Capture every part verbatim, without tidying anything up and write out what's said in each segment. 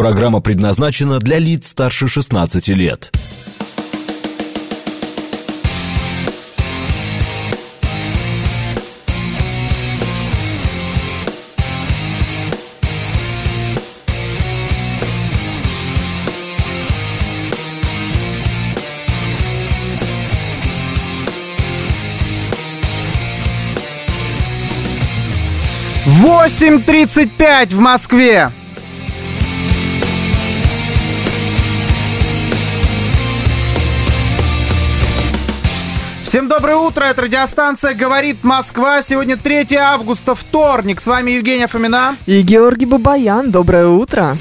Программа предназначена для лиц старше шестнадцати лет. восемь тридцать пять в Москве. Всем доброе утро, это радиостанция «Говорит Москва». Сегодня третьего августа, вторник. С вами Евгения Фомина и Георгий Бабаян. Доброе утро.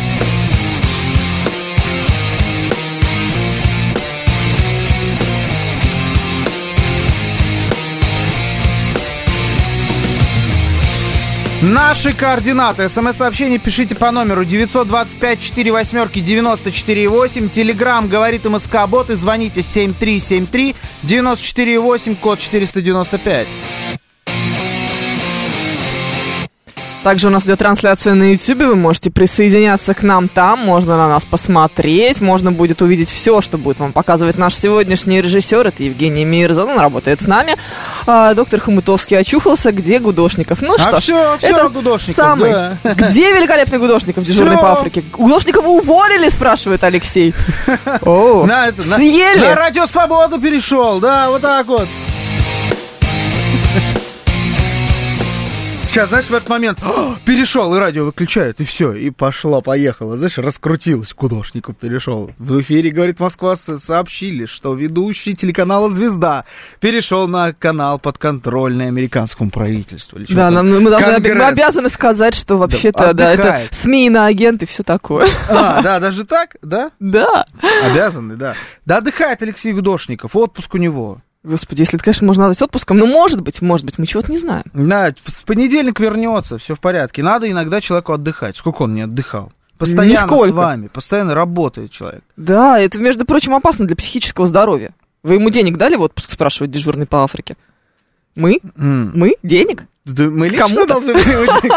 Наши координаты. СМС-сообщение пишите по номеру девятьсот двадцать пять сорок восемь девяносто четыре восемь. Телеграм «Говорит МСК-бот» и звоните семь три семь три девяносто четыре восемь, код четыреста девяносто пять. Также у нас идет трансляция на YouTube, вы можете присоединяться к нам там, можно на нас посмотреть, можно будет увидеть все, что будет вам показывать наш сегодняшний режиссер, это Евгений Мирзон, он работает с нами. А, доктор Хомутовский очухался, где Гудошников? Ну а что все, ж, все это Гудошников, самый, да. Где великолепный Гудошников, дежурный Все. по Африке? Гудошникова уволили, спрашивает Алексей. О, на, это, на, съели. на Радио Свободу перешел, да, вот так вот. Сейчас, знаешь, в этот момент перешел, и радио выключают, и все, и пошло-поехало. Знаешь, раскрутилось, Гудошников перешел. В эфире, говорит Москва, сообщили, что ведущий телеканала «Звезда» перешел на канал подконтрольный американскому правительству. Да, нам, мы, должны, мы обязаны сказать, что вообще-то, да, да, это СМИ, иноагент и все такое. А, да, даже так, да? Да. Обязаны, да. Да, отдыхает Алексей Гудошников, отпуск у него. Господи, если это, конечно, можно назвать отпуском, но может быть, может быть, мы чего-то не знаем. Да, в понедельник вернется, все в порядке. Надо иногда человеку отдыхать. Сколько он не отдыхал? Постоянно Нисколько. С вами, постоянно работает человек. Да, это, между прочим, опасно для психического здоровья. Вы ему денег дали в отпуск, спрашивает дежурный по Африке? Мы? Mm. Мы? Денег? Да, мы лично Кому-то? должны быть.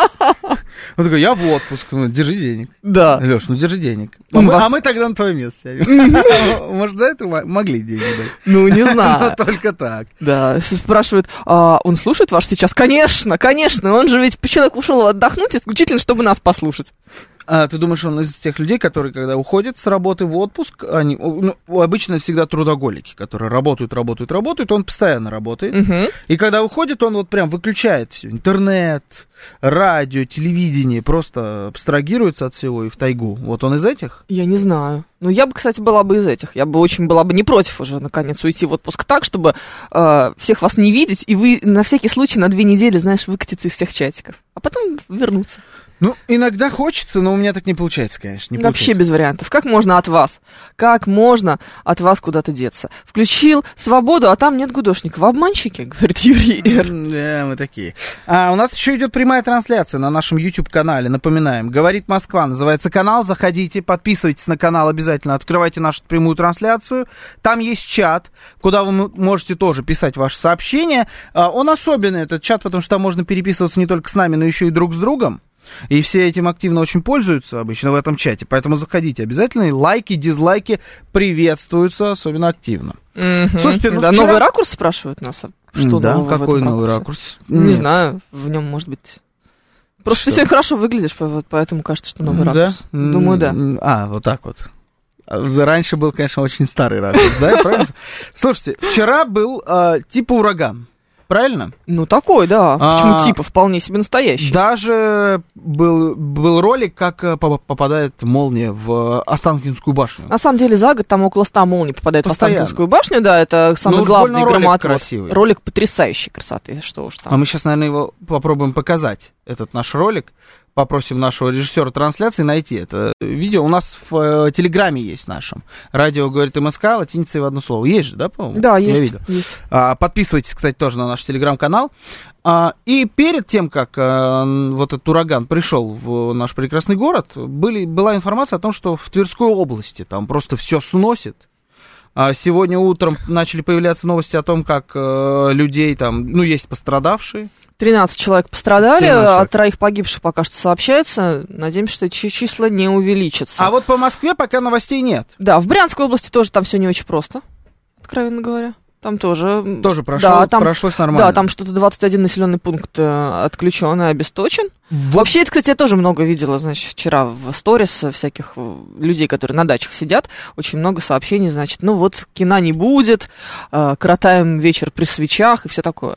Он такой, я в отпуск. Ну, держи денег. Да. Леш, ну держи денег. А, Ну, мы, вас- а мы тогда на твое место. Может, за это мо- могли деньги дать? Ну, не знаю. Но только так. Да, спрашивают, а он слушает вас сейчас? Конечно, конечно, он же ведь человек ушел отдохнуть исключительно, чтобы нас послушать. А ты думаешь, он из тех людей, которые, когда уходят с работы в отпуск, они, ну, обычно всегда трудоголики, которые работают, работают, работают, он постоянно работает. Угу. И когда уходит, он вот прям выключает все. Интернет, радио, телевидение, просто абстрагируется от всего и в тайгу. Вот он из этих? Я не знаю. Ну, я бы, кстати, была бы из этих. Я бы очень была бы не против уже, наконец, уйти в отпуск так, чтобы э, всех вас не видеть, и вы на всякий случай на две недели, знаешь, выкатиться из всех чатиков, а потом вернуться. Ну, иногда хочется, но у меня так не получается, конечно. Не Вообще получается. без вариантов. Как можно от вас? Как можно от вас куда-то деться? Включил «Свободу», а там нет Гудошникова. Обманщики, говорит Юрий Р. Да, мы такие. А у нас еще идет прямая трансляция на нашем YouTube-канале. Напоминаем, «Говорит Москва» называется канал. Заходите, подписывайтесь на канал обязательно, открывайте нашу прямую трансляцию. Там есть чат, куда вы можете тоже писать ваши сообщения. Он особенный, этот чат, потому что там можно переписываться не только с нами, но еще и друг с другом. И все этим активно очень пользуются обычно в этом чате. Поэтому заходите обязательно. И лайки, дизлайки приветствуются особенно активно. Mm-hmm. Слушайте, ну да, вчера... новый ракурс спрашивают нас. Что да, нового какой в этом новый ракурсе? ракурс? Не Нет. знаю, в нем может быть... Просто Что? ты сегодня хорошо выглядишь, вот поэтому кажется, что новый Да? ракурс. Думаю, да. А, вот так вот. Раньше был, конечно, очень старый ракурс, да, правильно? Слушайте, вчера был э, типа ураган, правильно? Ну, такой, да. А, Почему типа вполне себе настоящий? Даже был, был ролик, как э, попадает молния в Останкинскую башню. На самом деле, за год там около ста молний попадает Постоянно. в Останкинскую башню, да, это самый Ну, уж главный больно ролик громотвор. красивый. Ролик потрясающей красоты, что уж там. А мы сейчас, наверное, его попробуем показать, этот наш ролик. Попросим нашего режиссера трансляции найти это видео. У нас в э, Телеграме есть нашем. Радио говорит МСК, латиницей в одно слово. Есть же, да, по-моему? Да, Я есть, видел. есть. А, подписывайтесь, кстати, тоже на наш Телеграм-канал. А, и перед тем, как а, вот этот ураган пришел в наш прекрасный город, были, была информация о том, что в Тверской области там просто все сносит. А сегодня утром начали появляться новости о том, как э, людей там, ну, есть пострадавшие. тринадцать человек пострадали, тринадцать человек. От троих погибших пока что сообщается. Надеемся, что эти числа не увеличатся. А вот по Москве пока новостей нет. Да, в Брянской области тоже там все не очень просто, откровенно говоря. Там тоже... Тоже прошло, да, там, прошлось нормально. Да, там что-то двадцать один населенный пункт отключен и обесточен. Вот. Вообще, это, кстати, я тоже много видела, значит, вчера в сторис всяких людей, которые на дачах сидят. Очень много сообщений, значит, ну вот, кино не будет, коротаем вечер при свечах и все такое.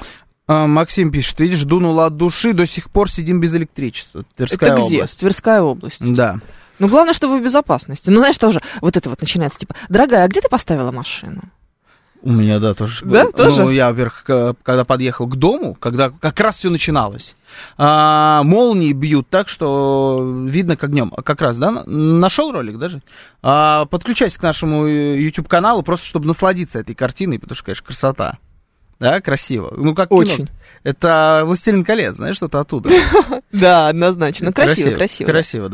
А, Максим пишет, видишь, дунуло от души, до сих пор сидим без электричества. Тверская это где? область. Тверская область. Да. Ну, главное, что вы в безопасности. Ну, знаешь, тоже вот это вот начинается, типа, дорогая, а где ты поставила машину? У меня, да, тоже. Да, было. тоже? Ну, я, во-первых, когда подъехал к дому, когда как раз все начиналось, а, молнии бьют так, что видно как днем. Как раз, да? Нашел ролик даже? А, подключайся к нашему YouTube-каналу, просто чтобы насладиться этой картиной, потому что, конечно, красота. Да, красиво. Ну, как очень. Кино. Это «Властелин колец», знаешь, что-то оттуда. Да, однозначно. Красиво, красиво. Красиво,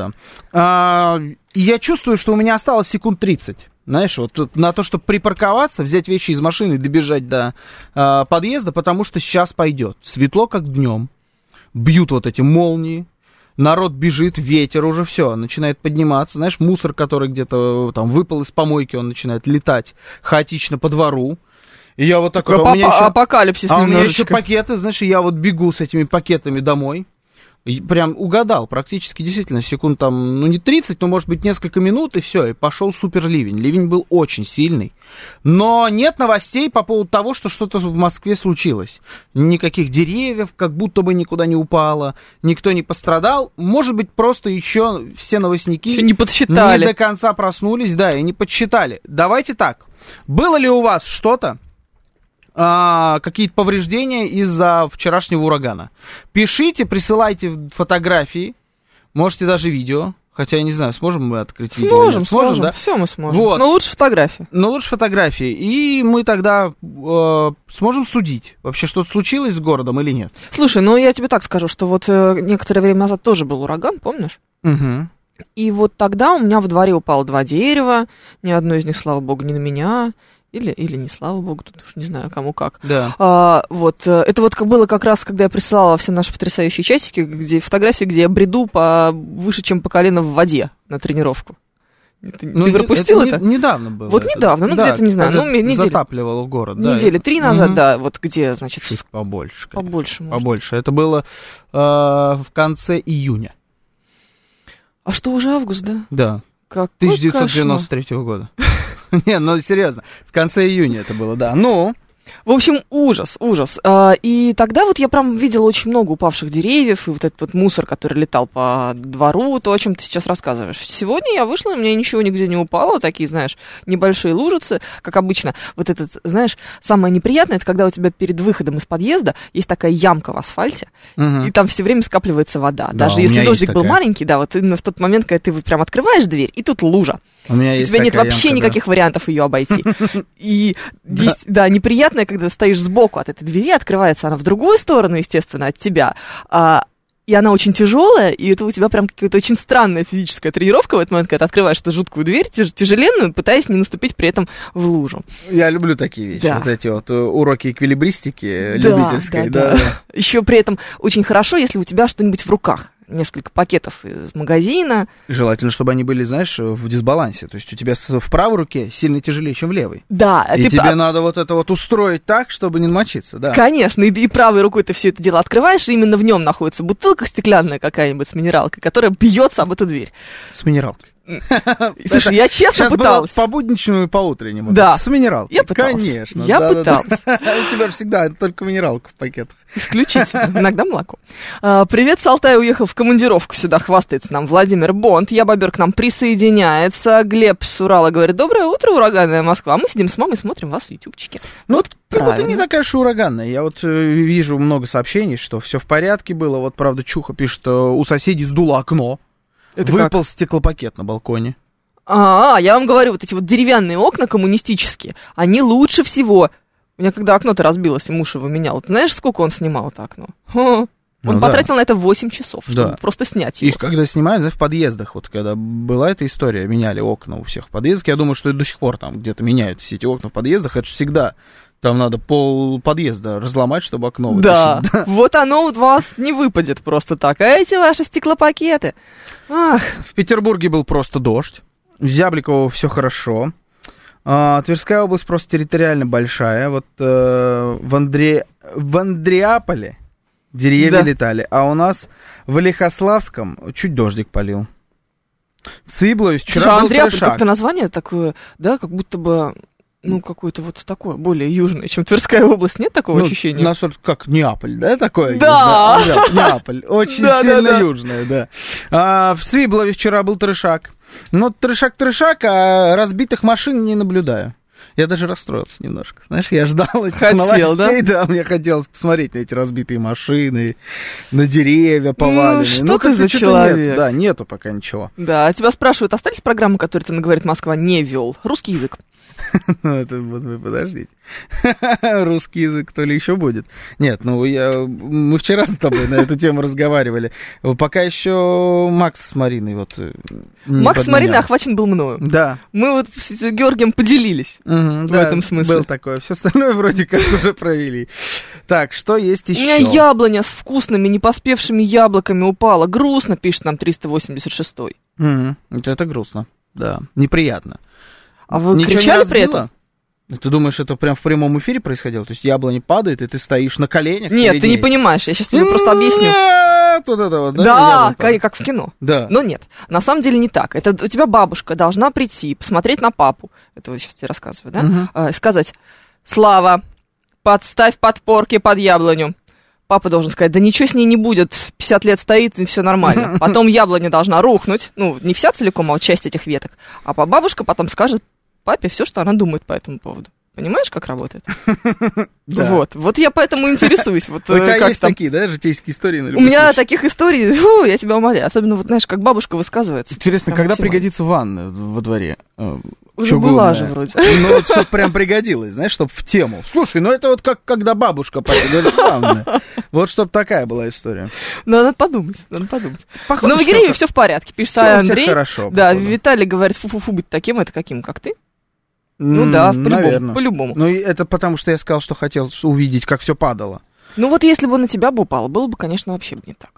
да. И я чувствую, что у меня осталось секунд тридцать. Знаешь, вот на то, чтобы припарковаться, взять вещи из машины и добежать до э, подъезда, потому что сейчас пойдет. Светло, как днем. Бьют вот эти молнии. Народ бежит, ветер уже все, начинает подниматься. Знаешь, мусор, который где-то там выпал из помойки, он начинает летать хаотично по двору. И я вот такой... Апо- а у меня еще, апокалипсис а у меня еще немножечко. пакеты, знаешь, и я вот бегу с этими пакетами домой. И прям угадал, практически действительно, секунд там, ну не тридцать, но может быть несколько минут, и все, и пошел супер ливень. Ливень был очень сильный, но нет новостей по поводу того, что что-то в Москве случилось. Никаких деревьев, как будто бы никуда не упало, никто не пострадал. Может быть, просто еще все новостники еще не подсчитали. Не до конца проснулись, да, и не подсчитали. Давайте так, было ли у вас что-то, А, какие-то повреждения из-за вчерашнего урагана? Пишите, присылайте фотографии, можете даже видео, хотя я не знаю, сможем мы открыть видео? Сможем, сможем, сможем, да? все мы сможем. Вот. Но лучше фотографии. Но лучше фотографии, и мы тогда э, сможем судить, вообще что-то случилось с городом или нет. Слушай, ну я тебе так скажу, что вот э, некоторое время назад тоже был ураган, помнишь? Угу. И вот тогда у меня во дворе упало два дерева, ни одно из них, слава богу, не на меня. Или, или не, слава богу, тут уж не знаю, кому как. Да. А, вот, это вот как было как раз, когда я присылала все наши потрясающие часики, где фотографии, где я бреду по, выше, чем по колено в воде на тренировку. Ты, ну, ты пропустил это? это? Не, недавно было. Вот это. недавно, ну да, где-то, не знаю, ну недели. Затапливало город, да. Недели три назад, угу. да, вот где, значит... Чуть побольше. Конечно. Побольше, может. Побольше. Это было э, в конце июня. А что, уже август, да? Да. Какой тысяча девятьсот девяносто третьего года. Не, ну серьезно, в конце июня это было, да. Ну... В общем, ужас, ужас. И тогда вот я прям видела очень много упавших деревьев, и вот этот вот мусор, который летал по двору, то, о чем ты сейчас рассказываешь. Сегодня я вышла, и у меня ничего нигде не упало, такие, знаешь, небольшие лужицы, как обычно. Вот этот, знаешь, самое неприятное, это когда у тебя перед выходом из подъезда есть такая ямка в асфальте, угу. и там все время скапливается вода. Да, даже если дождик был маленький, да, вот именно в тот момент, когда ты вот прям открываешь дверь, и тут лужа. У меня есть у тебя нет вообще ямка, никаких да. вариантов ее обойти. И, да. да, неприятно, когда стоишь сбоку от этой двери, открывается она в другую сторону, естественно, от тебя, а, и она очень тяжелая, и это у тебя прям какая-то очень странная физическая тренировка в этот момент, когда ты открываешь эту жуткую дверь, тяж- тяжеленную, пытаясь не наступить при этом в лужу. Я люблю такие вещи, да. вот эти вот уроки эквилибристики, да, любительской. Да, да. Да. Еще при этом очень хорошо, если у тебя что-нибудь в руках. Несколько пакетов из магазина. Желательно, чтобы они были, знаешь, в дисбалансе. То есть у тебя в правой руке сильно тяжелее, чем в левой. Да. И ты... тебе надо вот это вот устроить так, чтобы не намочиться, да. Конечно, и, и правой рукой ты все это дело открываешь, и именно в нем находится бутылка стеклянная какая-нибудь с минералкой, которая бьется об эту дверь. С минералкой. Слушай, я честно пыталась. По будничному и по утреннему. Да. С минералкой. Я пыталась. Конечно. Я пыталась. У тебя же всегда только минералка в пакетах. Исключительно. Иногда молоко. А, привет, с Алтая уехал в командировку сюда, хвастается нам Владимир Бонд. Я Бобер к нам присоединяется. Глеб с Урала говорит: доброе утро, ураганная Москва. Мы сидим с мамой, смотрим вас в ютубчике. Ну, вот погода не такая уж ураганная. Я вот э, вижу много сообщений, что все в порядке было. Вот, правда, Чуха пишет, что у соседей сдуло окно. Это выпал как? Стеклопакет на балконе. А, я вам говорю, вот эти вот деревянные окна коммунистические, они лучше всего. У меня когда окно-то разбилось, и муж его менял, ты знаешь, сколько он снимал это окно? Ха, Он ну, потратил да. на это восемь часов, чтобы да. просто снять его. И когда снимают, знаешь, в подъездах, вот когда была эта история, меняли окна у всех в подъездах, я думаю, что и до сих пор там где-то меняют все эти окна в подъездах, это же всегда, там надо пол подъезда разломать, чтобы окно вытащить. Да, да. Вот оно у вас не выпадет просто так, а эти ваши стеклопакеты. Ах. В Петербурге был просто дождь, в Зябликово все хорошо. А, Тверская область просто территориально большая, вот э, в, Андре... в Андреаполе деревья да. летали, а у нас в Лихославском чуть дождик полил. В Свиблове вчера Слушай, был Андреаполь, трешак. как-то название такое, да, как будто бы, ну, какое-то вот такое, более южное, чем Тверская область. Нет такого ну, ощущения? У нас вот как Неаполь, да, такое? Да! Южное? Неаполь, очень Да, сильно да, да. южное, да. А, в Свиблове вчера был трешак. Но трешак-трешак, а разбитых машин не наблюдаю. Я даже расстроился немножко. Знаешь, я ждал этих Хотел, новостей, да? да, мне хотелось посмотреть на эти разбитые машины, на деревья поваленные. Ну, что ну, ты за человек? Нет. Да, нету пока ничего. Да, тебя спрашивают, остались программы, которые ты на «Говорит Москва» не вел? Русский язык. Ну, это вот вы подождите. Русский язык то ли еще будет. Нет, ну, я, мы вчера с тобой на эту тему разговаривали. Пока еще Макс с Мариной вот Макс с Мариной охвачен был мною. Да. Мы вот с Георгием поделились угу, в да, этом смысле. Было такое. Все остальное вроде как уже провели. Так, что есть еще? У меня яблоня с вкусными, не поспевшими яблоками упала. Грустно, пишет нам триста восемьдесят шестой. Угу. Это, это грустно, да. Неприятно. А вы Ничего кричали при этом? Ты думаешь, это прям в прямом эфире происходило? То есть яблоня падает, и ты стоишь на коленях? Нет, ты не понимаешь, я сейчас тебе просто объясню. Нет, вот это вот, да? Да, как, как в кино. Да. Но нет, на самом деле не так. Это у тебя бабушка должна прийти, посмотреть на папу, это вот сейчас тебе рассказываю, да? Угу. И сказать: Слава, подставь подпорки под яблоню. Папа должен сказать: да ничего с ней не будет, пятьдесят лет стоит, и все нормально. Потом яблоня должна рухнуть, ну, не вся целиком, а вот часть этих веток. А бабушка потом скажет папе все, что она думает по этому поводу. Понимаешь, как работает? Да. Вот, вот я поэтому интересуюсь. Вот, у тебя как есть там... такие, да, житейские истории? На У меня случай. Таких историй, фу, я тебя умоляю. Особенно, вот знаешь, как бабушка высказывается. Интересно, когда пригодится ванна во дворе? Уже была же вроде. Ну, вот чтоб прям пригодилась, знаешь, чтоб в тему. Слушай, ну это вот как когда бабушка говорит, ванна. Вот чтоб такая была история. Надо подумать, надо подумать. Походу, в Новогирееве все в порядке, пишет Андрей. Хорошо. Да, Виталий говорит, фу-фу-фу, быть таким, это каким, как ты? Ну да, по-любому, по-любому. Ну, это потому, что я сказал, что хотел увидеть, как все падало. Ну вот если бы на тебя бы упало, было бы, конечно, вообще бы не так.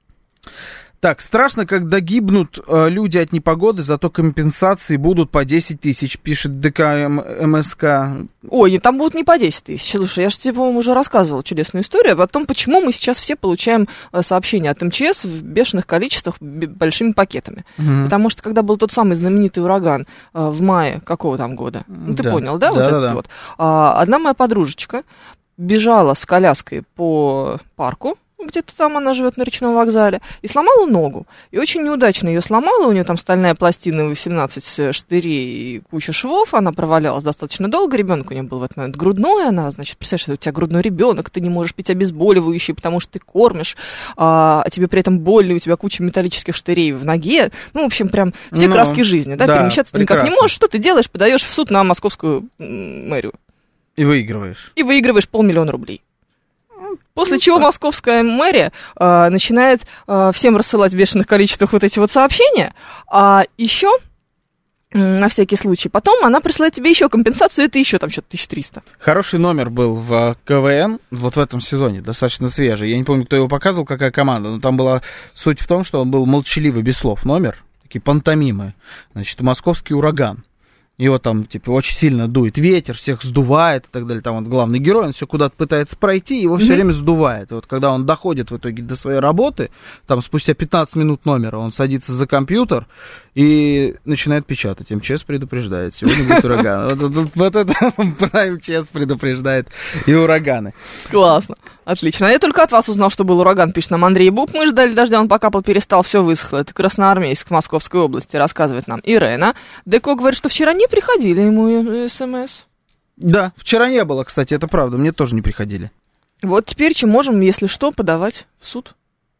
Так, страшно, когда гибнут э, люди от непогоды, зато компенсации будут по десять тысяч, пишет ДК МСК. Ой, там будут не по десять тысяч. Слушай, я же тебе, по-моему, уже рассказывала чудесную историю о том, почему мы сейчас все получаем сообщения от МЧС в бешеных количествах, большими пакетами. Угу. Потому что, когда был тот самый знаменитый ураган э, в мае какого там года, ну ты да. понял, да? Да, вот да, этот да. вот. А, одна моя подружечка бежала с коляской по парку, где-то там она живет на Речном вокзале, и сломала ногу. И очень неудачно ее сломала, у нее там стальная пластина, восемнадцать штырей и куча швов, она провалялась достаточно долго, ребенок у нее был в этот момент грудной, она, значит, представляешь, у тебя грудной ребенок, ты не можешь пить обезболивающие, потому что ты кормишь, а, а тебе при этом больно, у тебя куча металлических штырей в ноге, ну, в общем, прям все ну, краски жизни, да, да перемещаться прекрасно. Ты никак не можешь, что ты делаешь, подаешь в суд на московскую мэрию. И выигрываешь. И выигрываешь полмиллиона рублей. После чего московская мэрия э, начинает э, всем рассылать в бешеных количествах вот эти вот сообщения, а еще, э, на всякий случай, потом она присылает тебе еще компенсацию, это еще там что-то тысяча триста. Хороший номер был в КВН, вот в этом сезоне, достаточно свежий. Я не помню, кто его показывал, какая команда, но там была суть в том, что он был молчаливый, без слов номер, такие пантомимы, значит, московский ураган. Его там, типа, очень сильно дует ветер, всех сдувает и так далее. Там вот главный герой, он все куда-то пытается пройти, его все mm-hmm. время сдувает. И вот когда он доходит в итоге до своей работы, там спустя пятнадцать минут номера, он садится за компьютер и начинает печатать. МЧС предупреждает, сегодня будет ураган. Вот это про МЧС предупреждает и ураганы. Классно, отлично. Я только от вас узнал, что был ураган, пишет нам Андрей Буб. Мы ждали дождя, он покапал, перестал, все высохло. Это Красноармейск в Московской области, рассказывает нам Ирена. Деко говорит, что вчера не приходили ему смс. Да, вчера не было, кстати, это правда, мне тоже не приходили. Вот теперь чем можем, если что, подавать в суд?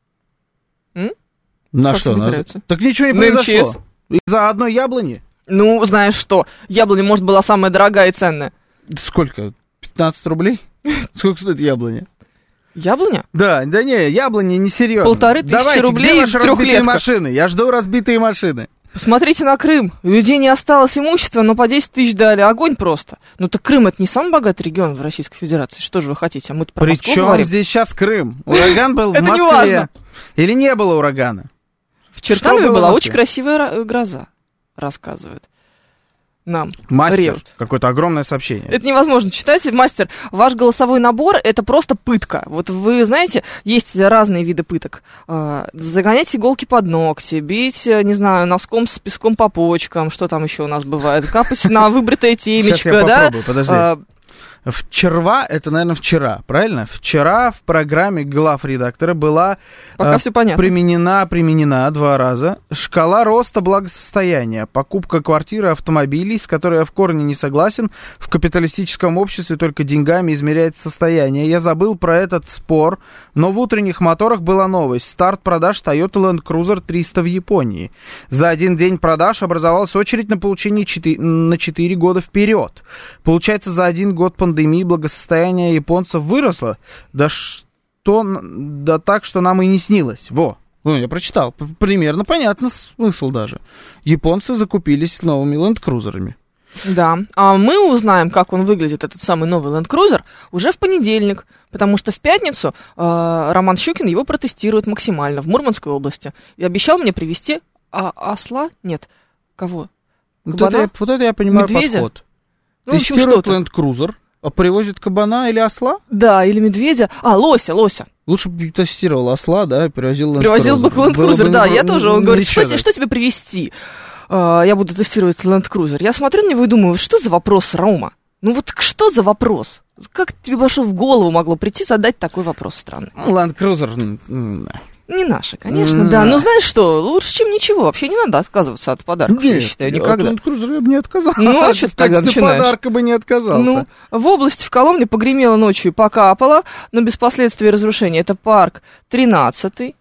М? На как что? На... Так ничего не на произошло. МЧС. Из-за одной яблони? Ну, знаешь что, яблоня, может, была самая дорогая и ценная. Сколько? пятнадцать рублей? Сколько стоит яблоня? Яблоня? Да, да не, яблони несерьезно. Полторы тысячи Давайте, рублей где ваши разбитые трехлетка? машины? Я жду разбитые машины. Посмотрите на Крым. У людей не осталось имущества, но по десять тысяч дали. Огонь просто. Ну так Крым — это не самый богатый регион в Российской Федерации. Что же вы хотите? А мы-то про Москву Причем говорим. здесь сейчас Крым? Ураган был в Это не Москве. важно. Или не было урагана? В Чертанове было в была Москве? очень красивая ра- гроза, рассказывает нам Мастер, риэлтор. какое-то огромное сообщение. Это невозможно читать. Мастер, ваш голосовой набор — это просто пытка. Вот вы знаете, есть разные виды пыток. А, загонять иголки под ногти, бить, не знаю, носком с песком по почкам, что там еще у нас бывает, капать на выбритое темечко, Сейчас я да? попробую, подожди. А, Вчера, это, наверное, вчера, правильно? Вчера в программе главредактора была Пока э, все понятно. применена, применена два раза шкала роста благосостояния. Покупка квартиры, автомобилей, с которой я в корне не согласен. В капиталистическом обществе только деньгами измеряется состояние. Я забыл про этот спор, но в утренних моторах была новость. Старт продаж Toyota Land Cruiser триста в Японии. За один день продаж образовалась очередь на получение четыре, на четыре года вперед. Получается, за один год пандемии пандемии благосостояние японцев выросло, да что, да так, что нам и не снилось. Во, ну, я прочитал, примерно понятно смысл даже. Японцы закупились новыми ленд-крузерами. Да, а мы узнаем, как он выглядит, этот самый новый Land Cruiser, уже в понедельник, потому что в пятницу э, Роман Щукин его протестирует максимально в Мурманской области. И обещал мне привезти а, осла? Нет, кого? Вот это, я, вот это я понимаю Медведя? подход. Ну, в общем, Тестирует что-то. ленд-крузер, а привозит кабана или осла? Да, или медведя. А, лося, лося. Лучше бы тестировал осла, да, и привозил ленд-крузер. Привозил бы Land Cruiser, да, я тоже. Он говорит, что, что, что тебе привезти? Uh, я буду тестировать Land Cruiser. Я смотрю на него и думаю, что за вопрос, Рома? Ну вот что за вопрос? Как тебе вообще в голову могло прийти задать такой вопрос странный? Ленд-крузер... Не наша, конечно, да. Но знаешь что, лучше, чем ничего. Вообще не надо отказываться от подарков, я считаю, никогда. От ленд-крузера я бы не отказался. Ну, а что ты тогда начинаешь? подарка бы не отказался. Ну, в области в Коломне погремело ночью и покапало, но без последствий разрушения. Это парк тринадцатый.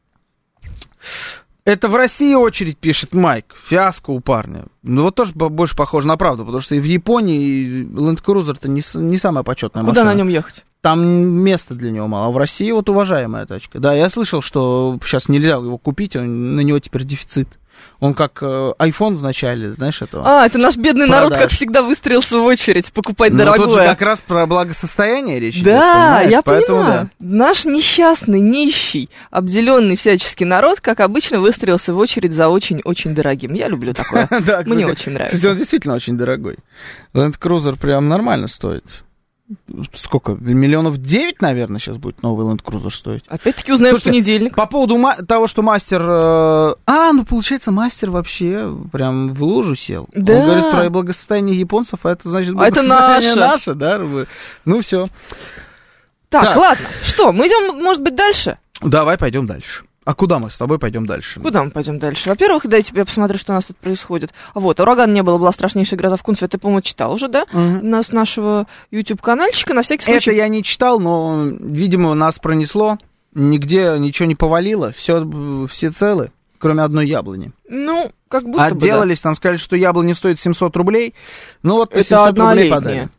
Это в России очередь, пишет Майк. Фиаско у парня. Ну, вот тоже больше похоже на правду, потому что и в Японии Land Cruiser-то не, не самая почетная Куда машина. на нем ехать? Там места для него мало. А в России вот уважаемая тачка. Да, я слышал, что сейчас нельзя его купить, он, на него теперь дефицит. Он как э, iPhone в начале, знаешь, этого. А, это наш бедный народ, продаж. как всегда, выстроился в очередь покупать Но дорогое. тут же как раз про благосостояние речь идет, Да, понимаешь? я Поэтому, понимаю. да. Наш несчастный, нищий, обделенный всячески народ, как обычно, выстроился в очередь за очень-очень дорогим. Я люблю такое. Да, Мне кстати, очень Кстати, нравится. он действительно очень дорогой. Land Cruiser прям нормально стоит. Сколько? Миллионов девять, наверное, сейчас будет новый Land Cruiser стоить. Опять-таки узнаем в Слушайте, понедельник. По поводу ма- того, что мастер... э, А, ну, получается, мастер вообще прям в лужу сел. Да. Он говорит про благосостояние японцев, а это значит А это благосостояние наше. наше, да? Ну, все. Так, Так. ладно. Что, мы идем, может быть, дальше? Давай пойдем дальше. А куда мы с тобой пойдем дальше? Куда мы пойдем дальше? Во-первых, дайте я посмотрю, что у нас тут происходит. Вот, урагана не было, была страшнейшая гроза в Кунцеве. Ты, по-моему, читал уже, да? Мгм. На, с нашего YouTube-канальчика, на всякий Это случай. я не читал, но, видимо, нас пронесло. Нигде ничего не повалило. Все, все целы, кроме одной яблони. Ну, как будто бы, да. Отделались, нам сказали, что яблони стоит семьсот рублей. Ну вот по Это семьсот рублей однолетняя. подали.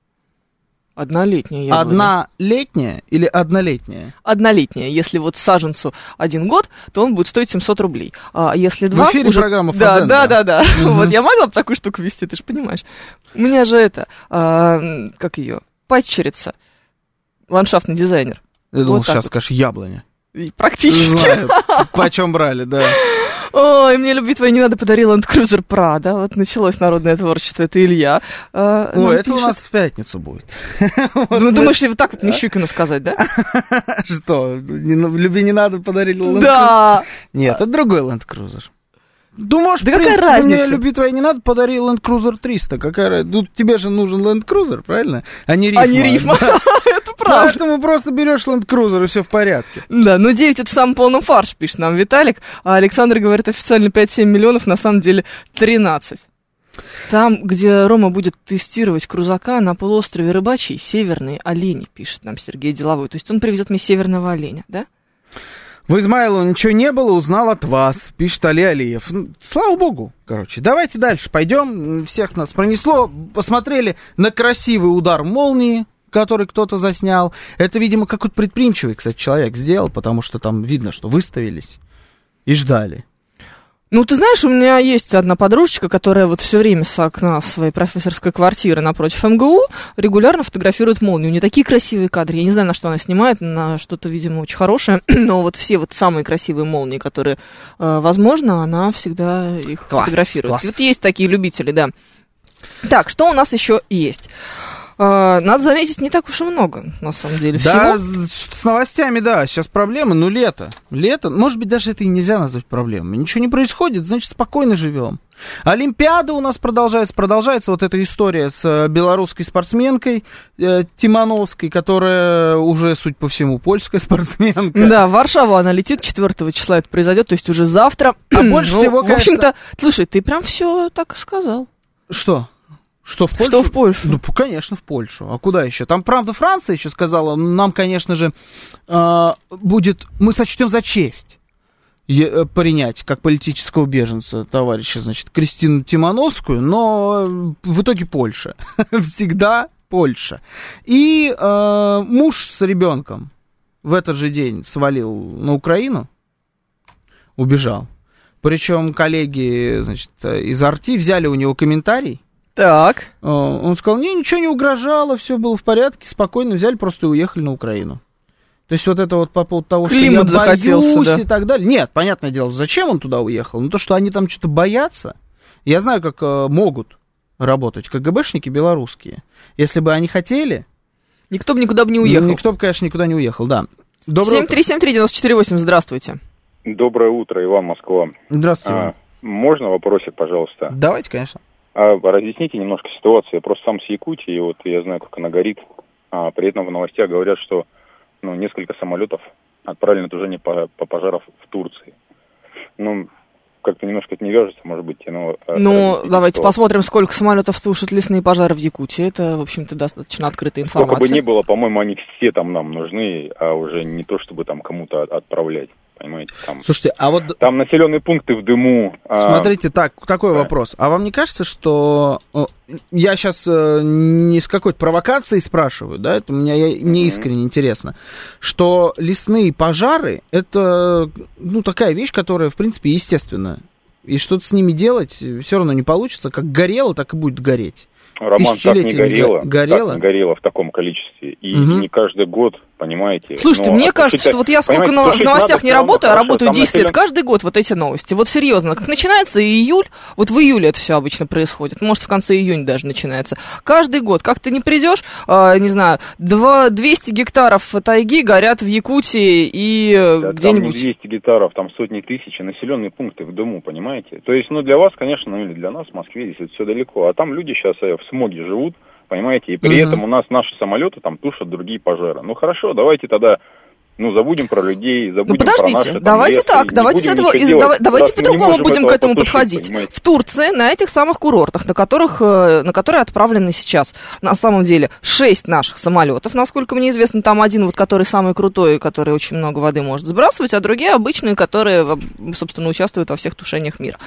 Однолетняя яблоня. Одна летняя или однолетняя? Однолетняя. Если вот саженцу один год, то он будет стоить семьсот рублей. А если два... В эфире уже... программа Да, «Фазен», да, да. да, да. Мгм. Вот я могла бы такую штуку вести, ты же понимаешь. У меня же это, а, как ее, падчерица, ландшафтный дизайнер. Я думал, Вот так сейчас вот. скажешь яблоня. И практически. Знаю, почем брали, да. Ой, мне любви твоей не надо, подарил Land Cruiser Prado. Вот началось народное творчество, это Илья. А, Ой, нам это у пишет. нас в пятницу будет. Ну, думаешь, вот так вот Мещукину сказать, да? Что, не- любви не надо, подарили Land Cruiser? Да. Нет, это другой Land Cruiser. Думаешь, Да в какая принципе, мне разница? любви твоей не надо, подари Land Cruiser триста. Какая разница? Тут тебе же нужен Land Cruiser, правильно? А не рифма. А не рифма. Да. Это правда. Поэтому просто берешь Land Cruiser, и все в порядке. Да, ну девять это в самом полном фарш, пишет нам Виталик. А Александр говорит официально пять-семь миллионов, на самом деле тринадцать. Там, где Рома будет тестировать крузака на полуострове Рыбачий, северные олени, пишет нам Сергей Деловой. То есть он привезет мне северного оленя, да? В Измайлово ничего не было, узнал от вас, пишет Али Алиев. Ну, слава богу, короче. Давайте дальше пойдем. Всех нас пронесло. Посмотрели на красивый удар молнии который кто-то заснял. Это, видимо, какой-то предприимчивый, кстати, человек сделал, потому что там видно, что выставились и ждали. Ну, ты знаешь, у меня есть одна подружечка, которая вот все время с окна своей профессорской квартиры напротив эм гэ у регулярно фотографирует молнию. У нее такие красивые кадры. Я не знаю, на что она снимает, на что-то, видимо, очень хорошее. Но вот все вот самые красивые молнии, которые э, возможно, она всегда их класс, фотографирует. Класс. И вот есть такие любители, да. Так, что у нас еще есть? Надо заметить, не так уж и много, на самом деле, да, всего. С новостями, да, сейчас проблемы, ну, лето. Лето, может быть, даже это и нельзя назвать проблемой. Ничего не происходит, значит, спокойно живем. Олимпиада у нас продолжается, продолжается вот эта история с белорусской спортсменкой э, Тимановской, которая уже, судя по всему, польская спортсменка. Да, в Варшаву она летит, четвёртого числа это произойдет, то есть уже завтра. А больше ну, всего, в общем-то, слушай, ты прям все так сказал. Что? Что в Польшу? Что в Польшу? Ну, конечно, в Польшу. А куда еще? Там, правда, Франция еще сказала, нам, конечно же, э, будет, мы сочтем за честь е- принять как политического беженца товарища, значит, Кристину Тимановскую, но в итоге Польша. Всегда Польша. И э, муж с ребенком в этот же день свалил на Украину, убежал. Причем коллеги, значит, из Арти взяли у него комментарий. Так. Он сказал, не, ничего не угрожало, все было в порядке, спокойно взяли, просто и уехали на Украину. То есть вот это вот по поводу того, Климат что я боюсь да. и так далее. Нет, понятное дело, зачем он туда уехал? Но то, что они там что-то боятся. Я знаю, как э, могут работать ка гэ бэшники белорусские. Если бы они хотели... Никто бы никуда бы не уехал. Никто бы, конечно, никуда не уехал, да. семь три семь три девять четыре восемь, здравствуйте. Доброе утро, Иван, Москва. Здравствуйте, Иван. А, можно вопросик, пожалуйста? Давайте, конечно. А, разъясните немножко ситуацию. Я просто сам с Якутии, и вот я знаю, как она горит. А, при этом в новостях говорят, что ну, несколько самолетов отправили на тужение по, по пожаров в Турции. Ну, как-то немножко это не вяжется, может быть. Ну, ну давайте ситуацию. Посмотрим, сколько самолетов тушат лесные пожары в Якутии. Это, в общем-то, достаточно открытая информация. Сколько бы ни было, по-моему, они все там нам нужны, а уже не то, чтобы там кому-то отправлять. Понимаете, там, слушайте, а вот... там населенные пункты в дыму. Смотрите, а... так, такой да. вопрос. А вам не кажется, что... Я сейчас не с какой-то провокацией спрашиваю, да, это мне не искренне mm-hmm. интересно, что лесные пожары, это, ну, такая вещь, которая, в принципе, естественная. И что-то с ними делать все равно не получится. Как горело, так и будет гореть. Роман, так не горело, горело? Так не горело в таком количестве. И угу. не каждый год, понимаете. Слушайте, но, мне кажется, что вот я сколько на, в новостях не работаю, а работаю десять лет, каждый год вот эти новости. Вот серьезно, как начинается июль, вот в июле это все обычно происходит, может, в конце июня даже начинается. Каждый год, как ты не придешь, э, не знаю, двести гектаров тайги горят в Якутии и да, где-нибудь... Там не двести гектаров, там сотни тысяч, населенные пункты в дыму, понимаете? То есть, ну, для вас, конечно, ну, или для нас в Москве, здесь это все далеко, а там люди сейчас в смоге живут, понимаете, и при uh-huh. этом у нас наши самолеты там тушат другие пожары. Ну хорошо, давайте тогда, ну, забудем про людей, забудем ну, подождите, про наши там, давайте лес, так, давайте с этого, из, давайте, давайте по-другому будем к этому потушить, подходить. Понимаете? В Турции, на этих самых курортах, на которых, на которые отправлены сейчас, на самом деле, шесть наших самолетов, насколько мне известно, там один, вот, который самый крутой, который очень много воды может сбрасывать, а другие обычные, которые, собственно, участвуют во всех тушениях мира.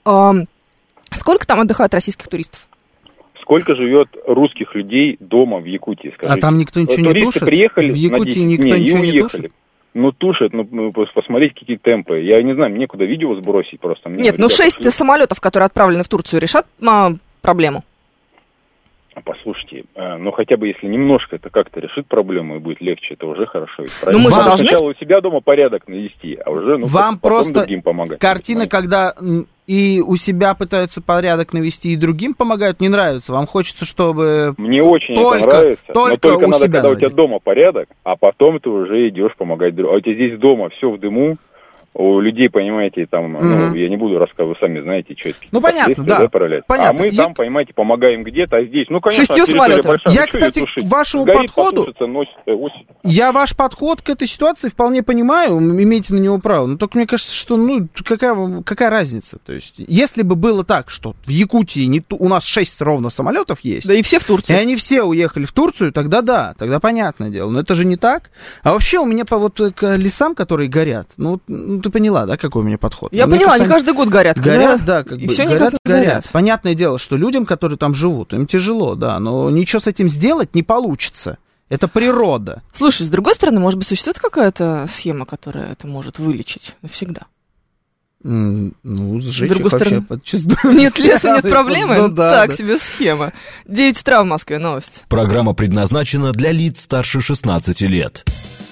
Сколько там отдыхают российских туристов? Сколько живет русских людей дома в Якутии, скажите? А там никто ничего Туристы не тушит? приехали в Якутии никто дней ничего и уехали. Не тушит? Ну, тушат, ну, ну, посмотреть, какие темпы. Я не знаю, мне куда видео сбросить просто. Мне Нет, ну, шесть шлют. самолетов, которые отправлены в Турцию, решат а, проблему? Послушайте, э, ну, хотя бы если немножко это как-то решит проблему и будет легче, это уже хорошо. Ну, мы же должны... Сначала у себя дома порядок навести, а уже, ну, вам потом просто другим помогать. Картина, когда и у себя пытаются порядок навести, и другим помогают, не нравится. Вам хочется, чтобы... Мне очень только, это нравится, только но только надо, когда наводить. у тебя дома порядок, а потом ты уже идешь помогать другим. А у тебя здесь дома все в дыму, у людей, понимаете, там, mm-hmm. ну, я не буду рассказывать, вы сами знаете, что ну, понятно, да, да понятно. А мы я... там, понимаете, помогаем где-то, а здесь, ну, конечно, шестью самолетами. Я, кстати, к вашему Сгорит, подходу, носит, я ваш подход к этой ситуации вполне понимаю, имеете на него право, но только мне кажется, что, ну, какая, какая разница, то есть, если бы было так, что в Якутии не, у нас шесть ровно самолетов есть, да и все в Турции, и они все уехали в Турцию, тогда да, тогда понятное дело, но это же не так. А вообще у меня по вот к лесам, которые горят, ну, ну ты поняла, да, какой у меня подход? Я ну, поняла, они они каждый год горят. Горят, да, как и бы, все горят, никак не горят. горят. Понятное дело, что людям, которые там живут, им тяжело, да, но ничего с этим сделать не получится. Это природа. Слушай, с другой стороны, может быть, существует какая-то схема, которая это может вылечить навсегда? Mm, ну, сжечь с другой их стороны... вообще под... Нет леса, нет проблемы? Ну, да, так да. себе схема. девять утра в Москве, новости. Программа предназначена для лиц старше шестнадцати лет.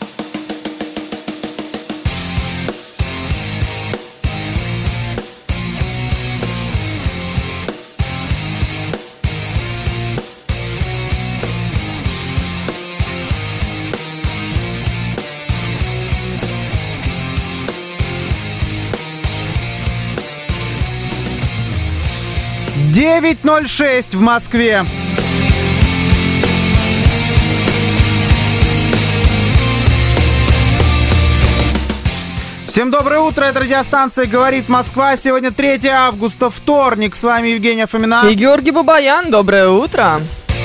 девять ноль шесть в Москве. Всем доброе утро, это радиостанция «Говорит Москва». Сегодня третьего августа, вторник. С вами Евгения Фомина. И Георгий Бабаян. Доброе утро.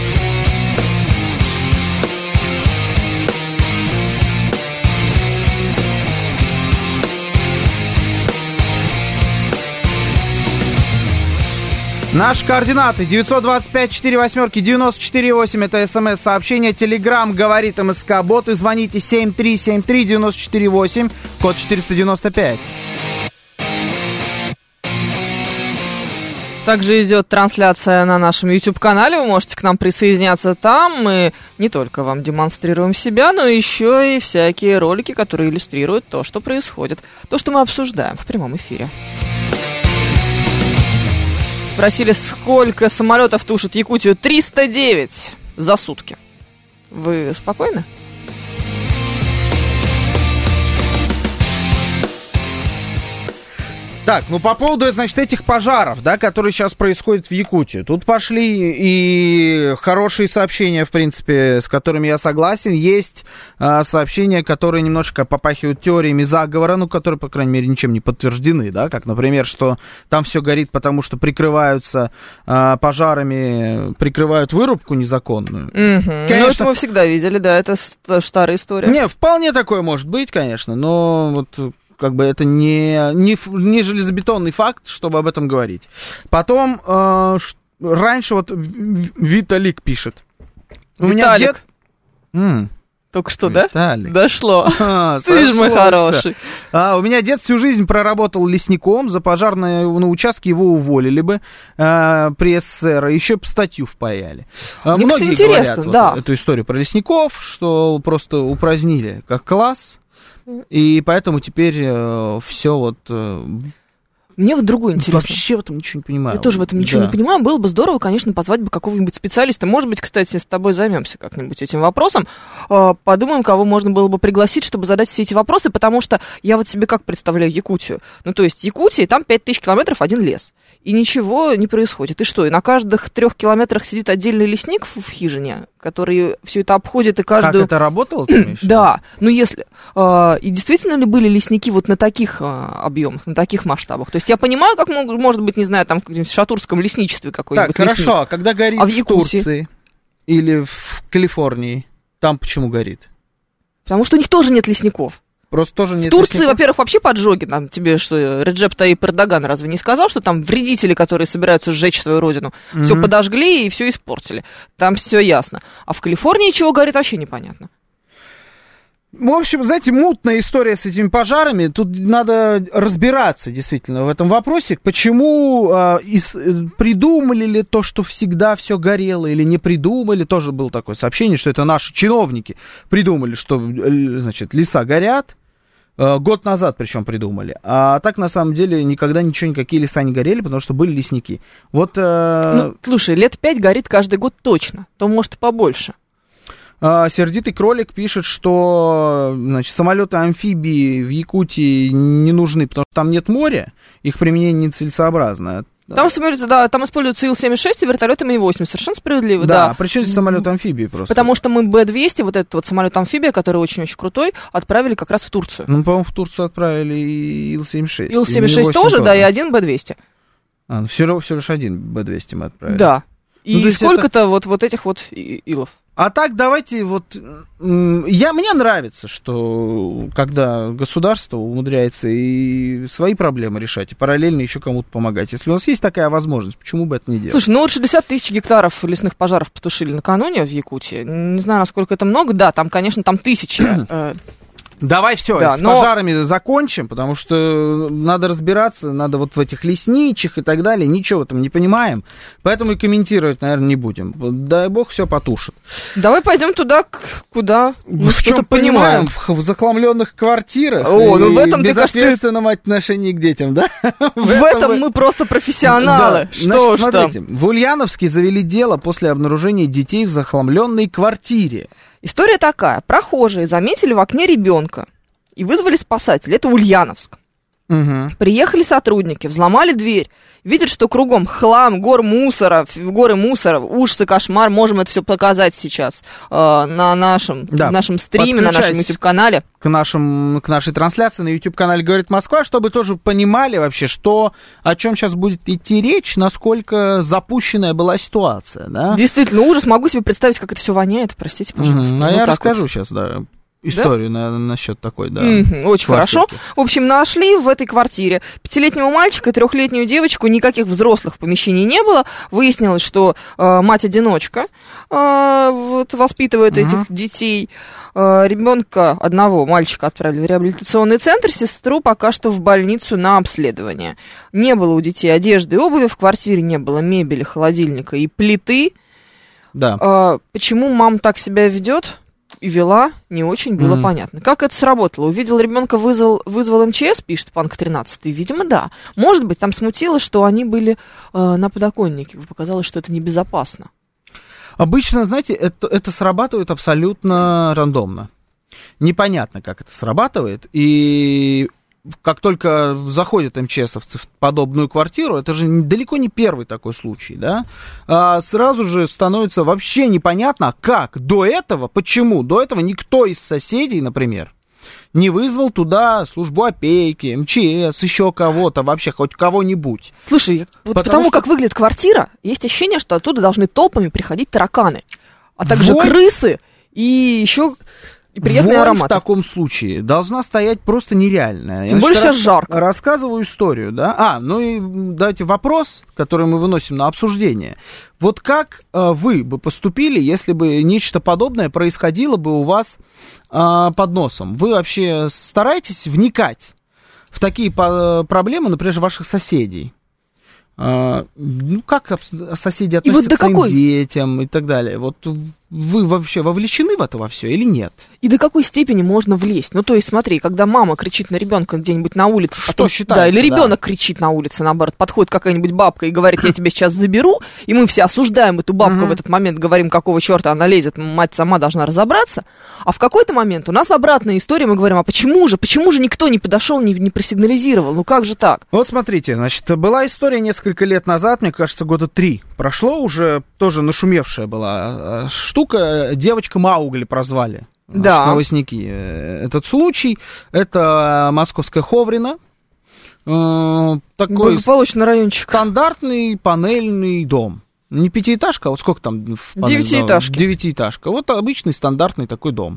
Наши координаты девятьсот двадцать пять сорок восемь девяносто четыре восемь. Это смс-сообщение. Телеграм говорит МСК Бот. И звоните семь три семь три девять четыре восемь, код четыреста девяносто пять. Также идет трансляция на нашем YouTube-канале. Вы можете к нам присоединяться там. Мы не только вам демонстрируем себя, но еще и всякие ролики, которые иллюстрируют то, что происходит. То, что мы обсуждаем в прямом эфире. Спросили, сколько самолетов тушит Якутию? триста девять за сутки. Вы спокойны? Так, ну по поводу, значит, этих пожаров, да, которые сейчас происходят в Якутии. Тут пошли и хорошие сообщения, в принципе, с которыми я согласен. Есть э, сообщения, которые немножко попахивают теориями заговора, ну, которые, по крайней мере, ничем не подтверждены, да, как, например, что там все горит, потому что прикрываются э, пожарами, прикрывают вырубку незаконную. Угу. Конечно, ну, это мы всегда видели, да, это старая история. Не, вполне такое может быть, конечно, но вот... Как бы это не, не, не железобетонный факт, чтобы об этом говорить. Потом, э, ш, раньше вот Виталик пишет. У Виталик. меня дед... М, Только что, Виталик. да? Дошло. А, Ты же мой хороший. А, у меня дед всю жизнь проработал лесником, за пожар на, на участке его уволили бы а, при СССР, еще бы статью впаяли. А, Мне, многие кстати, интересно, говорят да. вот эту историю про лесников, что просто упразднили как класс. И поэтому теперь э, все вот... Э, Мне вот другое интересно. Вообще в этом ничего не понимаю. Я тоже в этом ничего да. не понимаю. Было бы здорово, конечно, позвать бы какого-нибудь специалиста. Может быть, кстати, с тобой займемся как-нибудь этим вопросом. Подумаем, кого можно было бы пригласить, чтобы задать все эти вопросы, потому что я вот себе как представляю Якутию. Ну, то есть Якутия, там пять тысяч километров, один лес. И ничего не происходит. И что, и на каждых трех километрах сидит отдельный лесник в хижине, который все это обходит и каждую... Как это работало? Ты имеешь в виду? Да, ну если... Э, и действительно ли были лесники вот на таких э, объемах, на таких масштабах? То есть я понимаю, как могут, может быть, не знаю, там в каком-нибудь шатурском лесничестве какой-нибудь Так, лесник. хорошо, а когда горит А в в Якутии? Турции или в Калифорнии, там почему горит? Потому что у них тоже нет лесников. Просто тоже нет В Турции, лесников? во-первых, вообще поджоги. Там тебе что, Реджеп Таyyip Эрдоган разве не сказал, что там вредители, которые собираются сжечь свою родину, mm-hmm. все подожгли и все испортили. Там все ясно. А в Калифорнии чего горит, вообще непонятно. В общем, знаете, мутная история с этими пожарами. Тут надо разбираться действительно в этом вопросе. Почему э, из, придумали ли то, что всегда все горело, или не придумали. Тоже было такое сообщение, что это наши чиновники придумали, что, значит, леса горят. Э, год назад причем придумали. А так, на самом деле, никогда ничего, никакие леса не горели, потому что были лесники. Вот... Э... Ну, слушай, лет пять горит каждый год точно. То, может, и побольше. Сердитый кролик пишет, что, значит, самолеты-амфибии в Якутии не нужны, потому что там нет моря, их применение нецелесообразно. Там, да, там используются Ил семьдесят шесть и вертолеты Ми восемь, совершенно справедливо, да. Да, причем здесь самолет-амфибии просто. Потому что мы Бэ двести, вот этот вот самолет-амфибия, который очень-очень крутой, отправили как раз в Турцию. Ну, по-моему, в Турцию отправили Ил семьдесят шесть. Ил семьдесят шесть тоже, да, и один Бэ двести. А, ну, всего, всего лишь один Бэ двести мы отправили. Да. И ну, сколько-то это... вот, вот этих вот Илов. А так давайте вот... Я, мне нравится, что когда государство умудряется и свои проблемы решать, и параллельно еще кому-то помогать. Если у нас есть такая возможность, почему бы это не делать? Слушай, ну вот шестьдесят тысяч гектаров лесных пожаров потушили накануне в Якутии. Не знаю, насколько это много. Да, там, конечно, там тысячи... Давай все, да, с но... пожарами закончим, потому что надо разбираться, надо вот в этих лесничьих и так далее, ничего в этом не понимаем, поэтому и комментировать, наверное, не будем. Дай бог, все потушит. Давай пойдем туда, куда мы в что-то чем понимаем. В, в захламленных квартирах. О, ну в этом, ты, безответственном отношении к детям, да? В, в этом вы... мы просто профессионалы. Да. Что Значит, ж смотрите, там? В Ульяновске завели дело после обнаружения детей в захламленной квартире. История такая. Прохожие заметили в окне ребенка и вызвали спасателей. Это Ульяновск. Угу. Приехали сотрудники, взломали дверь. Видят, что кругом хлам, гор мусора, горы мусора, ужасы, кошмар. Можем это все показать сейчас э, на нашем, да. в нашем стриме, на нашем YouTube-канале. К, нашим, к нашей трансляции на YouTube-канале «Говорит Москва», чтобы тоже понимали вообще, что, о чем сейчас будет идти речь, насколько запущенная была ситуация. Да? Действительно, ужас. Могу себе представить, как это все воняет. Простите, пожалуйста. Mm-hmm. А вот я расскажу вот. сейчас, да. Историю да? на, насчет такой, да. Mm-hmm, очень хорошо. В общем, нашли в этой квартире пятилетнего мальчика и трехлетнюю девочку. Никаких взрослых в помещении не было. Выяснилось, что э, мать-одиночка э, вот, воспитывает mm-hmm. этих детей. Э, ребенка одного мальчика отправили в реабилитационный центр, сестру пока что в больницу на обследование. Не было у детей одежды и обуви, в квартире не было мебели, холодильника и плиты. Да. Э, почему мама так себя ведет? И вела, не очень было mm. понятно. Как это сработало? Увидел ребенка, вызвал, вызвал МЧС, пишет Панк тринадцать. Видимо, да. Может быть, там смутило, что они были э, на подоконнике. Показалось, что это небезопасно. Обычно, знаете, это, это срабатывает абсолютно рандомно. Непонятно, как это срабатывает. И как только заходят МЧСовцы в подобную квартиру, это же далеко не первый такой случай, да, а сразу же становится вообще непонятно, как до этого, почему до этого никто из соседей, например, не вызвал туда службу опеки, МЧС, еще кого-то, вообще хоть кого-нибудь. Слушай, вот потому, потому что... как выглядит квартира, есть ощущение, что оттуда должны толпами приходить тараканы, а также Вонь... крысы и еще... И приятный аромат. В таком случае должна стоять просто нереальная. Тем более сейчас жарко. Рассказываю историю, да. А, ну и давайте вопрос, который мы выносим на обсуждение. Вот как э, вы бы поступили, если бы нечто подобное происходило бы у вас э, под носом? Вы вообще стараетесь вникать в такие по- проблемы, например, ваших соседей? Uh, ну, как соседи относятся вот к своим какой... детям и так далее. Вот вы вообще вовлечены в это во все или нет? И до какой степени можно влезть? Ну, то есть, смотри, когда мама кричит на ребенка где-нибудь на улице, что потом, считается, да, или ребенок да. кричит на улице, наоборот, подходит какая-нибудь бабка и говорит, я тебя сейчас заберу, и мы все осуждаем эту бабку uh-huh. в этот момент, говорим, какого черта она лезет, мать сама должна разобраться. А в какой-то момент у нас обратная история, мы говорим, а почему же, почему же никто не подошел, не, не просигнализировал? Ну, как же так? Вот смотрите, значит, была история несколько лет назад, мне кажется, года три прошло, уже тоже нашумевшая была штука, девочка Маугли прозвали. Да. Новостники. Этот случай, это московская Ховрина. Такой благополучный райончик. Стандартный панельный дом. Не пятиэтажка, а вот сколько там? Девятиэтажка. Девятиэтажка. Вот обычный стандартный такой дом.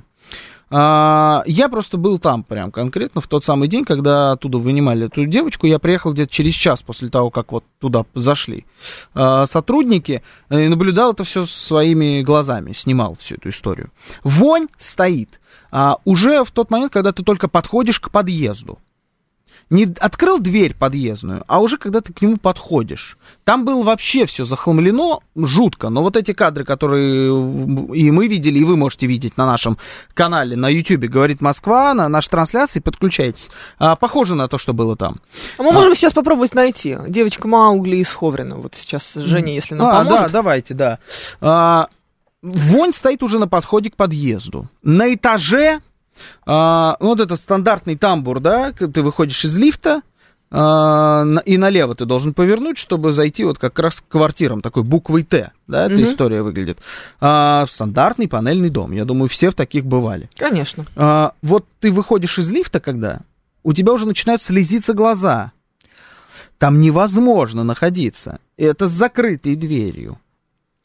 Я просто был там прям конкретно в тот самый день, когда оттуда вынимали эту девочку. Я приехал где-то через час после того, как вот туда зашли сотрудники, и наблюдал это все своими глазами, снимал всю эту историю. Вонь стоит уже в тот момент, когда ты только подходишь к подъезду. Не открыл дверь подъездную, а уже когда ты к нему подходишь. Там было вообще все захламлено, жутко. Но вот эти кадры, которые и мы видели, и вы можете видеть на нашем канале на YouTube, «Говорит Москва», на нашей трансляции, подключайтесь. А, похоже на то, что было там. А мы можем а. сейчас попробовать найти. Девочка Маугли из Ховрина. Вот сейчас Женя, если нам а, поможет. Да, давайте, да. А, вонь стоит уже на подходе к подъезду. На этаже... А, вот этот стандартный тамбур, да, ты выходишь из лифта, а, и налево ты должен повернуть, чтобы зайти вот как раз к квартирам, такой буквой Т, да, эта mm-hmm. история выглядит. А, стандартный панельный дом, я думаю, все в таких бывали. Конечно. А, вот ты выходишь из лифта, когда у тебя уже начинают слезиться глаза, там невозможно находиться, это с закрытой дверью.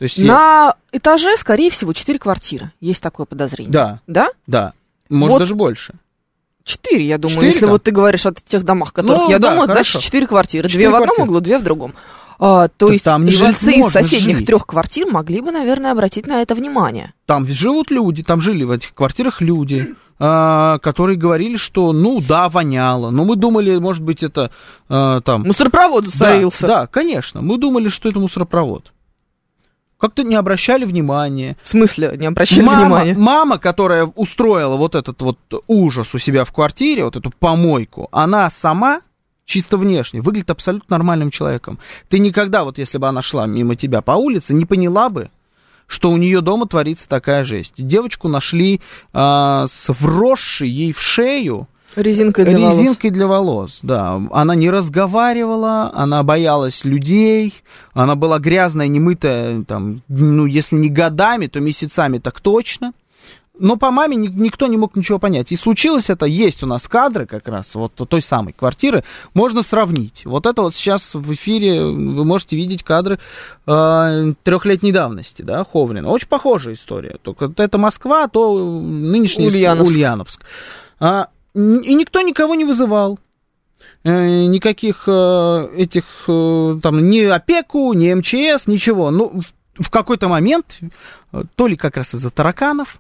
То есть на я... этаже, скорее всего, четыре квартиры. Есть такое подозрение. Да. Да? Да. Может, вот даже больше. Четыре, я думаю, четыре, если да? вот ты говоришь о тех домах, в которых ну, я да, думаю, хорошо. дальше четыре квартиры. четыре Две в квартиры. одном углу, две в другом. А, то да есть жильцы из соседних жить. трех квартир могли бы, наверное, обратить на это внимание. Там живут люди, там жили в этих квартирах люди, а, которые говорили, что, ну, да, воняло. Но мы думали, может быть, это а, там... Мусоропровод засорился. Да, да, конечно. Мы думали, что это мусоропровод. Как-то не обращали внимания. В смысле не обращали мама, внимания? Мама, которая устроила вот этот вот ужас у себя в квартире, вот эту помойку, она сама, чисто внешне, выглядит абсолютно нормальным человеком. Ты никогда, вот если бы она шла мимо тебя по улице, не поняла бы, что у нее дома творится такая жесть. Девочку нашли а, с вросшей ей в шею резинкой для волос. Резинкой для волос, да. Она не разговаривала, она боялась людей, она была грязная, немытая, там, ну, если не годами, то месяцами так точно. Но по маме ни, никто не мог ничего понять. И случилось это, есть у нас кадры как раз вот той самой квартиры, можно сравнить. Вот это вот сейчас в эфире вы можете видеть кадры э, трехлетней давности, да, Ховрина. Очень похожая история. Только это Москва, то нынешний Ульяновск. Ульяновск. А, и никто никого не вызывал. Э, никаких э, этих, э, там, ни опеку, ни эм че эс, ничего. Ну, в, в какой-то момент, то ли как раз из-за тараканов,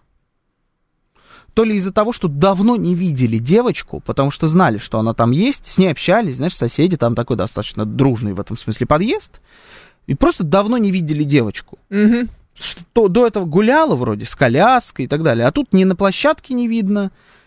то ли из-за того, что давно не видели девочку, потому что знали, что она там есть, с ней общались, знаешь, соседи, там такой достаточно дружный в этом смысле подъезд, и просто давно не видели девочку. Угу. Что до этого гуляла вроде с коляской и так далее, а тут ни на площадке не видно,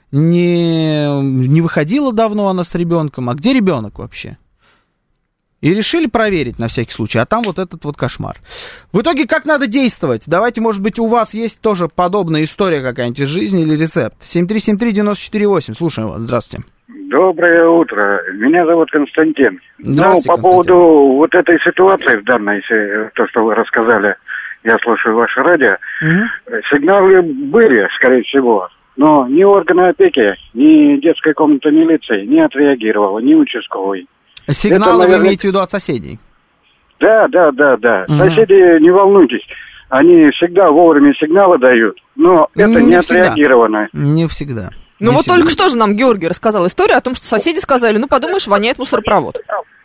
не, не выходила давно она с ребенком, а где ребенок вообще? И решили проверить на всякий случай, а там вот этот вот кошмар. В итоге как надо действовать? Давайте, может быть, у вас есть тоже подобная история какая-нибудь из жизни или рецепт. семь три семь три девять четыре восемь, слушаем вас, здравствуйте. Доброе утро, меня зовут Константин. Здравствуйте, ну, по Константин. поводу вот этой ситуации в данной, то, что вы рассказали, я слушаю ваше радио, угу. Сигналы были, скорее всего, но ни органы опеки, ни детская комната милиции не отреагировала, ни участковый. Сигналы, это, наверное... вы имеете в виду от соседей? Да, да, да, да. Угу. Соседи, не волнуйтесь, они всегда вовремя сигналы дают, но это не, не отреагировано. Не всегда. Ну не вот всегда. Только что же нам Георгий рассказал историю о том, что соседи сказали, ну подумаешь, воняет мусоропровод.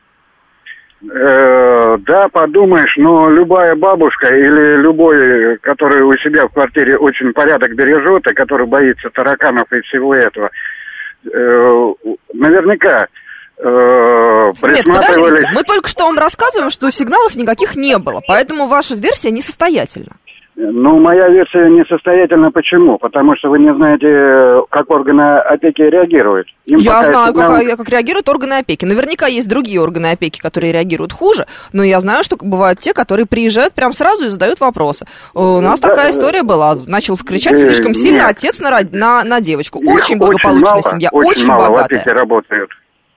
Э, да, подумаешь, но любая бабушка или любой, который у себя в квартире очень порядок бережет, и который боится тараканов и всего этого, э, наверняка э, Нет, подождите, мы только что вам рассказываем, что сигналов никаких не было, поэтому ваша версия несостоятельна. Ну, моя версия несостоятельна. Почему? Потому что вы не знаете, как органы опеки реагируют. Им я знаю, сигнал... как, как реагируют органы опеки. Наверняка есть другие органы опеки, которые реагируют хуже, но я знаю, что бывают те, которые приезжают прямо сразу и задают вопросы. У нас да, такая история была. Начал кричать э, слишком сильно нет. отец на, на, на девочку. Очень благополучная очень семья, очень, очень мало богатая. В опеке работают.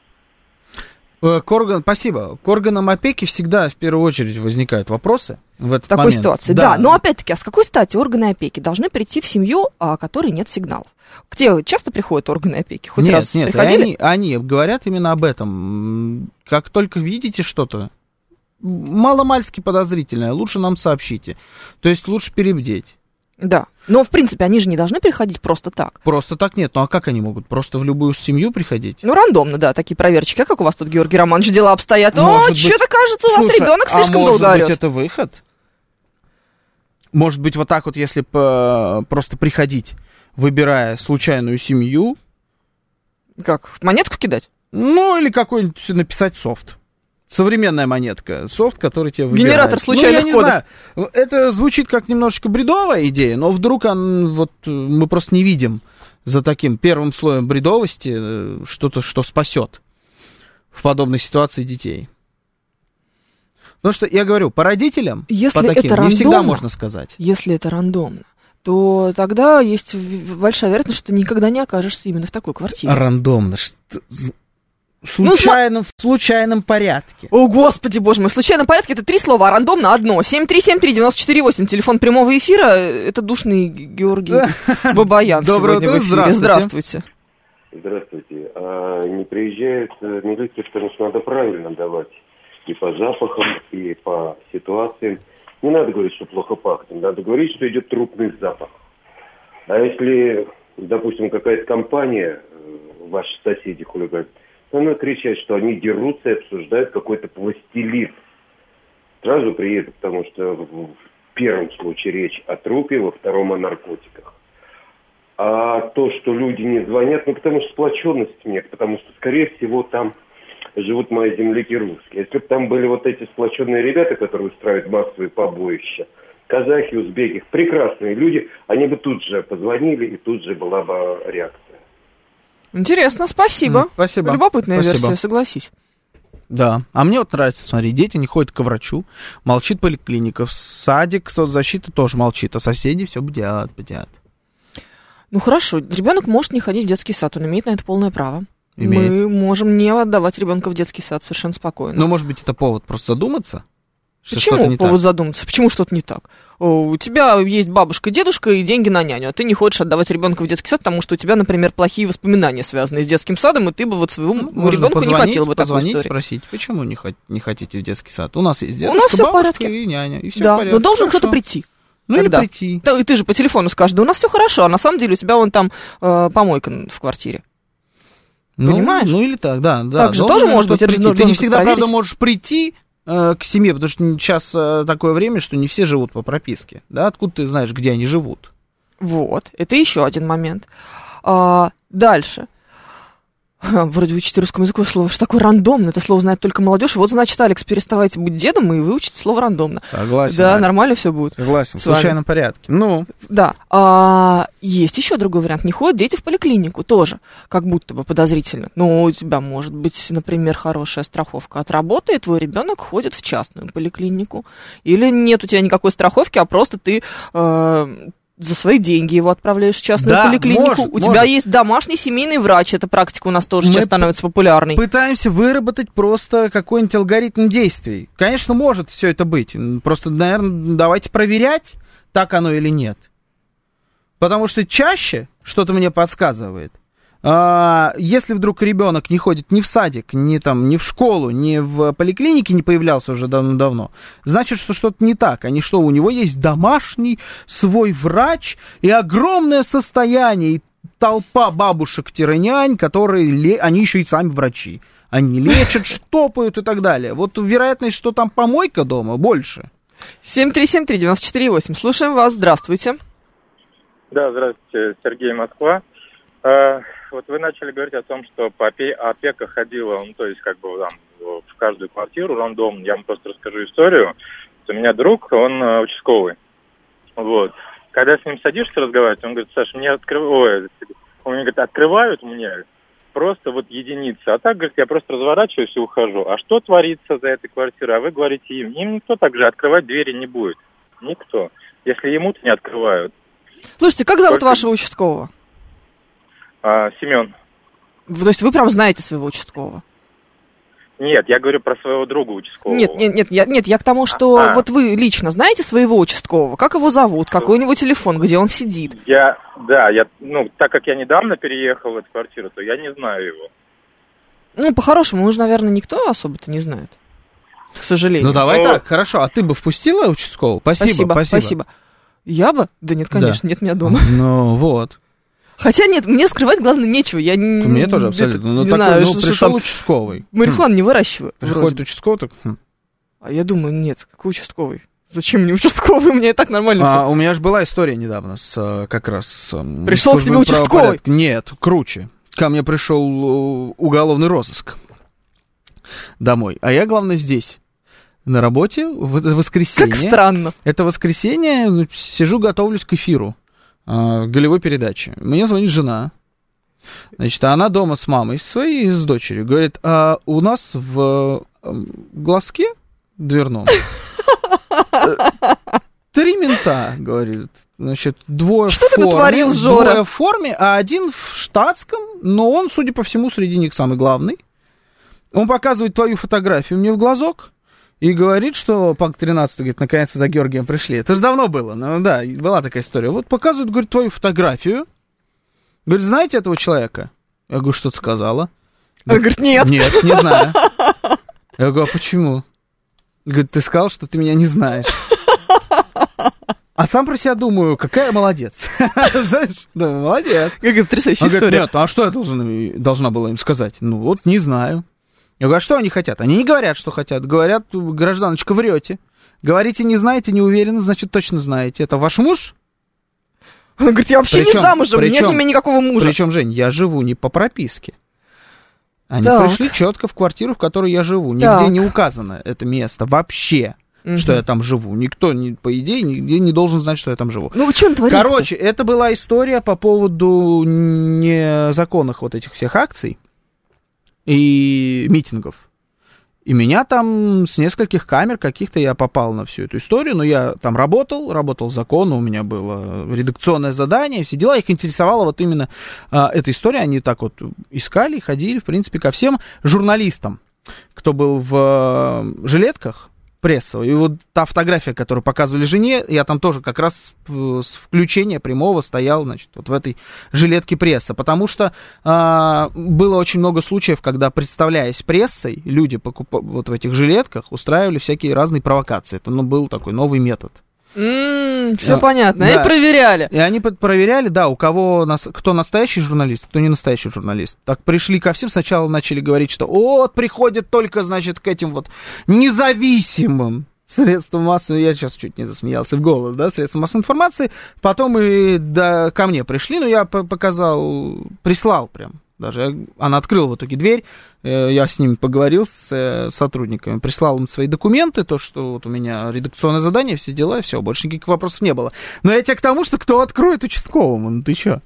К орган... Спасибо. К органам опеки всегда в первую очередь возникают вопросы в этот в такой момент. ситуации, да. да. Но опять-таки, а с какой стати органы опеки должны прийти в семью, о которой нет сигналов? Где часто приходят органы опеки? Хоть нет, раз нет, приходили? Они, они говорят именно об этом. Как только видите что-то маломальски подозрительное, лучше нам сообщите. То есть лучше перебдеть. Да, но в принципе они же не должны приходить просто так. Просто так нет, ну а как они могут? Просто в любую семью приходить? Ну рандомно, да, такие проверочки. А как у вас тут, Георгий Романович, дела обстоят? Может О, что-то кажется, у вас Слушай, ребенок слишком а долго орет. Может быть, это выход? Может быть, вот так вот, если по- просто приходить, выбирая случайную семью. Как, монетку кидать? Ну, или какой-нибудь написать софт. Современная монетка, софт, который тебе выбирает. Генератор случайных ну, я кодов. Не знаю. Это звучит как немножечко бредовая идея, но вдруг он, вот, мы просто не видим за таким первым слоем бредовости что-то, что спасет в подобной ситуации детей. Потому что, я говорю, по родителям, если по таким, это рандомно, не всегда можно сказать. Если это рандомно, то тогда есть большая вероятность, что ты никогда не окажешься именно в такой квартире. Рандомно, что... В случайном, ну, в случайном порядке. О, господи, боже мой, в случайном порядке это три слова, а рандомно одно. семь три семь три девять четыре восемь, телефон прямого эфира, это душный Георгий Бабаян сегодня в эфире. Здравствуйте. Здравствуйте. А не приезжает милиция, потому что надо правильно давать и по запахам, и по ситуациям. Не надо говорить, что плохо пахнет, надо говорить, что идет трупный запах. А если, допустим, какая-то компания, ваши соседи хулиганят, то она кричит, что они дерутся и обсуждают какой-то пластилин. Сразу приедут, потому что в первом случае речь о трупе, во втором о наркотиках. А то, что люди не звонят, ну потому что сплоченности нет, потому что, скорее всего, там живут мои земляки русские. Если бы там были вот эти сплоченные ребята, которые устраивают массовые побоища, казахи, узбеки, прекрасные люди, они бы тут же позвонили, и тут же была бы реакция. Интересно, спасибо. Mm, спасибо. Любопытная спасибо. версия, согласись. Да, а мне вот нравится, смотри, дети не ходят к врачу, молчит поликлиника, в садик, соцзащита тоже молчит, а соседи все бдят, бдят. Ну хорошо, ребенок может не ходить в детский сад, он имеет на это полное право. Имеет. Мы можем не отдавать ребенка в детский сад совершенно спокойно. Ну, может быть, это повод просто задуматься? Что Почему не повод так? задуматься? Почему что-то не так? О, у тебя есть бабушка, дедушка и деньги на няню, а ты не хочешь отдавать ребенка в детский сад, потому что у тебя, например, плохие воспоминания, связанные с детским садом, и ты бы вот своему Ну, ребенку не хотел бы такой позвонить, истории. спросить, почему не, хот- не хотите в детский сад? У нас есть дедушка, У нас все в бабушка порядке. И няня, и все Да, в порядке. но должен Хорошо. кто-то прийти. Ну, Тогда. или прийти. Да, и ты же по телефону скажешь, да у нас все хорошо, а на самом деле у тебя вон там э, помойка в квартире. Ну, Понимаешь? Ну, или так, да. да. Так же Должен тоже может быть, прийти. это же Ты не нужно всегда, проверить. правда, можешь прийти э, к семье, потому что сейчас э, такое время, что не все живут по прописке. Да, откуда ты знаешь, где они живут? Вот, это еще один момент. А, дальше. Вроде учите русскому языку слово, что такое рандомно, это слово знает только молодежь. Вот, значит, Алекс, переставайте быть дедом и выучите слово рандомно. Согласен. Да, Алекс. нормально все будет. Согласен, в с вами. случайном порядке. Ну, Да. А, есть еще другой вариант. Не ходят дети в поликлинику тоже, как будто бы подозрительно. Но у тебя может быть, например, хорошая страховка от работы, и твой ребенок ходит в частную поликлинику. Или нет у тебя никакой страховки, а просто ты э, за свои деньги его отправляешь в частную Да, поликлинику. может, у тебя может. есть домашний семейный врач. Эта практика у нас тоже Мы сейчас становится популярной. пытаемся выработать просто какой-нибудь алгоритм действий. Конечно, может все это быть. Просто, наверное, давайте проверять, так оно или нет. Потому что чаще, что-то мне подсказывает, а, если вдруг ребенок не ходит ни в садик, ни, там, ни в школу, ни в поликлинике, не появлялся уже давно-давно, значит, что что-то не так. А не что, у него есть домашний свой врач и огромное состояние, и толпа бабушек-нянь, которые, ле... они еще и сами врачи. Они лечат, штопают и так далее. Вот вероятность, что там помойка дома, больше. семь три семь три девять четыре восемь. Слушаем вас. Здравствуйте. Да, здравствуйте, Сергей, Москва. Э, вот вы начали говорить о том, что опека ходила, ну, то есть, как бы, там, в каждую квартиру рандомно. Я вам просто расскажу историю. У меня друг, он э, участковый. Вот. Когда с ним садишься разговаривать, он говорит: Саша, мне открывают, он мне говорит, открывают мне просто вот единицы. А так, говорит, я просто разворачиваюсь и ухожу. А что творится за этой квартирой? А вы говорите им. Им никто так же открывать двери не будет. Никто. Если ему-то не открывают. Слушайте, как зовут Только... вашего участкового? А, Семен. То есть вы прям знаете своего участкового? Нет, я говорю про своего друга участкового. Нет, нет, нет, я, нет, я к тому, что А-а. вот вы лично знаете своего участкового, как его зовут, какой у него телефон, где он сидит? Я, да, я, ну, так как я недавно переехал в эту квартиру, то я не знаю его. Ну, по-хорошему, уже, наверное, никто особо-то не знает, к сожалению. Ну, давай Ну, так, хорошо. А ты бы впустила участкового? Спасибо, спасибо, спасибо. спасибо. Я бы? Да нет, конечно, Да. нет меня дома. Ну, вот. Хотя нет, мне скрывать, главное, нечего. Я не, Мне тоже абсолютно. это, Ну, не такой, знаю, ну, что, что пришел там участковый. марихуану не выращиваю. Хм. вроде Приходит бы. участковый, так... хм. А я думаю, нет, какой участковый? Зачем мне участковый? У меня и так нормально А, все. у меня же была история недавно с э, как раз... с, м, Пришел к тебе службой участковый? правопорядка. Нет, круче. Ко мне пришел э, уголовный розыск домой. А я, главное, здесь. На работе, в это воскресенье. Как странно. Это воскресенье, ну, сижу, готовлюсь к эфиру, э, голевой передачи. Мне звонит жена. Значит, она дома с мамой своей и с дочерью. Говорит, а у нас в э, глазке дверном э, три мента, говорит. Значит, двое Что в ты форме, натворил, Жора? двое в форме, а один в штатском, но он, судя по всему, среди них самый главный. Он показывает твою фотографию мне в глазок и говорит, что Панк тринадцать, говорит, наконец-то за Георгием пришли. Это же давно было, ну да, была такая история. Вот показывает, говорит, твою фотографию. Говорит, знаете этого человека? Я говорю, что ты сказала? Она говорит, нет. Нет, не знаю. Я говорю, а почему? Говорит, ты сказал, что ты меня не знаешь. А сам про себя думаю, какая молодец. Знаешь, думаю, молодец. Какая потрясающая история. Говорит, нет, ну а что я должен, должна была им сказать? Ну вот, не знаю. Я говорю, а что они хотят? Они не говорят, что хотят. Говорят, гражданочка, врете. Говорите, не знаете, не уверены, значит, точно знаете. Это ваш муж? Он говорит, я вообще причем, не замужем, причем, нет у меня никакого мужа. Причем, Жень, я живу не по прописке. Они так. пришли четко в квартиру, в которой я живу. Нигде так. не указано это место вообще. Угу. Что я там живу. Никто, по идее, нигде не должен знать, что я там живу. Ну, вы что творите? Короче, это была история по поводу незаконных вот этих всех акций и митингов. И меня там с нескольких камер каких-то я попал на всю эту историю. Но я там работал, работал законно, у меня было редакционное задание, все дела. Их интересовала вот именно а, эта история. Они так вот искали, ходили, в принципе, ко всем журналистам, кто был в а, жилетках. Пресса. И вот та фотография, которую показывали жене, я там тоже как раз с включения прямого стоял, значит, вот в этой жилетке пресса. Потому что а, было очень много случаев, когда, представляясь прессой, люди покуп... вот в этих жилетках устраивали всякие разные провокации. Это ну, был такой новый метод. Mm, все а, понятно. Да. И проверяли. И они проверяли, да, у кого, кто настоящий журналист, кто не настоящий журналист. Так пришли ко всем, сначала начали говорить, что вот, приходят только, значит, к этим вот независимым средствам массовой, я сейчас чуть не засмеялся в голос, да, средствам массовой информации. Потом и да, ко мне пришли, но я показал, прислал прям. Даже она открыла в итоге дверь, я с ними поговорил, с сотрудниками, прислал им свои документы, то, что вот у меня редакционное задание, все дела, и все, больше никаких вопросов не было. Но я тебе к тому, что кто откроет участковому, ну ты чё?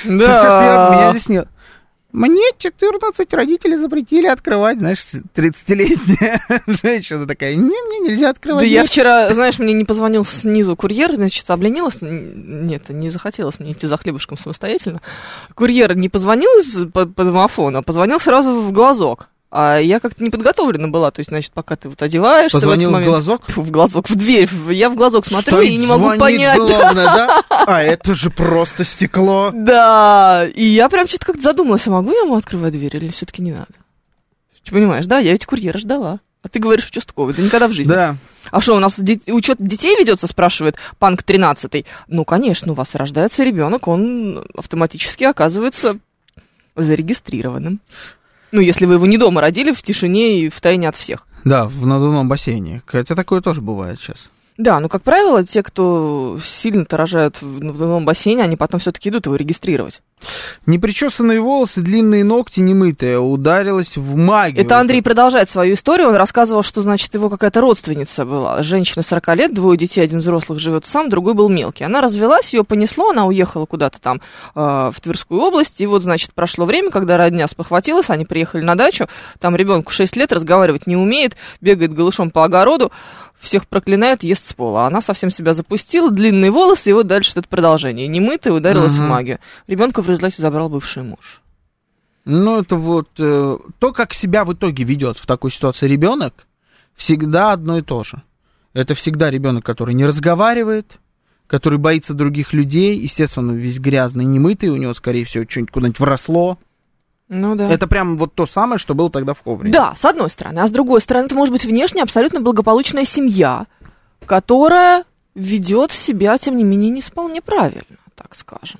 Да. Меня здесь нет. Мне четырнадцать родители запретили открывать, знаешь, тридцатилетняя женщина такая, не, мне нельзя открывать. Да я вчера, знаешь, мне не позвонил снизу курьер, значит, обленилась, нет, не захотелось мне идти за хлебушком самостоятельно. Курьер не позвонил по, по домофону, а позвонил сразу в глазок. А я как-то не подготовлена была, то есть, значит, пока ты вот одеваешься... Позвонил в, в глазок? В глазок, в дверь. Я в глазок смотрю и не могу понять. Главное, да? А это же просто стекло. Да, и я прям что-то как-то задумалась, а могу я ему открывать дверь или все-таки не надо? Ты понимаешь, да, я ведь курьера ждала. А ты говоришь участковый, да никогда в жизни. Да. А что, у нас де- учет детей ведется, спрашивает Панк тринадцатый. Ну, конечно, у вас рождается ребенок, он автоматически оказывается зарегистрированным. Ну, если вы его не дома родили, в тишине и втайне от всех. Да, в надувном бассейне. Хотя такое тоже бывает сейчас. Да, ну, как правило, те, кто сильно-то рожают в надувном бассейне, они потом все-таки идут его регистрировать. Непричесанные волосы, длинные ногти, немытые, ударилась в магию. Это Андрей продолжает свою историю. Он рассказывал, что, значит, его какая-то родственница была. Женщина сорок лет, двое детей, один взрослых живет сам, другой был мелкий. Она развелась, ее понесло, она уехала куда-то там э, в Тверскую область. И вот, значит, прошло время, когда родня спохватилась, они приехали на дачу. Там ребенку шесть лет, разговаривать не умеет, бегает голышом по огороду, всех проклинает, ест с пола. Она совсем себя запустила, длинные волосы, и вот дальше это продолжение. Немытая, ударилась uh-huh. в магию. Ребенка врезлась и забрал бывший муж. Ну, это вот э, то, как себя в итоге ведет в такой ситуации ребенок, всегда одно и то же. Это всегда ребенок, который не разговаривает, который боится других людей, естественно, весь грязный, немытый, у него, скорее всего, что-нибудь куда-нибудь вросло. Ну да. Это прям вот то самое, что было тогда в Ховрине. Да, с одной стороны. А с другой стороны, это может быть внешне абсолютно благополучная семья, которая ведет себя, тем не менее, не вполне правильно, так скажем.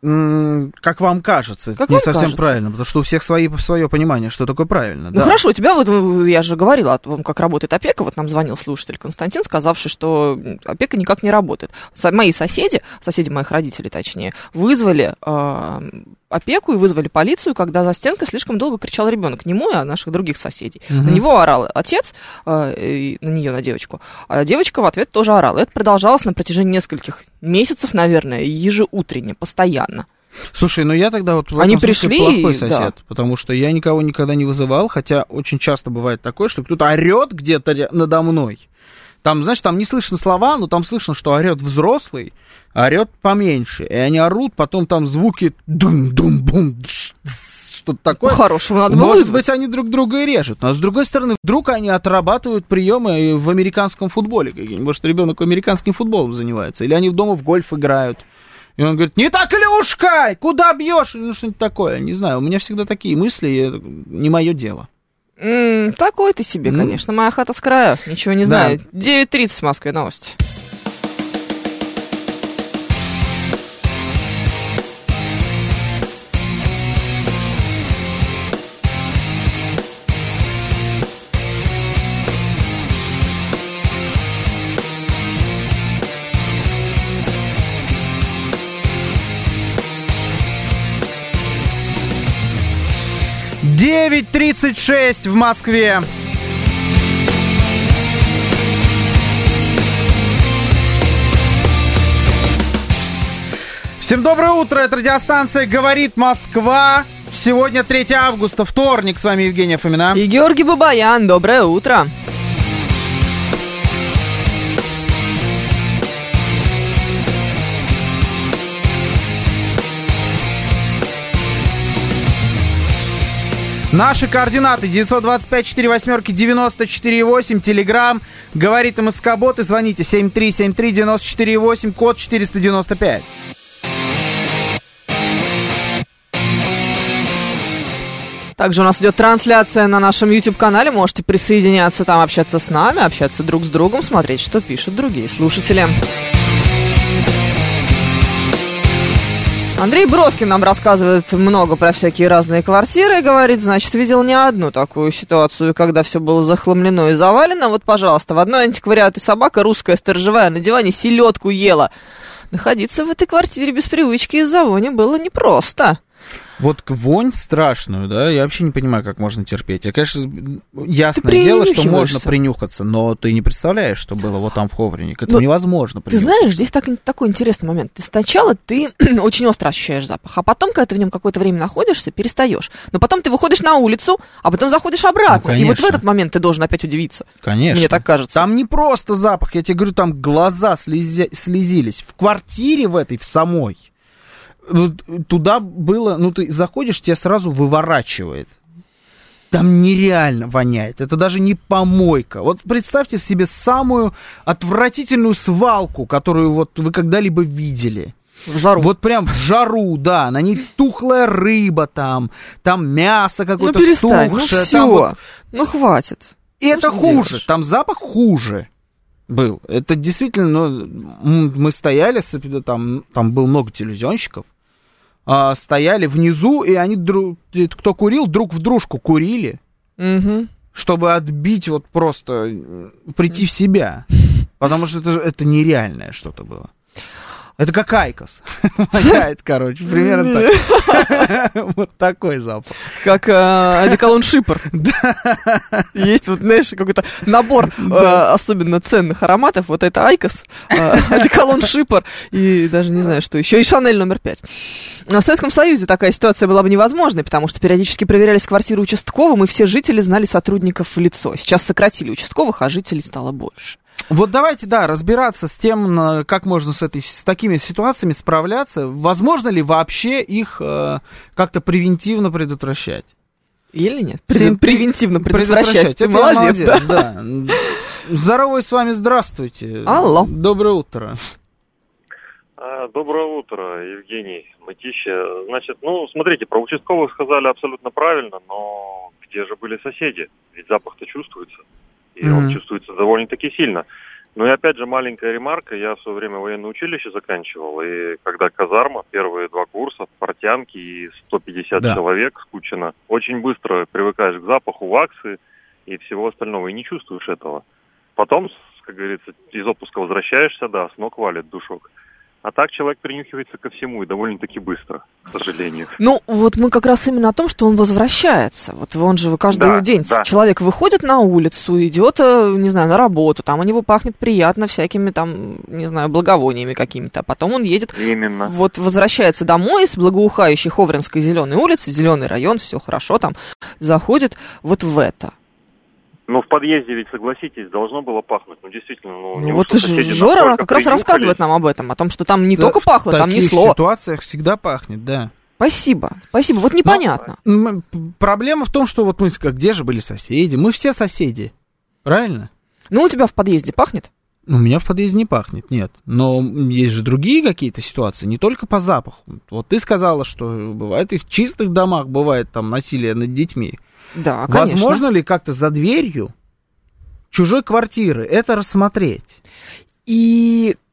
Как вам кажется, как не вам совсем кажется? Правильно, потому что у всех свои, свое понимание, что такое правильно. Ну да. Хорошо, у тебя вот, я же говорила о том, как работает опека, вот нам звонил слушатель Константин, сказавший, что опека никак не работает. Мои соседи, соседи моих родителей точнее, вызвали э, опеку и вызвали полицию, когда за стенкой слишком долго кричал ребенок, не мой, а наших других соседей. Угу. На него орал отец, э, и на нее, на девочку, а девочка в ответ тоже орала. Это продолжалось на протяжении нескольких месяцев, наверное, ежеутренне, постоянно. Слушай, ну я тогда вот в Они этом пришли, плохой сосед, да. потому что я никого никогда не вызывал, хотя очень часто бывает такое, что кто-то орет где-то надо мной. Там, знаешь, там не слышно слова, но там слышно, что орет взрослый, орет поменьше. И они орут, потом там звуки дум-дум-бум, что-то такое. По-хорошему надо было Может вызвать. быть, они друг друга и режут. Но, с другой стороны, вдруг они отрабатывают приемы в американском футболе какие-нибудь. Может, ребенок американским футболом занимается. Или они дома в гольф играют. И он говорит, не так, Илюшка, куда бьешь? Ну, что-нибудь такое, не знаю. У меня всегда такие мысли, не мое дело. Mm, такой ты себе, mm. конечно. Моя хата с края, ничего не знаю. Да. девять тридцать в Москве, новости. девять тридцать шесть в Москве. Всем доброе утро, это радиостанция «Говорит Москва». Сегодня третьего августа, вторник, с вами Евгения Фомина. И Георгий Бабаян, доброе утро. Наши координаты девятьсот двадцать пять сорок восемь девяносто четыре восемь, Телеграм, говорит МСК-бот, и звоните семь три семь три девять четыре восемь, код четыреста девяносто пять. Также у нас идет трансляция на нашем YouTube-канале. Можете присоединяться там, общаться с нами, общаться друг с другом, смотреть, что пишут другие слушатели. Андрей Бровкин нам рассказывает много про всякие разные квартиры и говорит, значит, видел не одну такую ситуацию, когда все было захламлено и завалено. Вот, пожалуйста, в одной антиквариате собака русская сторожевая на диване селедку ела. Находиться в этой квартире без привычки из-за вони было непросто. Вот вонь страшную, да, я вообще не понимаю, как можно терпеть. Я, конечно, ясное дело, что можно принюхаться, но ты не представляешь, что было вот там в Ховрине. Это но невозможно принюхаться. Ты знаешь, здесь так, такой интересный момент. Ты сначала ты очень остро ощущаешь запах, а потом, когда ты в нем какое-то время находишься, перестаешь. Но потом ты выходишь на улицу, а потом заходишь обратно. Ну, и вот в этот момент ты должен опять удивиться. Конечно. Мне так кажется. Там не просто запах, я тебе говорю, там глаза слези... слезились. В квартире в этой, в самой. Туда было, ну ты заходишь, тебя сразу выворачивает. Там нереально воняет. Это даже не помойка. Вот представьте себе самую отвратительную свалку, которую вот вы когда-либо видели. В жару. Вот прям в жару, да. На ней тухлая рыба там, там мясо какое-то ну, перестань, стухшее. Ну все, вот... ну хватит. И ну, это хуже, делаешь? Там запах хуже. Был. Это действительно, ну, мы стояли, там, там было много телевизионщиков, а, стояли внизу, и они, друг, кто курил, друг в дружку курили, угу. чтобы отбить, вот просто прийти в себя. Потому что это, это нереальное что-то было. Это как айкос. Воняет, короче, примерно так. Вот такой запах. Как одеколон Шипр. Есть вот, знаешь, какой-то набор особенно ценных ароматов. Вот это айкос, одеколон Шипр и даже не знаю, что еще. И Шанель номер пять. В Советском Союзе такая ситуация была бы невозможной, потому что периодически проверялись квартиры участковым, и все жители знали сотрудников в лицо. Сейчас сократили участковых, а жителей стало больше. Вот давайте, да, разбираться с тем, как можно с, этой, с такими ситуациями справляться. Возможно ли вообще их э, как-то превентивно предотвращать? Или нет? Пред, превентивно предотвращать. Ты молодец, молодец, да? да. Здорово с вами, здравствуйте. Алло. Доброе утро. Доброе утро, Евгений Мытища. Значит, ну, смотрите, про участковых сказали абсолютно правильно, но где же были соседи? Ведь запах-то чувствуется. И mm-hmm. он чувствуется довольно-таки сильно. Ну и опять же маленькая ремарка. Я в свое время военное училище заканчивал. И когда казарма, первые два курса, портянки и сто пятьдесят да. человек скучно, очень быстро привыкаешь к запаху ваксы и всего остального. И не чувствуешь этого. Потом, как говорится, из отпуска возвращаешься, да, с ног валит душок. А так человек принюхивается ко всему и довольно-таки быстро, к сожалению. Ну, вот мы как раз именно о том, что он возвращается. Вот он же каждый да, день да. человек выходит на улицу, идет, не знаю, на работу, там у него пахнет приятно всякими там, не знаю, благовониями какими-то. А потом он едет, Именно. вот возвращается домой с благоухающей Ховринской зеленой улицы, зеленый район, все хорошо там, заходит вот в это. Ну, в подъезде ведь, согласитесь, должно было пахнуть. Ну, действительно, ну... ну вот Жора как раз рассказывает нам об этом, о том, что там не да, только пахло, там несло. В таких ситуациях всегда пахнет, да. Спасибо, спасибо. Вот непонятно. Но, проблема в том, что вот мы, где же были соседи? Мы все соседи, правильно? Ну, у тебя в подъезде пахнет? У меня в подъезде не пахнет, нет. Но есть же другие какие-то ситуации, не только по запаху. Вот ты сказала, что бывает и в чистых домах бывает там насилие над детьми. Да, конечно. Возможно ли как-то за дверью чужой квартиры это рассмотреть? И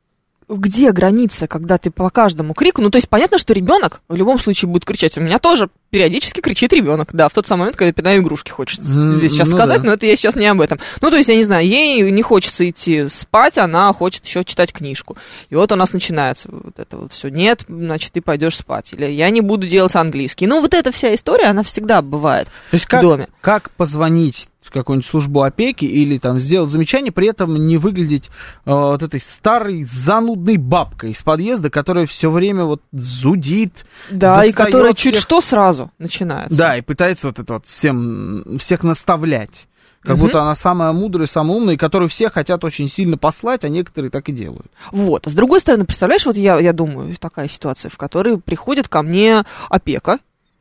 где граница, когда ты по каждому крику, ну, то есть понятно, что ребенок в любом случае будет кричать. У меня тоже периодически кричит ребенок, да, в тот самый момент, когда пинаю игрушки, хочется mm, сейчас ну сказать, да. Но это я сейчас не об этом. Ну, то есть, я не знаю, ей не хочется идти спать, она хочет еще читать книжку. И вот у нас начинается вот это вот все. Нет, значит, ты пойдешь спать. Или я не буду делать английский. Ну, вот эта вся история, она всегда бывает то есть в как, доме. Как позвонить в какую-нибудь службу опеки или там сделать замечание, при этом не выглядеть э, вот этой старой занудной бабкой из подъезда, которая все время вот зудит. Да, и которая всех... чуть что сразу начинается. Да, и пытается вот это вот всем, всех наставлять. Как угу. будто она самая мудрая, самая умная, и которую все хотят очень сильно послать, а некоторые так и делают. Вот. А с другой стороны, представляешь, вот я, я думаю, такая ситуация, в которой приходит ко мне опека,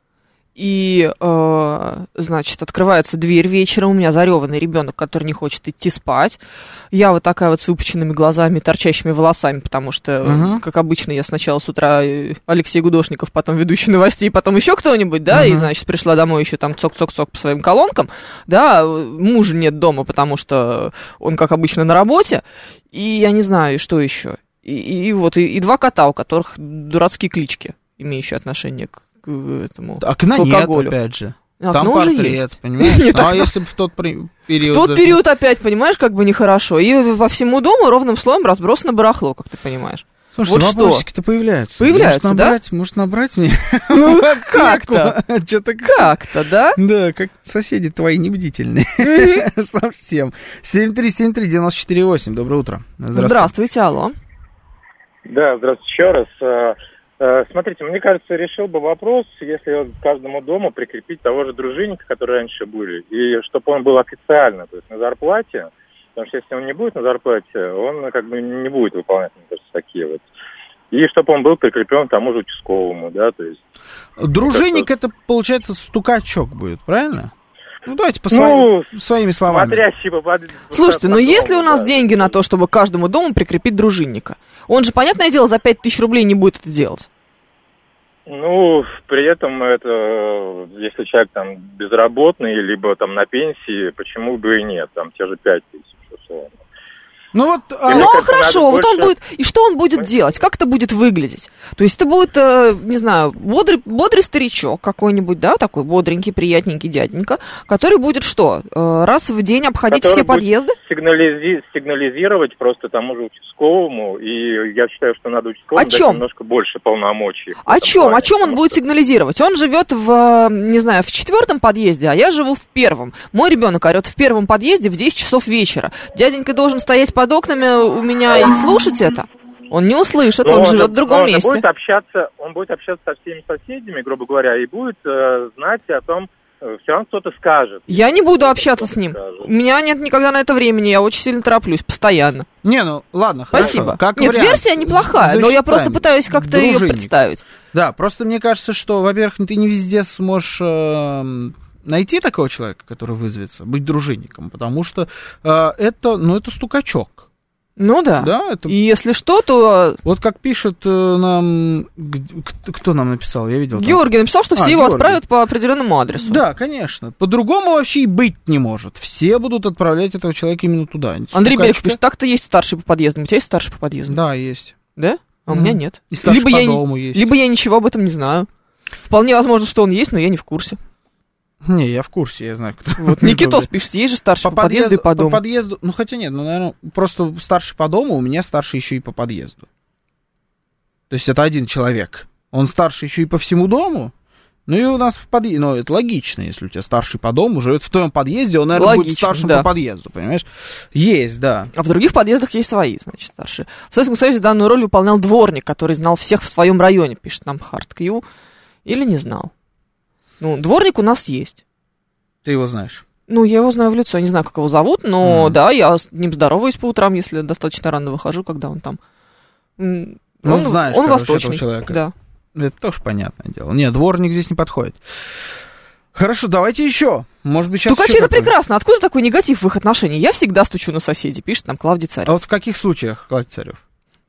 и, э, значит, открывается дверь вечером, у меня зареванный ребенок, который не хочет идти спать. Я вот такая вот с выпученными глазами, торчащими волосами, потому что, uh-huh. как обычно, я сначала с утра Алексей Гудошников, потом ведущий новостей, потом еще кто-нибудь, да, uh-huh. и, значит, пришла домой еще там цок-цок-цок по своим колонкам, да, мужа нет дома, потому что он, как обычно, на работе, и я не знаю, что еще. И, и вот, и, и два кота, у которых дурацкие клички, имеющие отношение к этому окна алкоголю. Нет, опять же. Окно там уже портрет, есть. Понимаешь? Нет, а окно... если бы в тот период... В тот даже... период опять, понимаешь, как бы нехорошо. И во всему дому ровным слоем разбросано барахло, как ты понимаешь. Слушай, вот вопросики-то появляются. Появляются, может, да? Набрать, может, набрать мне? Ну, как-то. Что-то как-то, да? Да, как соседи твои небдительные. Совсем. семь три семь три девяносто четыре восемь. Доброе утро. Здравствуйте, алло. Да, здравствуйте еще раз. Смотрите, мне кажется, решил бы вопрос, если к каждому дому прикрепить того же дружинника, которые раньше были, и чтобы он был официально, то есть на зарплате, потому что если он не будет на зарплате, он как бы не будет выполнять, мне кажется, такие вот. И чтобы он был прикреплен к тому же участковому, да, то есть... Дружинник это, получается, стукачок будет, правильно? Ну, давайте по своим, ну, своими словами. Смотрящий по, по, Слушайте, по но дому, если у нас да, деньги на то, чтобы каждому дому прикрепить дружинника, он же, понятное дело, за пять тысяч рублей не будет это делать. Ну, при этом это, если человек там безработный, либо там на пенсии, почему бы и нет, там те же пять тысяч, условно. Ну, вот, а... ну а хорошо, вот больше... он будет, и что он будет делать, как это будет выглядеть? То есть это будет, не знаю, бодрый, бодрый старичок какой-нибудь, да, такой бодренький, приятненький дяденька, который будет что, раз в день обходить который все подъезды? Сигнализи... сигнализировать просто тому же участковому, и я считаю, что надо участковому дать немножко больше полномочий. О чем? Плане, о чем он будет что... сигнализировать? Он живет в, не знаю, в четвертом подъезде, а я живу в первом. Мой ребенок орет в первом подъезде в десять часов вечера. Дяденька должен стоять под окнами у меня и слушать это? Он не услышит, он, он живет в другом он месте. Будет общаться, он будет общаться со всеми соседями, грубо говоря, и будет э, знать о том, э, все равно кто-то скажет. Я не буду общаться с ним. Скажет. У меня нет никогда на это времени, я очень сильно тороплюсь, постоянно. Не, ну ладно, спасибо. Как нет, вариант. Версия неплохая, Засчитаем. Но я просто пытаюсь как-то Дружинник. Ее представить. Да, просто мне кажется, что, во-первых, ты не везде сможешь... Э, найти такого человека, который вызовется, быть дружинником, потому что э, это, ну, это стукачок. Ну да. да это... И если что, то... Вот как пишет э, нам... Кто нам написал? Я видел. Георгий там... написал, что все а, его Георгий. Отправят по определенному адресу. Да, конечно. По-другому вообще и быть не может. Все будут отправлять этого человека именно туда. Андрей Берег пишет, так-то есть старший по подъезду. У тебя есть старший по подъезду? Да, есть. Да? А mm-hmm. у меня нет. И старший либо по я дому не... есть. Либо я ничего об этом не знаю. Вполне возможно, что он есть, но я не в курсе. Не, я в курсе, я знаю, кто. Вот Никитос пишет, есть же старший по, по подъезду, подъезду и по дому. По подъезду, ну хотя нет, ну, наверное, просто старший по дому, у меня старший еще и по подъезду. То есть это один человек. Он старший еще и по всему дому. Ну и у нас в подъезде, ну это логично, если у тебя старший по дому живет в твоем подъезде, он, наверное, логично, будет старшим да. по подъезду, понимаешь? Есть, да. А в других подъездах есть свои, значит, старшие. В Советском Союзе данную роль выполнял дворник, который знал всех в своем районе, пишет нам HardQ, или не знал. Ну, дворник у нас есть. Ты его знаешь? Ну, я его знаю в лицо, я не знаю, как его зовут, но mm. да, я с ним здороваюсь по утрам, если достаточно рано выхожу, когда он там. Ну, он знаешь, он короче, восточный, человека. Да. Это тоже понятное дело. Нет, дворник здесь не подходит. Хорошо, давайте еще. Может быть, сейчас. Стукачи это прекрасно. Откуда такой негатив в их отношениях? Я всегда стучу на соседей, пишет нам Клавдий Царев. А вот в каких случаях, Клавдий Царев?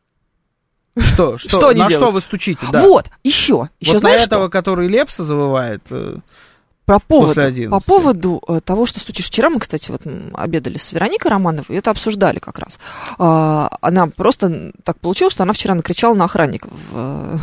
Что, что, что они на делают? Что вы стучите? Да. Вот, еще. еще вот знаешь на этого, что? который Лепса завывает, Про поводу, по поводу э, того, что случилось. Вчера мы, кстати, вот обедали с Вероникой Романовой, и это обсуждали как раз. А, она просто так получилось, что она вчера накричала на охранников в,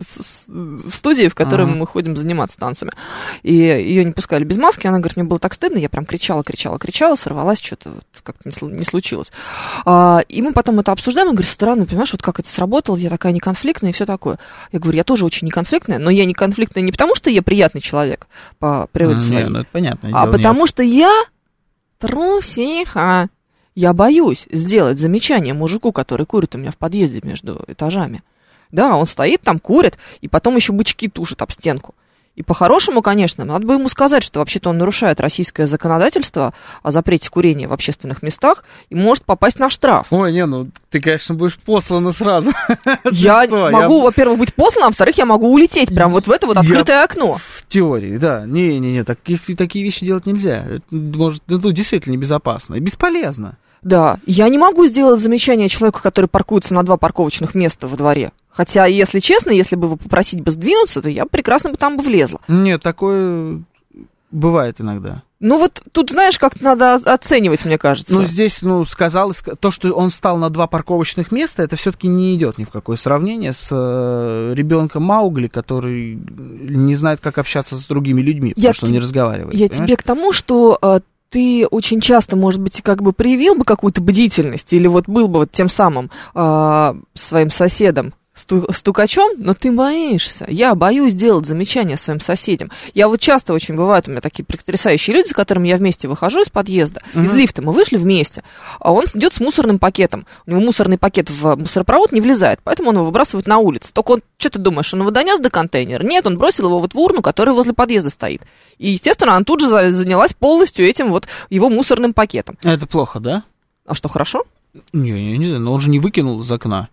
в студии, в которой ага. мы ходим заниматься танцами. И ее не пускали без маски. Она говорит, мне было так стыдно, я прям кричала, кричала, кричала, сорвалась, что-то вот как-то не случилось. А, и мы потом это обсуждаем, и говорю, странно, понимаешь, вот как это сработало, я такая неконфликтная и все такое. Я говорю, я тоже очень неконфликтная, но я неконфликтная не потому, что я приятный человек по природе своей, ну, это понятно, а потому нет. что я трусиха. Я боюсь сделать замечание мужику, который курит у меня в подъезде между этажами. Да, он стоит там, курит, и потом еще бычки тушит об стенку. И по-хорошему, конечно, надо бы ему сказать, что вообще-то он нарушает российское законодательство о запрете курения в общественных местах и может попасть на штраф. Ой, не, ну ты, конечно, будешь послана сразу. Я могу, я... во-первых, быть послана, а во-вторых, я могу улететь прямо вот в это вот открытое я... окно. В теории, да. Не-не-не, таких, такие вещи делать нельзя. Это, может, ну, действительно небезопасно и бесполезно. Да, я не могу сделать замечание человеку, который паркуется на два парковочных места во дворе. Хотя, если честно, если бы его попросить бы сдвинуться, то я прекрасно бы там бы влезла. Нет, такое бывает иногда. Ну вот тут, знаешь, как-то надо оценивать, мне кажется. Ну здесь, ну, сказал, то, что он встал на два парковочных места, это все-таки не идет ни в какое сравнение с э, ребенком Маугли, который не знает, как общаться с другими людьми, я потому что он не разговаривает. Я понимаешь? Тебе к тому, что... Э, ты очень часто, может быть, как бы проявил бы какую-то бдительность или вот был бы вот тем самым э, своим соседом, стукачом, но ты боишься. Я боюсь делать замечания своим соседям. Я вот часто очень бывают у меня такие потрясающие люди, с которыми я вместе выхожу из подъезда, uh-huh. из лифта, мы вышли вместе, а он идет с мусорным пакетом. У него мусорный пакет в мусоропровод не влезает, поэтому он его выбрасывает на улице. Только он, что ты думаешь, он его донес до контейнера? Нет, он бросил его вот в урну, которая возле подъезда стоит. И, естественно, она тут же занялась полностью этим вот его мусорным пакетом. Это плохо, да? А что, хорошо? Не, я не знаю, но он же не выкинул из окна.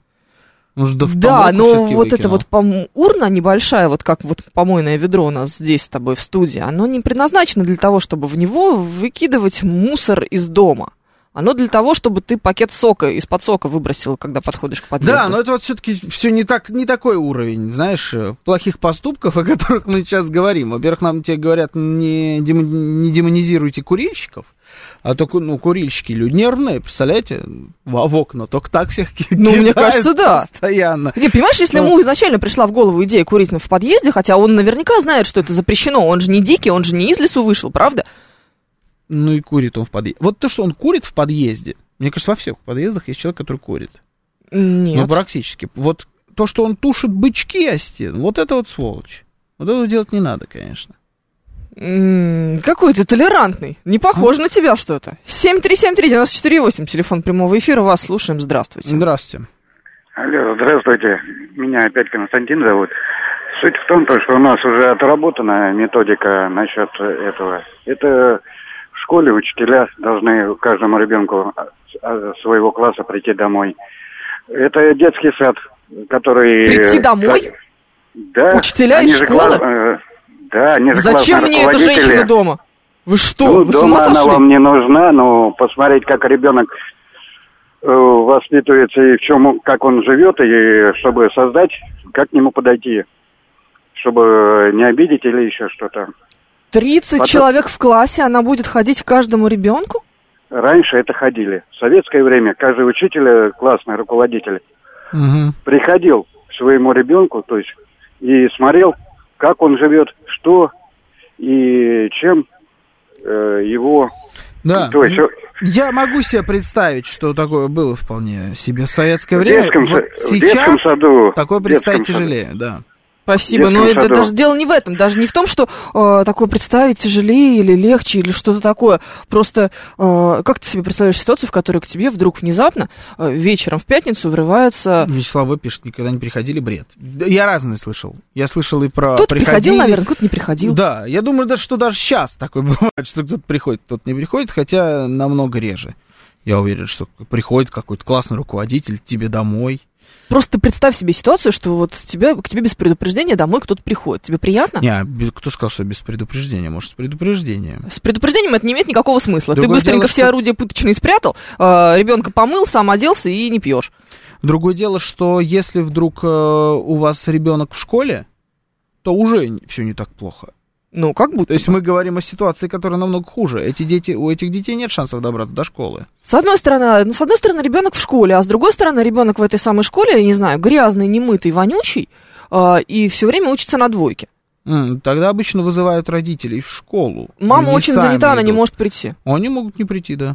Да, но вот выкинул. Это вот пом- урна небольшая, вот как вот помойное ведро у нас здесь с тобой в студии, оно не предназначено для того, чтобы в него выкидывать мусор из дома. Оно для того, чтобы ты пакет сока из-под сока выбросил, когда подходишь к подъезду. Да, но это вот все-таки все не так, не такой уровень, знаешь, плохих поступков, о которых мы сейчас говорим. Во-первых, нам тебе говорят, не, дем- не демонизируйте курильщиков. А то, ну, курильщики люди нервные, представляете, в, в окна, только так всех кидают. Ну, мне кажется, да. Постоянно. Не, понимаешь, если Но... ему изначально пришла в голову идея курить в подъезде, хотя он наверняка знает, что это запрещено, он же не дикий, он же не из лесу вышел, правда? Ну и курит он в подъезде. Вот то, что он курит в подъезде, мне кажется, во всех подъездах есть человек, который курит. Нет. Ну, практически. Вот то, что он тушит бычки о стену, вот это вот сволочь. Вот этого делать не надо, конечно. М-м, какой ты толерантный. Не похоже а? на тебя что-то. семь три семь три девять четыре восемь, телефон прямого эфира. Вас слушаем. Здравствуйте. Здравствуйте. Алло, здравствуйте. Меня опять Константин зовут. Суть в том, что у нас уже отработана методика насчет этого. Это в школе учителя должны каждому ребенку своего класса прийти домой. Это детский сад, который... Прийти домой? Да. Учителя из школы? Класс... Да, они же Зачем мне эта женщина дома? Вы что, ну, вы с ума дома сошли? Она вам не нужна, но посмотреть, как ребенок э, воспитывается и в чем, как он живет, и чтобы создать, как к нему подойти, чтобы не обидеть или еще что-то. тридцать Потом... человек в классе, она будет ходить к каждому ребенку? Раньше это ходили. В советское время каждый учитель, классный руководитель, угу. приходил к своему ребенку, то есть и смотрел, как он живет, что и чем э, его... Да, то есть... я могу себе представить, что такое было вполне себе в советское в время. Детском, вот в сейчас детском саду, такое представить детском тяжелее, саду. Да. Спасибо, но это даже дело не в этом, даже не в том, что э, такое представить тяжелее или легче, или что-то такое. Просто э, как ты себе представляешь ситуацию, в которой к тебе вдруг внезапно э, вечером в пятницу врывается... Вячеслав вы пишет, никогда не приходили, бред. Я разные слышал. Я слышал и про... Кто-то приходил, наверное, кто-то не приходил. Да, я думаю, даже, что даже сейчас такое бывает, что кто-то приходит, кто-то не приходит, хотя намного реже. Я уверен, что приходит какой-то классный руководитель тебе домой. Просто представь себе ситуацию, что вот тебя, к тебе без предупреждения домой кто-то приходит. Тебе приятно? Не, кто сказал, что без предупреждения? Может, с предупреждением? С предупреждением это не имеет никакого смысла. Другое Ты быстренько дело, все что... орудия пыточные спрятал, э, ребенка помыл, сам оделся и не пьешь. Другое дело, что если вдруг э, у вас ребенок в школе, то уже все не так плохо. Ну, как будто. То есть мы говорим о ситуации, которая намного хуже. Эти дети, у этих детей нет шансов добраться до школы. С одной стороны, с одной стороны, ребенок в школе, а с другой стороны, ребенок в этой самой школе, я не знаю, грязный, немытый, вонючий, э, и все время учится на двойке. Mm, тогда обычно вызывают родителей в школу. Мама очень занята, она не может прийти. Они могут не прийти, да.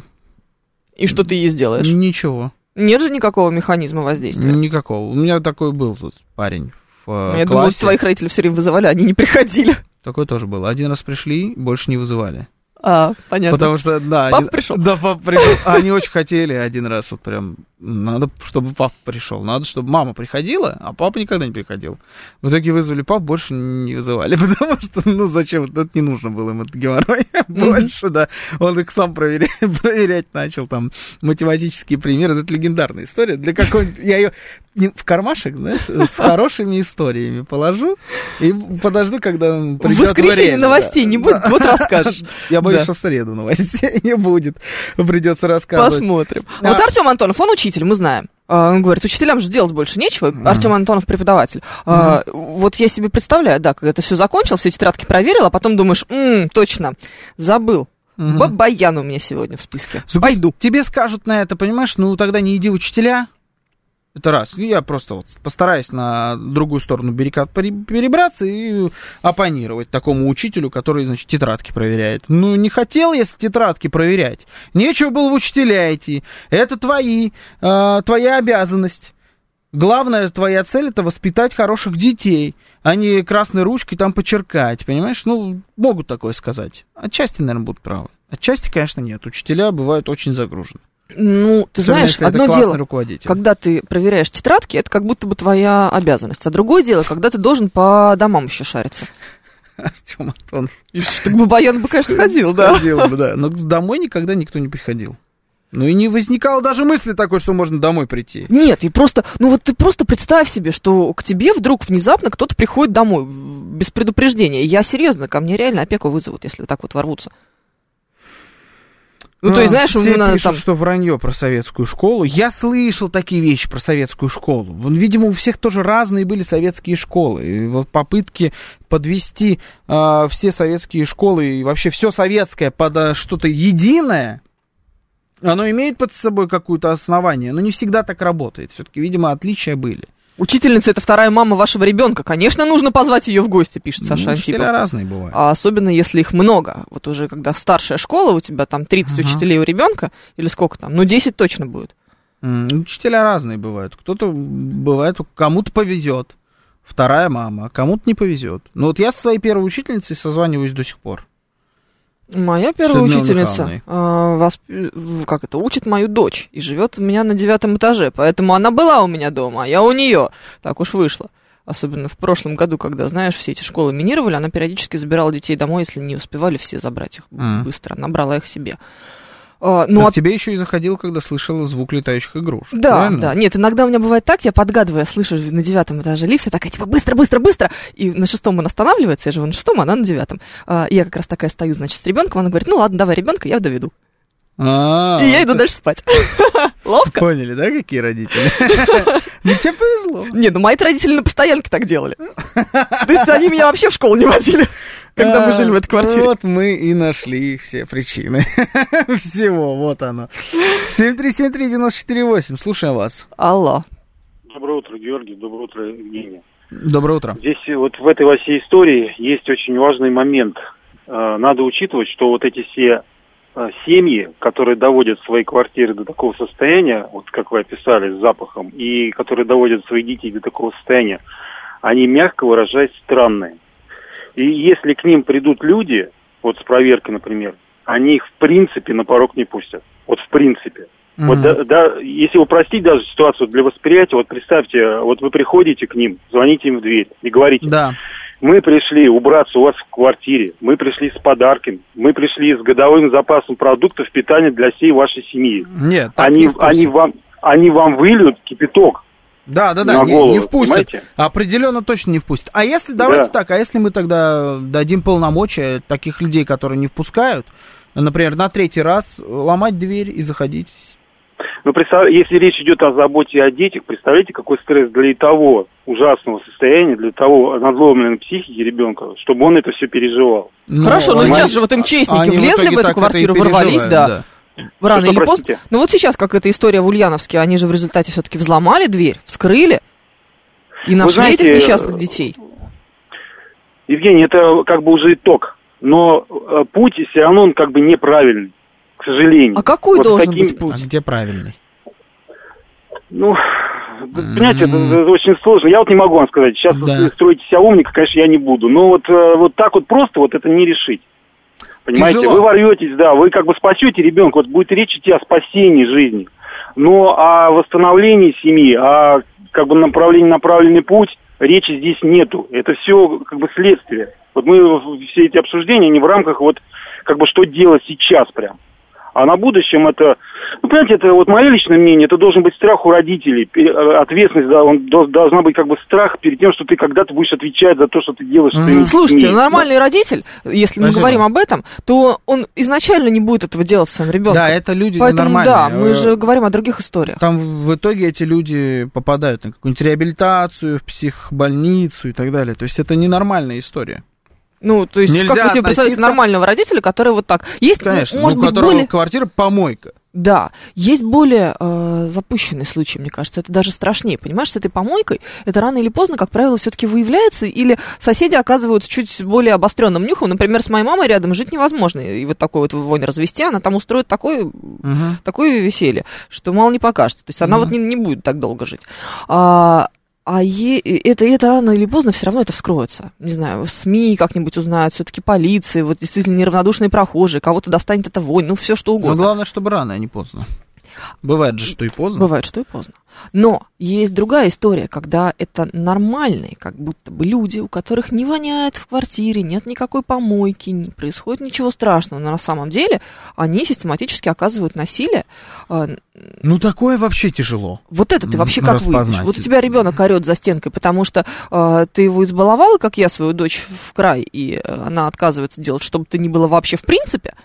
И что ты ей сделаешь? Ничего. Нет же никакого механизма воздействия? Никакого. У меня такой был тут парень в Я классе. думала, твоих родителей все время вызывали, они не приходили. Такое тоже было. Один раз пришли, больше не вызывали. А, понятно. Потому что, да... Папа один, пришел? Да, папа пришел. А они очень хотели один раз, вот прям, надо, чтобы папа пришел. Надо, чтобы мама приходила, а папа никогда не приходил. В итоге вызвали папу, больше не вызывали, потому что, ну, зачем, это не нужно было им, этот геморрой больше, да. Он их сам проверять, проверять начал, там, математические примеры. Это легендарная история. Для какой-нибудь... Я ее в кармашек, знаешь, с хорошими историями положу и подожду, когда придет время. В воскресенье новостей не будет, вот расскажешь. Я боюсь, что в среду новостей не будет. Придется рассказывать. Посмотрим. А вот Артем Антонов, он учитель, мы знаем. Он говорит, учителям же делать больше нечего. Mm-hmm. Артем Антонов преподаватель. Mm-hmm. Вот я себе представляю, да, когда ты все закончил, все тетрадки проверил, а потом думаешь, м-м, точно, забыл. Mm-hmm. Бабаян у меня сегодня в списке. Зуб, пойду. Тебе скажут на это, понимаешь, ну тогда не иди учителя. Это раз. Я просто вот постараюсь на другую сторону баррикад перебраться и оппонировать такому учителю, который, значит, тетрадки проверяет. Ну, не хотел я тетрадки проверять. Нечего было в учителя идти. Это твои, э, твоя обязанность. Главная твоя цель — это воспитать хороших детей, а не красной ручкой там почеркать, понимаешь? Ну, могут такое сказать. Отчасти, наверное, будут правы. Отчасти, конечно, нет. Учителя бывают очень загружены. Ну, ты особенно, знаешь, одно дело, руководитель. Когда ты проверяешь тетрадки, это как будто бы твоя обязанность. А другое дело, когда ты должен по домам еще шариться. Артем Антонов. Так бы Бабаян бы, конечно, ходил, да. Ходил бы, да. Но домой никогда никто не приходил. Ну и не возникало даже мысли такой, что можно домой прийти. Нет, и просто, ну вот ты просто представь себе, что к тебе вдруг внезапно кто-то приходит домой без предупреждения. Я серьезно, ко мне реально опеку вызовут, если так вот ворвутся. Ну, а, то есть, знаешь, все надо пишут, там... что вранье про советскую школу. Я слышал такие вещи про советскую школу. Видимо, у всех тоже разные были советские школы. И вот попытки подвести э, все советские школы и вообще все советское под э, что-то единое, оно имеет под собой какое-то основание, но не всегда так работает. Все-таки, видимо, отличия были. Учительница — это вторая мама вашего ребенка. Конечно, нужно позвать ее в гости, пишет Саша ну, Антипов. Учителя разные бывают. А особенно, если их много. Вот уже когда старшая школа, у тебя там тридцать uh-huh. учителей у ребенка, или сколько там, ну, десять точно будет. Mm, учителя разные бывают. Кто-то бывает, кому-то повезет, вторая мама, а кому-то не повезет. Но вот я со своей первой учительницей созваниваюсь до сих пор. Моя первая учительница э, вас, как это, учит мою дочь и живет у меня на девятом этаже, поэтому она была у меня дома, а я у нее. Так уж вышло. Особенно в прошлом году, когда, знаешь, все эти школы минировали, она периодически забирала детей домой, если не успевали все забрать их mm. быстро. Она брала их себе. А, ну, так а... тебе еще и заходил, когда слышала звук летающих игрушек. Да, правильно? Да. Нет, иногда у меня бывает так, я подгадываю, я слышу на девятом этаже лифта, такая, типа, быстро, быстро, быстро. И на шестом он останавливается, я живу на шестом, а она на девятом. А, я как раз такая стою, значит, с ребенком, она говорит, ну ладно, давай ребенка, я доведу. А, и я иду дальше спать. Ловко. Поняли, да, какие родители? Ну, тебе повезло. Не, ну мои родители на постоянке так делали. То есть они меня вообще в школу не возили, когда мы жили в этой квартире. Вот мы и нашли все причины всего, вот оно. семь три семь три девять четыре восемь, слушаем вас. Алло. Доброе утро, Георгий, доброе утро, Евгений. Доброе утро. Здесь вот в этой всей истории есть очень важный момент. Надо учитывать, что вот эти все семьи, которые доводят свои квартиры до такого состояния, вот как вы описали, с запахом, и которые доводят своих детей до такого состояния, они, мягко выражаясь, странные. И если к ним придут люди, вот с проверкой, например, они их в принципе на порог не пустят. Вот в принципе. Mm-hmm. Вот да, да, если упростить даже ситуацию для восприятия, вот представьте, вот вы приходите к ним, звоните им в дверь и говорите... Да. Мы пришли убраться у вас в квартире, мы пришли с подарками, мы пришли с годовым запасом продуктов питания для всей вашей семьи. Нет, они, не они, вам, они вам выльют кипяток. Да, да, да, на не, голову, не впустят. Понимаете? Определенно точно не впустят. А если, давайте да. так, а если мы тогда дадим полномочия таких людей, которые не впускают, например, на третий раз ломать дверь и заходить? Но представ... если речь идет о заботе о детях, представляете, какой стресс для того ужасного состояния, для того надломленной психики ребенка, чтобы он это все переживал. Ну, хорошо, но сейчас же вот МЧСники влезли в, в эту квартиру, ворвались, да. да. Рано или поздно. Но вот сейчас, как эта история в Ульяновске, они же в результате все-таки взломали дверь, вскрыли и нашли знаете, этих несчастных детей. Евгений, это как бы уже итог. Но э, путь все равно он как бы неправильный, к сожалению. А какой вот должен таким... быть путь? А где правильный? Ну, mm-hmm. понимаете, это, это очень сложно. Я вот не могу вам сказать. Сейчас да. вот, строить себя умника, конечно, я не буду. Но вот, э, вот так вот просто вот это не решить. Понимаете, Тяжело. Вы ворветесь, да, вы как бы спасете ребенка, вот будет речь идти о спасении жизни. Но о восстановлении семьи, о как бы направлении, направленный путь, речи здесь нету. Это все как бы следствие. Вот мы все эти обсуждения, они в рамках вот как бы что делать сейчас прям. А на будущем это, ну, понимаете, это вот мое личное мнение, это должен быть страх у родителей, ответственность, да, он должна быть как бы страх перед тем, что ты когда-то будешь отвечать за то, что ты делаешь. Mm-hmm. Что Слушайте, нормальный да? родитель, если Спасибо. мы говорим об этом, то он изначально не будет этого делать с своим ребенком. Да, это люди Поэтому, нормальные. Да, мы же говорим о других историях. Там в итоге эти люди попадают на какую-нибудь реабилитацию, в психбольницу и так далее. То есть это ненормальная история. Ну, то есть, Нельзя как вы себе представляете нормального родителя, который вот так... Есть, Конечно, может у быть, которого более... квартира помойка. Да, есть более э, запущенный случай, мне кажется, это даже страшнее. Понимаешь, с этой помойкой это рано или поздно, как правило, все-таки выявляется, или соседи оказываются чуть более обостренным нюхом. Например, с моей мамой рядом жить невозможно, и вот такой вот вонь развести, она там устроит такое, uh-huh. такое веселье, что мало не покажется. То есть она uh-huh. вот не, не будет так долго жить. А, А е- это, это рано или поздно все равно это вскроется. Не знаю, СМИ как-нибудь узнают, все-таки полиции, вот действительно неравнодушные прохожие, кого-то достанет эта вонь, ну все что угодно. Но главное, чтобы рано, а не поздно. Бывает же, что и поздно. Бывает, что и поздно. Но есть другая история, когда это нормальные, как будто бы люди, у которых не воняет в квартире, нет никакой помойки, не происходит ничего страшного, но на самом деле они систематически оказывают насилие. Ну, такое вообще тяжело. Вот это ты вообще как выйдешь? Вот у тебя ребенок орет за стенкой, потому что э, ты его избаловала, как я свою дочь, в край, и она отказывается делать, что бы то ни было вообще в принципе.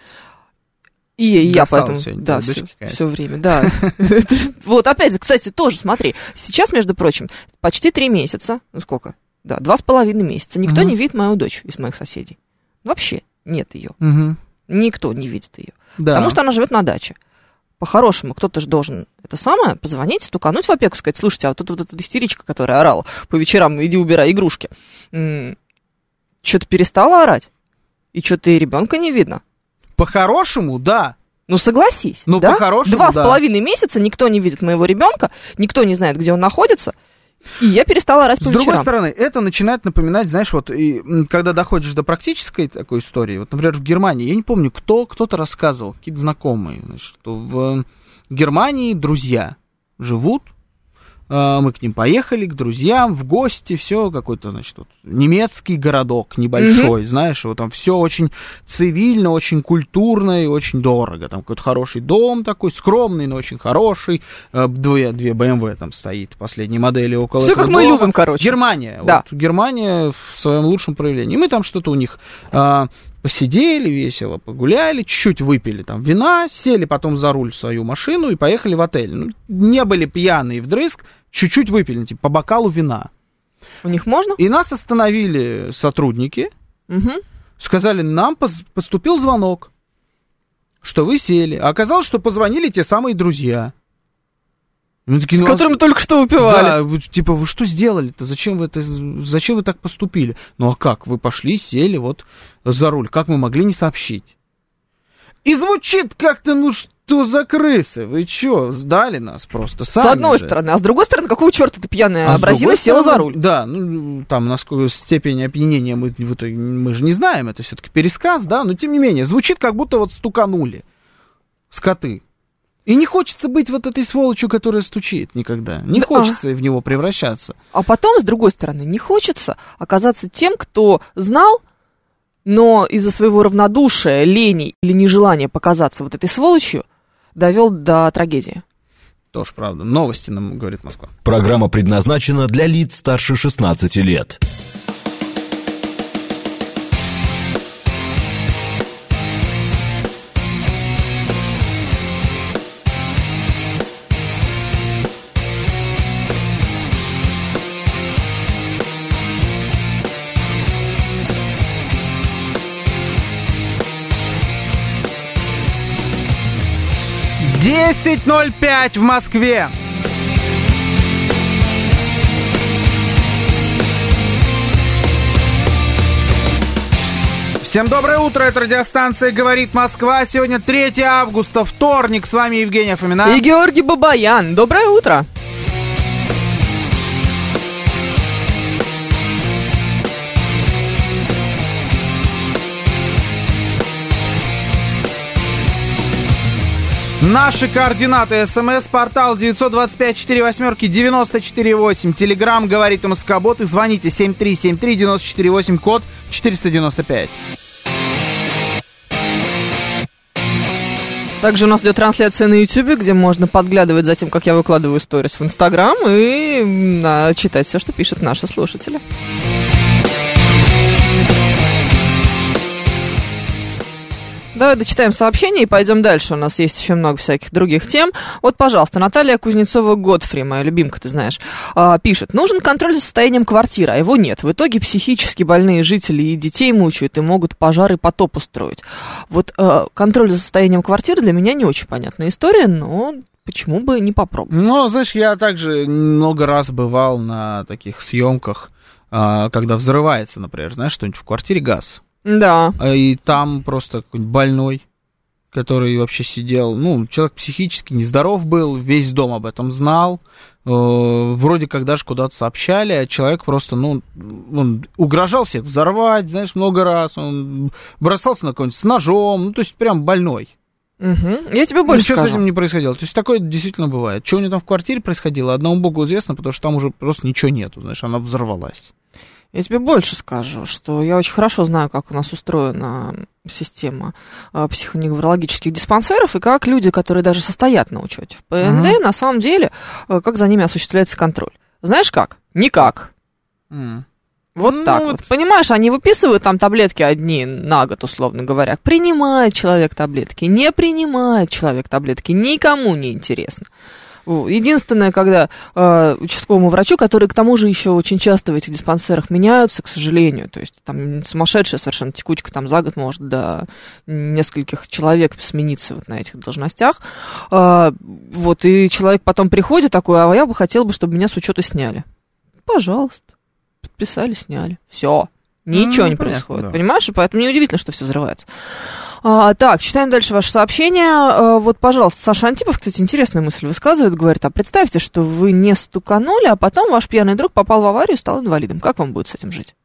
И я поэтому, да, все, все время, да. Вот, опять же, кстати, тоже, смотри, сейчас, между прочим, почти три месяца, ну сколько, да, два с половиной месяца, никто не видит мою дочь из моих соседей. Вообще нет ее. Никто не видит ее. Потому что она живет на даче. По-хорошему, кто-то же должен это самое позвонить, стукануть в опеку, сказать: слушайте, а вот тут вот эта истеричка, которая орала по вечерам, иди убирай игрушки, что-то перестала орать, и что-то и ребенка не видно. По-хорошему, да. Ну, согласись, ну, да? По-хорошему, Два да. с половиной месяца никто не видит моего ребенка, никто не знает, где он находится, и я перестала орать по вечерам. С другой стороны, это начинает напоминать, знаешь, вот, и, когда доходишь до практической такой истории, вот, например, в Германии, я не помню, кто, кто-то рассказывал, какие-то знакомые, значит, что в Германии друзья живут, мы к ним поехали, к друзьям, в гости, все какой-то, значит, вот, немецкий городок небольшой, mm-hmm. знаешь, вот там все очень цивильно, очень культурно и очень дорого. Там какой-то хороший дом такой, скромный, но очень хороший. Две, две бэ эм вэ там стоит, последней модели около все этого как мы дома. любим, короче. Германия. Да. Вот, Германия в своем лучшем проявлении. И мы там что-то у них... А, посидели весело, погуляли, чуть-чуть выпили там вина, сели потом за руль в свою машину и поехали в отель. Ну, не были пьяные вдрызг, чуть-чуть выпили, типа по бокалу вина. У них можно? И нас остановили сотрудники, угу. сказали, нам поступил звонок, что вы сели. А оказалось, что позвонили те самые друзья. Ну, такие, с ну, которыми а... только что выпивали. Да, вы, типа, вы что сделали-то? Зачем вы это, зачем вы так поступили? Ну, а как? Вы пошли, сели вот за руль. Как мы могли не сообщить? И звучит как-то, ну, что за крысы? Вы что, сдали нас просто сами? С одной же. стороны. А с другой стороны, какого черта ты пьяная а образина села стороны, за руль? Да, ну, там, насколько степень опьянения мы в итоге, мы же не знаем. Это все-таки пересказ, да? Но, тем не менее, звучит, как будто вот стуканули скоты. И не хочется быть вот этой сволочью, которая стучит никогда. Не да, хочется в него превращаться. А потом, с другой стороны, не хочется оказаться тем, кто знал, но из-за своего равнодушия, лени или нежелания показаться вот этой сволочью, довел до трагедии. Тоже правда. Новости нам говорит Москва. Программа предназначена для лиц старше шестнадцати лет. десять ноль пять в Москве. Всем доброе утро, это радиостанция «Говорит Москва». Сегодня третьего августа, вторник. С вами Евгения Фомина. И Георгий Бабаян. Доброе утро. Наши координаты. СМС-портал девять два пять четыре восемь девять четыре восемь. Телеграм «Говорит МСК-бот». И звоните семь три семь три девять четыре восемь, код четыреста девяносто пять. Также у нас идет трансляция на YouTube, где можно подглядывать за тем, как я выкладываю сторис в Инстаграм, и а, читать все, что пишут наши слушатели. Давай дочитаем сообщение и пойдем дальше. У нас есть еще много всяких других тем. Вот, пожалуйста, Наталья Кузнецова-Годфри, моя любимка, ты знаешь, пишет. Нужен контроль за состоянием квартиры, а его нет. В итоге психически больные жители и детей мучают, и могут пожар и потоп устроить. Вот контроль за состоянием квартиры для меня не очень понятная история, но почему бы не попробовать? Ну, знаешь, я также много раз бывал на таких съемках, когда взрывается, например, знаешь, что-нибудь в квартире, газ. Да. И там просто какой-нибудь больной, который вообще сидел, ну, человек психически нездоров был, весь дом об этом знал, э, вроде как даже куда-то сообщали, а человек просто, ну, он угрожал всех взорвать, знаешь, много раз, он бросался на кого-нибудь с ножом, ну, то есть прям больной. Угу. Я тебе больше Ничего скажу. с этим не происходило. То есть такое действительно бывает. Что у нее там в квартире происходило, одному богу известно, потому что там уже просто ничего нету, знаешь, она взорвалась. Я тебе больше скажу, что я очень хорошо знаю, как у нас устроена система э, психоневрологических диспансеров, и как люди, которые даже состоят на учете в ПНД, mm-hmm. на самом деле, э, как за ними осуществляется контроль. Знаешь как? Никак. Mm. Вот ну, так вот. вот. Понимаешь, они выписывают там таблетки одни на год, условно говоря. Принимает человек таблетки, не принимает человек таблетки, никому не интересно. Единственное, когда э, участковому врачу, которые к тому же еще очень часто в этих диспансерах меняются, к сожалению, то есть там сумасшедшая совершенно текучка, там за год может до нескольких человек смениться вот на этих должностях, э, вот, и человек потом приходит такой, а я бы хотел бы, чтобы меня с учета сняли. Пожалуйста, подписали, сняли, все. Ничего mm, не происходит, да. Понимаешь? И поэтому неудивительно, что все взрывается. А, так, читаем дальше ваше сообщение. А, вот, пожалуйста, Саша Антипов, кстати, интересную мысль высказывает, говорит, а представьте, что вы не стуканули, а потом ваш пьяный друг попал в аварию и стал инвалидом. Как вам будет с этим жить?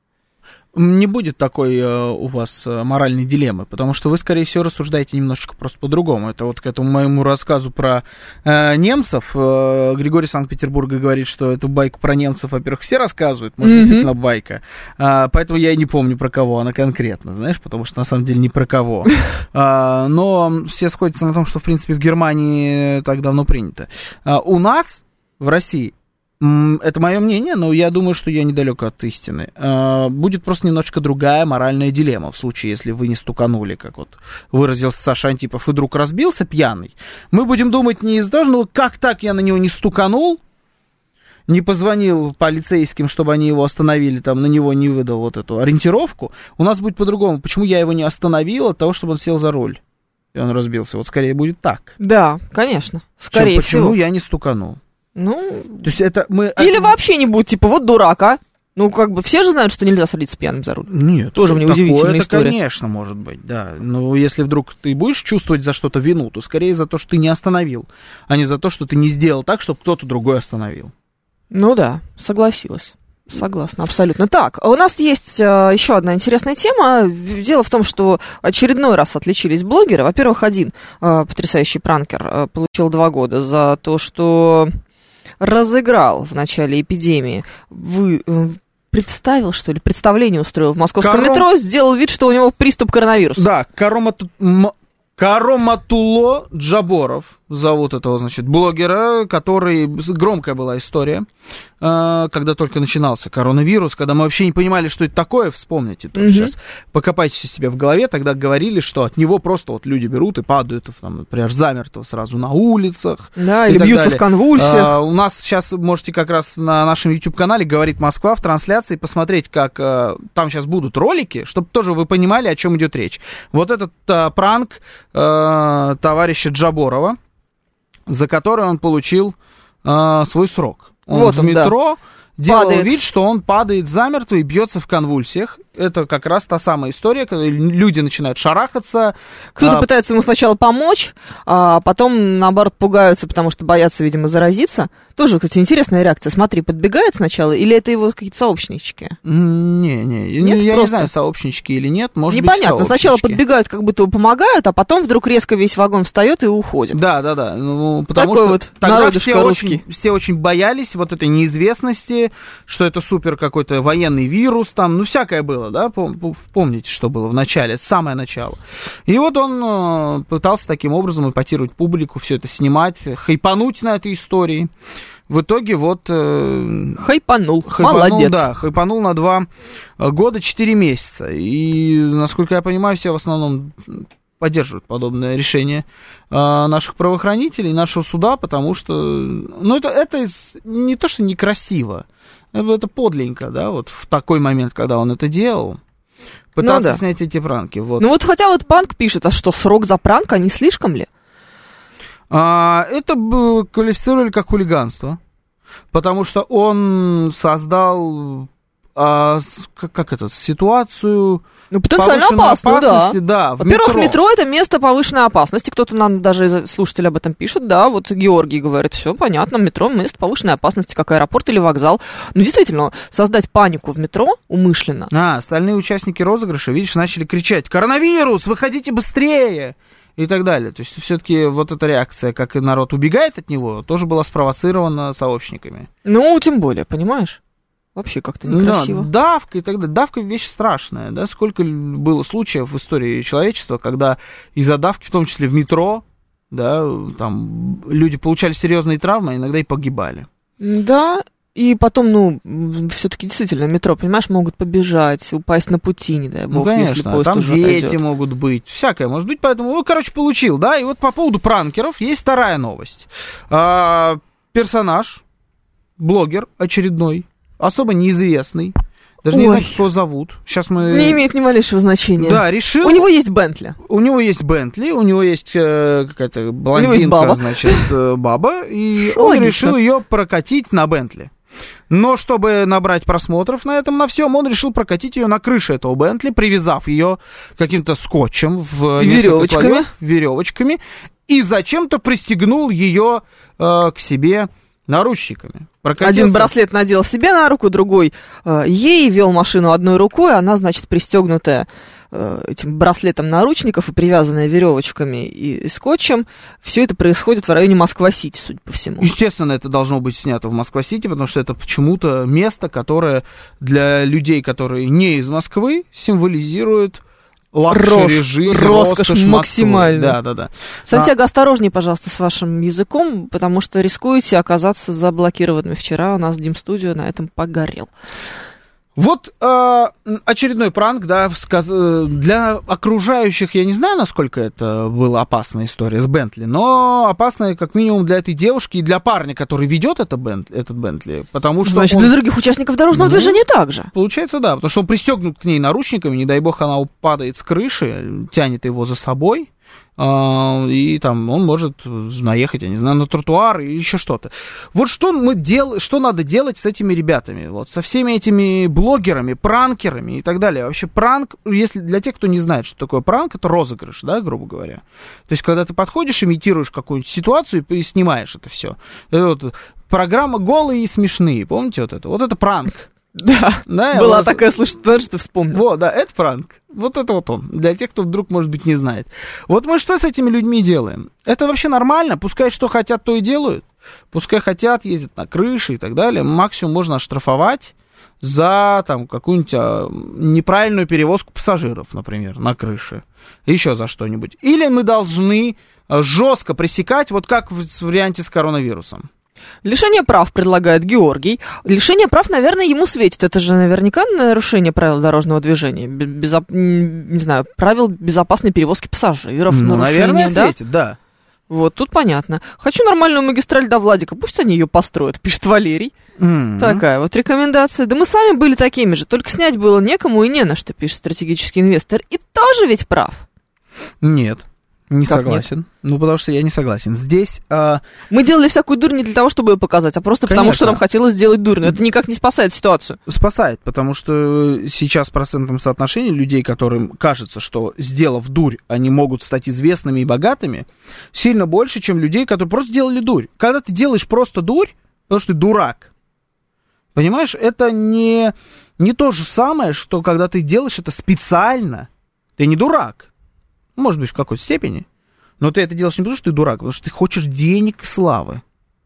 Не будет такой э, у вас э, моральной дилеммы, потому что вы, скорее всего, рассуждаете немножечко просто по-другому. Это вот к этому моему рассказу про э, немцев. Э, Григорий Санкт-Петербурга говорит, что эту байку про немцев, во-первых, все рассказывают, может, mm-hmm. действительно байка. Э, поэтому я и не помню, про кого она конкретно, знаешь, потому что на самом деле не про кого. Э, но все сходятся на том, что, в принципе, в Германии так давно принято. Э, у нас, в России, это мое мнение, но я думаю, что я недалек от истины. Будет просто немножечко другая моральная дилемма в случае, если вы не стуканули, как вот выразился Саша Антипов, и друг разбился пьяный. Мы будем думать не из того, как так я на него не стуканул, не позвонил полицейским, чтобы они его остановили, там, на него не выдал вот эту ориентировку. У нас будет по-другому. Почему я его не остановил? От того, чтобы он сел за руль, и он разбился. Вот скорее будет так. Да, конечно. Скорее Чем, почему всего. я не стуканул? Ну, то есть это мы... Или вообще не будет, типа, вот дурак, а? Ну, как бы все же знают, что нельзя садиться пьяным за руль. Нет. Тоже мне удивительная это, история. Конечно, может быть, да. Но если вдруг ты будешь чувствовать за что-то вину, то скорее за то, что ты не остановил, а не за то, что ты не сделал так, чтобы кто-то другой остановил. Ну да, согласилась. Согласна, абсолютно. Так, у нас есть э, еще одна интересная тема. Дело в том, что очередной раз отличились блогеры. Во-первых, один э, потрясающий пранкер э, получил два года за то, что разыграл в начале эпидемии, вы, э, представил, что ли, представление устроил в московском Кором... метро, сделал вид, что у него приступ коронавируса. Да, Каромату... Кароматулло Джаборов зовут этого, значит, блогера, который... Громкая была история, когда только начинался коронавирус, когда мы вообще не понимали, что это такое, вспомните. То mm-hmm. Сейчас покопайтесь себе в голове, тогда говорили, что от него просто вот люди берут и падают, там, например, замертво сразу на улицах. Да, или бьются далее. В конвульсиях. А, у нас сейчас можете как раз на нашем YouTube-канале «Говорит Москва» в трансляции посмотреть, как а, там сейчас будут ролики, чтобы тоже вы понимали, о чем идет речь. Вот этот а, пранк а, товарища Джаборова, за который он получил э, свой срок. Он вот в он, метро да. делал падает. вид, что он падает замертво и бьется в конвульсиях. Это как раз та самая история, когда люди начинают шарахаться. Кто-то а... пытается ему сначала помочь, а потом, наоборот, пугаются, потому что боятся, видимо, заразиться. Тоже, кстати, интересная реакция. Смотри, подбегает сначала, или это его какие-то сообщнички? Не-не, нет, я просто... не знаю, сообщнички или нет. Может непонятно. быть, сначала подбегают, как будто помогают, а потом вдруг резко весь вагон встает и уходит. Да-да-да. Ну, потому Такой что вот тогда все русский. очень, все очень боялись вот этой неизвестности, что это супер какой-то военный вирус, там, ну, всякое было, да, помните, что было в начале, самое начало. И вот он э, пытался таким образом эпатировать публику, все это снимать, хайпануть на этой истории. В итоге вот... Э, хайпанул. хайпанул, молодец. Да, хайпанул на два года четыре месяца. И, насколько я понимаю, все в основном поддерживают подобное решение э, наших правоохранителей, нашего суда, потому что, ну, это, это не то, что некрасиво, это подленько, да, вот в такой момент, когда он это делал. Пытаться ну, да. снять эти пранки. Вот. Ну вот хотя вот пранк пишет, а что, срок за пранк, а не слишком ли? А, это бы квалифицировали как хулиганство, потому что он создал, а, как, как это, ситуацию... Ну, потенциально опасно, да. да Во-первых, метро. метро это место повышенной опасности. Кто-то нам даже из слушателей об этом пишет, да. Вот Георгий говорит, все понятно, метро место повышенной опасности, как аэропорт или вокзал. Ну, действительно, создать панику в метро умышленно. А, остальные участники розыгрыша, видишь, начали кричать: коронавирус, выходите быстрее! И так далее. То есть, все-таки вот эта реакция, как и народ убегает от него, тоже была спровоцирована сообщниками. Ну, тем более, понимаешь? Вообще как-то некрасиво. Да, давка и так далее. Давка вещь страшная, да. Сколько было случаев в истории человечества, когда из-за давки, в том числе в метро, да, там люди получали серьезные травмы, а иногда и погибали. Да, и потом, ну, все-таки действительно метро, понимаешь, могут побежать, упасть на пути, не дай бог, ну, конечно, если поезд там уже дети отойдет. могут быть, всякое может быть, поэтому, ну, короче, получил, да. И вот по поводу пранкеров есть вторая новость. А, персонаж, блогер очередной, особо неизвестный. Даже Ой. не знаю, как его зовут. Сейчас мы... Не имеет ни малейшего значения. Да, решил... У него есть Бентли. У него есть Бентли, у него есть э, какая-то блондинка, баба. значит, э, баба, и Что он логично. решил ее прокатить на Бентли. Но чтобы набрать просмотров на этом, на всем, он решил прокатить ее на крыше этого Бентли, привязав ее каким-то скотчем в веревочками. Слоев, веревочками, и зачем-то пристегнул ее э, к себе наручниками. Прокатился. Один браслет надел себе на руку, другой э, ей, вел машину одной рукой, она, значит, пристегнутая э, этим браслетом наручников и привязанная веревочками и, и скотчем. Все это происходит в районе Москва-Сити, судя по всему. Естественно, это должно быть снято в Москва-Сити, потому что это почему-то место, которое для людей, которые не из Москвы, символизирует лакшери жизнь, роскошь, роскошь максимальная. Да, да, да. Сантьяго, а... осторожнее, пожалуйста, с вашим языком, потому что рискуете оказаться заблокированными. Вчера у нас Дим-студио на этом погорел. Вот э, очередной пранк, да, сказ... для окружающих, я не знаю, насколько это была опасная история с Бентли, но опасная как минимум для этой девушки и для парня, который ведет это Бент... этот Бентли, потому что Значит, он... для других участников дорожного ну, движения также. Получается, да, потому что он пристегнут к ней наручниками, не дай бог она падает с крыши, тянет его за собой, и там он может наехать, я не знаю, на тротуар или еще что-то. Вот что мы дел... что надо делать с этими ребятами, вот, со всеми этими блогерами, пранкерами и так далее. Вообще пранк, если для тех, кто не знает, что такое пранк, это розыгрыш, да, грубо говоря. То есть, когда ты подходишь, имитируешь какую-нибудь ситуацию и снимаешь это все. Это вот программа «Голые и смешные», помните вот это? Вот это пранк. Да, да была вас... такая, слушай, тоже ты вспомнил. Вот, да, это пранк. Вот это вот он, для тех, кто вдруг, может быть, не знает. Вот мы что с этими людьми делаем? Это вообще нормально? Пускай что хотят, то и делают. Пускай хотят, ездят на крыше и так далее. Максимум можно оштрафовать за там какую-нибудь а, неправильную перевозку пассажиров, например, на крыше. Еще за что-нибудь. Или мы должны жестко пресекать, вот как в варианте с коронавирусом. Лишение прав предлагает Георгий. Лишение прав, наверное, ему светит. Это же наверняка нарушение правил дорожного движения. Безо... Не знаю, правил безопасной перевозки пассажиров. Ну, наверное, да? светит, да. Вот, тут понятно. Хочу нормальную магистраль до Владика. Пусть они ее построят, пишет Валерий. Mm-hmm. Такая вот рекомендация. Да мы сами были такими же, только снять было некому и не на что, пишет стратегический инвестор. И тоже ведь прав. Нет. Не Как согласен. Нет? Ну, потому что я не согласен. Здесь... А... Мы делали всякую дурь не для того, чтобы ее показать, а просто Конечно. потому, что нам хотелось сделать дурь. Но это никак не спасает ситуацию. Спасает, потому что сейчас в процентном соотношении людей, которым кажется, что, сделав дурь, они могут стать известными и богатыми, сильно больше, чем людей, которые просто делали дурь. Когда ты делаешь просто дурь, потому что ты дурак, понимаешь, это не, не то же самое, что когда ты делаешь это специально. Ты не дурак. Может быть, в какой-то степени. Но ты это делаешь не потому, что ты дурак, а потому что ты хочешь денег и славы.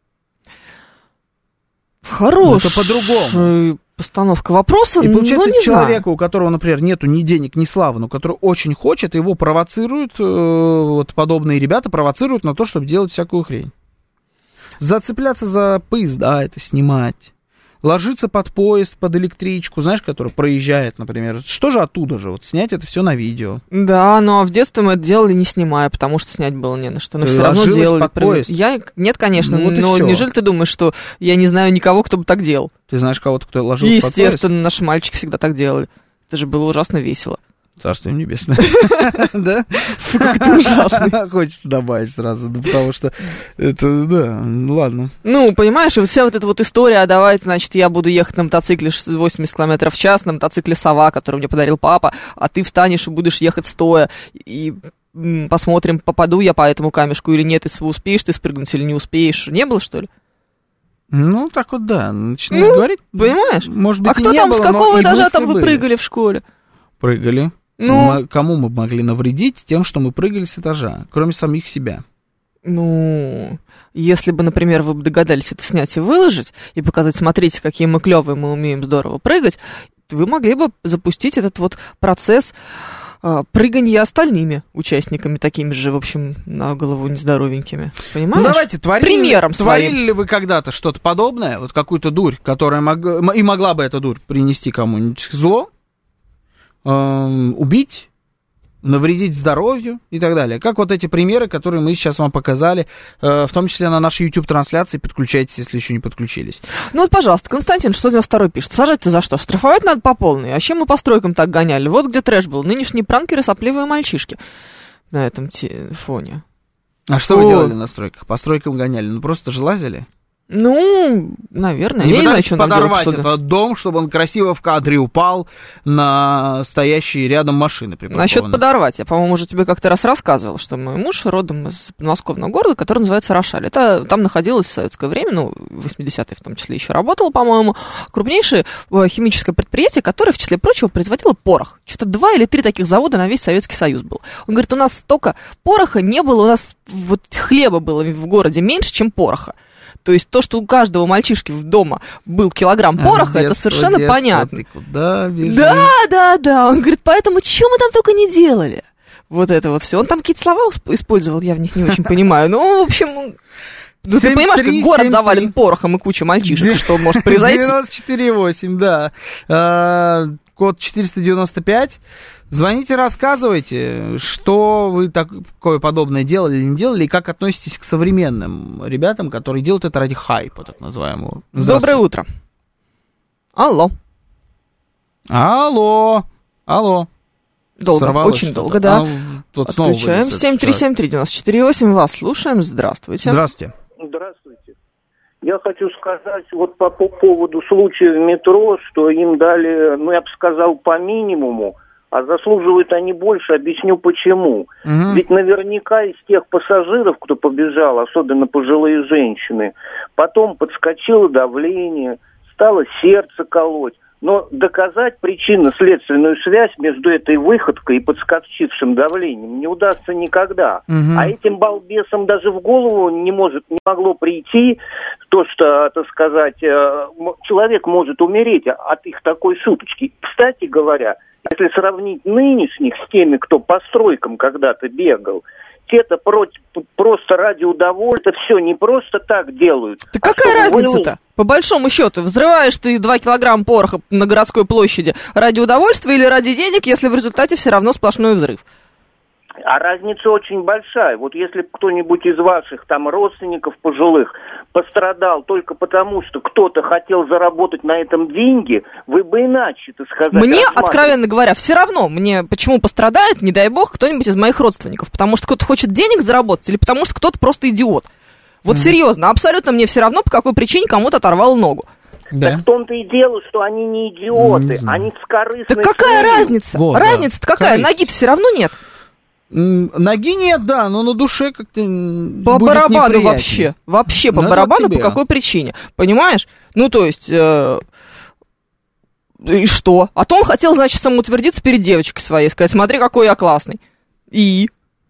Хорошая это по-другому. Постановка вопроса, и получается, ну, не человека, знаю. у которого, например, нету ни денег, ни славы, но который очень хочет, его провоцируют, э, вот подобные ребята провоцируют на то, чтобы делать всякую хрень. Зацепляться за поезда, это снимать. Ложиться под поезд, под электричку, знаешь, который проезжает, например. Что же оттуда же? Вот снять это все на видео. Да, но в детстве мы это делали не снимая, потому что снять было не на что. Но Ты все равно делали. под поезд? Я... Нет, конечно, Ну, вот но всё. неужели ты думаешь, что я не знаю никого, кто бы так делал? Ты знаешь кого-то, кто ложился под поезд? Естественно, наши мальчики всегда так делали. Это же было ужасно весело. Царство им небесное. Да? Как ты ужасный. Хочется добавить сразу, потому что это, да, ну ладно. Ну, понимаешь, и вот вся вот эта вот история, а давайте, значит, я буду ехать на мотоцикле восемьдесят километров в час, на мотоцикле «Сова», который мне подарил папа, а ты встанешь и будешь ехать стоя, и м, посмотрим, попаду я по этому камешку или нет, если успеешь ты спрыгнуть или не успеешь. Не было, что ли? Ну, так вот, да, начинаешь Ну, говорить. Понимаешь? Может быть, а кто не там, было, с какого но и этажа мысли там вы были. прыгали в школе? Прыгали. Ну. Мы- кому мы могли навредить? Тем, что мы прыгали с этажа, кроме самих себя. Ну, если бы, например, вы бы догадались это снять и выложить, и показать, смотрите, какие мы клевые, мы умеем здорово прыгать, вы могли бы запустить этот вот процесс э, прыгания остальными участниками, такими же, в общем, на голову нездоровенькими. Понимаешь? Ну, давайте, творили, Примером творили своим. ли вы когда-то что-то подобное, вот какую-то дурь, которая мог- и могла бы эта дурь принести кому-нибудь зло, эм, убить, навредить здоровью и так далее. Как вот эти примеры, которые мы сейчас вам показали, э, в том числе на нашей YouTube-трансляции. Подключайтесь, если еще не подключились. Ну вот, пожалуйста, Константин сто девяносто второй пишет. Сажать-то за что? Штрафовать надо по полной. А чем мы по стройкам так гоняли? Вот где трэш был. Нынешние пранкеры, сопливые мальчишки. На этом те- фоне. А что О. вы делали на стройках? По стройкам гоняли? Ну, просто же лазили? Ну, наверное. Не Я не знаю, пытались что надо делать. подорвать что-то. этот дом, чтобы он красиво в кадре упал на стоящие рядом машины припаркованные. Насчет подорвать. Я, по-моему, уже тебе как-то раз рассказывал, что мой муж родом из подмосковного города, который называется Рошаль. Это там находилось в советское время, ну, в восьмидесятые в том числе еще работало, по-моему, крупнейшее э, химическое предприятие, которое, в числе прочего, производило порох. Что-то два или три таких завода на весь Советский Союз был. Он говорит, у нас столько пороха не было, у нас вот хлеба было в городе меньше, чем пороха. То есть то, что у каждого мальчишки в дома был килограмм пороха, А, это детство, совершенно детство, понятно. Ты куда бежишь? Да, да, да. Он говорит, поэтому что мы там только не делали? Вот это вот все. Он там какие-то слова усп- использовал, я в них не очень понимаю. Ну, в общем, ну, ты понимаешь, как город завален порохом и куча мальчишек, что может произойти? девяносто четыре восемь, да. А, код четыреста девяносто пять. Звоните, рассказывайте, что вы такое подобное делали или не делали, и как относитесь к современным ребятам, которые делают это ради хайпа, так называемого. Доброе утро. Алло. Алло. Алло. Долго, Сорвалось очень что-то. долго, да. А, тут снова Отключаем. вылез этот семь три человек. семь три девяносто четыре восемь. Вас слушаем. Здравствуйте. Здравствуйте. Здравствуйте. Я хочу сказать вот по, по поводу случая в метро, что им дали, ну, я бы сказал, по минимуму, а заслуживают они больше, объясню почему. Мгм. Ведь наверняка из тех пассажиров, кто побежал, особенно пожилые женщины, потом подскочило давление, стало сердце колоть. Но доказать причинно-следственную связь между этой выходкой и подскочившим давлением не удастся никогда. Мгм. А этим балбесам даже в голову не может, не могло прийти то, что, так сказать, э, м- человек может умереть от их такой шуточки. Кстати говоря, если сравнить нынешних с теми, кто по стройкам когда-то бегал, те-то против, просто ради удовольствия, все не просто так делают. Да а какая чтобы разница-то? вы- По большому счету, взрываешь ты два килограмма пороха на городской площади ради удовольствия или ради денег, если в результате все равно сплошной взрыв? А разница очень большая. Вот если кто-нибудь из ваших там родственников пожилых пострадал только потому, что кто-то хотел заработать на этом деньги, вы бы иначе, так сказать, Мне, рассматривали. откровенно говоря, все равно, мне почему пострадает, не дай бог, кто-нибудь из моих родственников. Потому что кто-то хочет денег заработать или потому что кто-то просто идиот. Вот mm-hmm. серьезно, абсолютно мне все равно, по какой причине кому-то оторвал ногу. Да. Так в том-то и дело, что они не идиоты, mm-hmm. они скорыстные. Так какая целью. разница? Вот, Разница-то да. какая? Ноги-то все равно нет. Ноги нет, да, но на душе как-то по будет барабану вообще, вообще по ну, барабану, по какой причине, понимаешь? Ну, то есть, э, и что? А то он хотел, значит, самоутвердиться перед девочкой своей, сказать, смотри, какой я классный. И?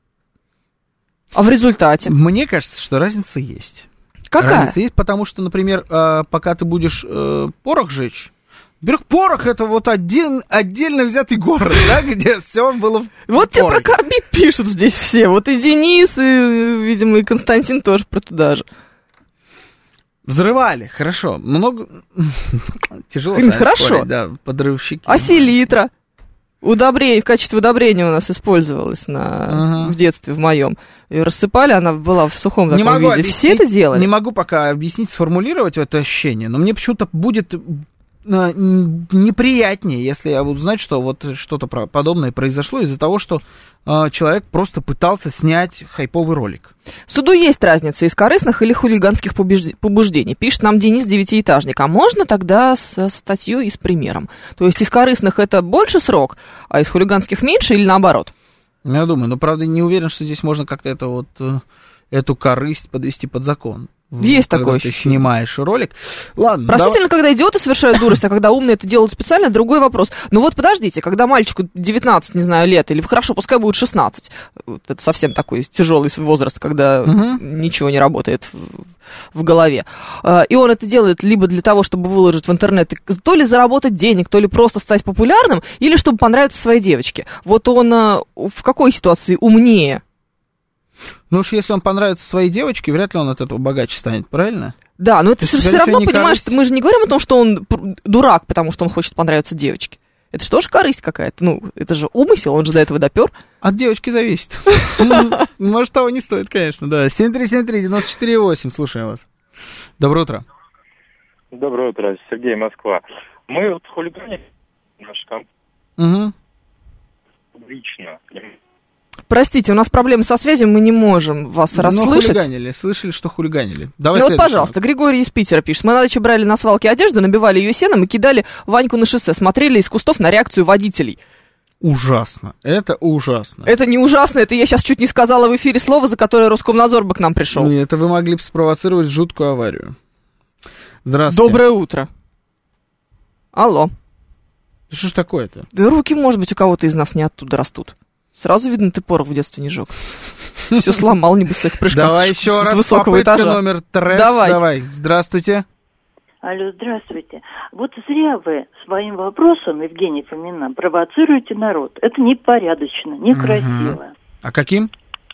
А в результате? Мне кажется, что разница есть. Какая? Разница есть, потому что, например, э, пока ты будешь э, порох жечь, во-первых, порох — это вот один, отдельно взятый город, да, где все было в Вот тебе про Карбид пишут здесь все. Вот и Денис, и, видимо, и Константин тоже про туда же. Взрывали, хорошо. Много... Тяжело Хорошо. Спорить, да, подрывщики. А селитра? Удобрение, в качестве удобрения у нас использовалась на, uh-huh. в детстве, в моем. Ее рассыпали, она была в сухом таком не могу виде. Все это делали? Не могу пока объяснить, сформулировать это ощущение, но мне почему-то будет... неприятнее, если я буду знать, что вот что-то подобное произошло из-за того, что э, человек просто пытался снять хайповый ролик. Суду есть разница из корыстных или хулиганских побуждений. Пишет нам Денис, девятиэтажник. А можно тогда с статьей и с примером? То есть из корыстных это больше срок, а из хулиганских меньше или наоборот? Я думаю, но правда не уверен, что здесь можно как-то это вот, эту корысть подвести под закон. Есть когда такое ты ощущение. Снимаешь ролик. Ладно. Простительно, давай... когда идиоты совершают дурость, а когда умные это делают специально, другой вопрос. Но вот подождите, когда мальчику девятнадцать, не знаю, лет, или хорошо, пускай будет шестнадцать, вот это совсем такой тяжелый возраст, когда угу. ничего не работает в, в голове, и он это делает либо для того, чтобы выложить в интернет, то ли заработать денег, то ли просто стать популярным, или чтобы понравиться своей девочке. Вот он в какой ситуации умнее? Ну уж если он понравится своей девочке, вряд ли он от этого богаче станет, правильно? Да, но это все равно, понимаешь, корысть? Мы же не говорим о том, что он дурак, потому что он хочет понравиться девочке. Это же тоже корысть какая-то. Ну, это же умысел, он же до этого допер. От девочки зависит. Может, того не стоит, конечно, да. семь три семь три девять четыре восемь, слушаем вас. Доброе утро. Доброе утро, Сергей, Москва. Мы вот хулиганим наш компания лично. Простите, у нас проблемы со связью, мы не можем вас расслышать. Ну, хулиганили, слышали, что хулиганили. Давай ну вот, пожалуйста, Григорий из Питера пишет. Мы на даче брали на свалке одежду, набивали ее сеном и кидали Ваньку на шоссе. Смотрели из кустов на реакцию водителей. Ужасно, это ужасно. Это не ужасно, это я сейчас чуть не сказала в эфире слово, за которое Роскомнадзор бы к нам пришел. Нет, это вы могли бы спровоцировать жуткую аварию. Здравствуйте. Доброе утро. Алло. Что ж такое-то? Да руки, может быть, у кого-то из нас не оттуда растут. Сразу видно, ты порох в детстве не жег. Все сломал, небось, в своих прыжках. Давай еще раз, высокого этажа. Номер тресс. Давай. Давай. Здравствуйте. Алло, здравствуйте. Вот зря вы своим вопросом, Евгений Фомина, провоцируете народ. Это непорядочно, некрасиво. Угу. А каким?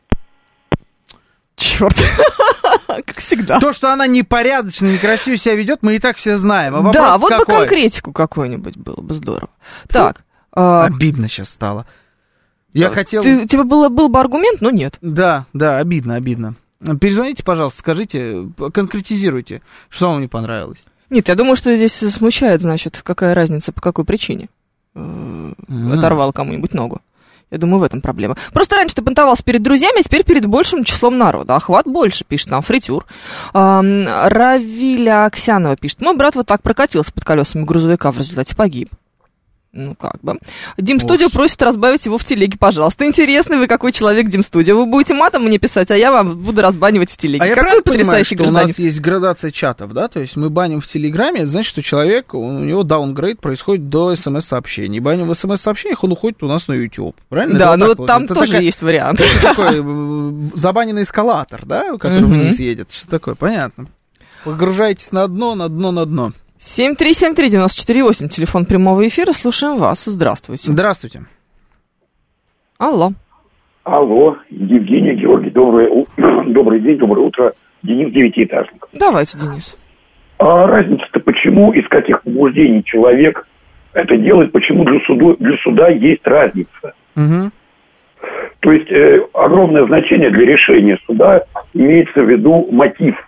Черт. Как всегда. То, что она непорядочно, некрасиво себя ведет, мы и так все знаем. А да, вот какой? бы конкретику какую-нибудь было бы здорово. Фу, так. Обидно сейчас стало. Я а, хотел... Ты, у тебя было, был бы аргумент, но нет. Да, да, обидно, обидно. Перезвоните, пожалуйста, скажите, конкретизируйте, что вам не понравилось. Нет, я думаю, что здесь смущает, значит, какая разница, по какой причине mm. оторвал кому-нибудь ногу. Я думаю, в этом проблема. Просто раньше ты понтовался перед друзьями, а теперь перед большим числом народа. Охват больше, пишет нам Фритюр. Эм, Равиля Аксянова пишет. Мой брат вот так прокатился под колесами грузовика, в результате погиб. Ну, как бы. Дим-студио просит разбавить его в телеге, пожалуйста. Интересный вы какой человек, Дим-студио. Вы будете матом мне писать, а я вам буду разбанивать в телеге. А я какой потрясающий понимаю, гражданин. У нас есть градация чатов, да? То есть мы баним в Телеграме, это значит, что человек, у него даунгрейд происходит до смс-сообщений. Баним в смс-сообщениях, он уходит у нас на YouTube. Правильно? Да, ну вот там тоже такая, есть вариант. Это такой забаненный эскалатор, да? Который вниз едет. Что такое? Понятно. Погружаетесь на дно, на дно, на дно. семь три семь три девять четыре восемь, телефон прямого эфира, слушаем вас. Здравствуйте. Здравствуйте. Алло. Алло, Евгений, Георгий, доброе, добрый день, доброе утро. Денис, девятиэтажник. Давайте, Денис. А разница-то почему, из каких побуждений человек это делает, почему для, суду, для суда есть разница? Угу. То есть э, огромное значение для решения суда имеется в виду мотив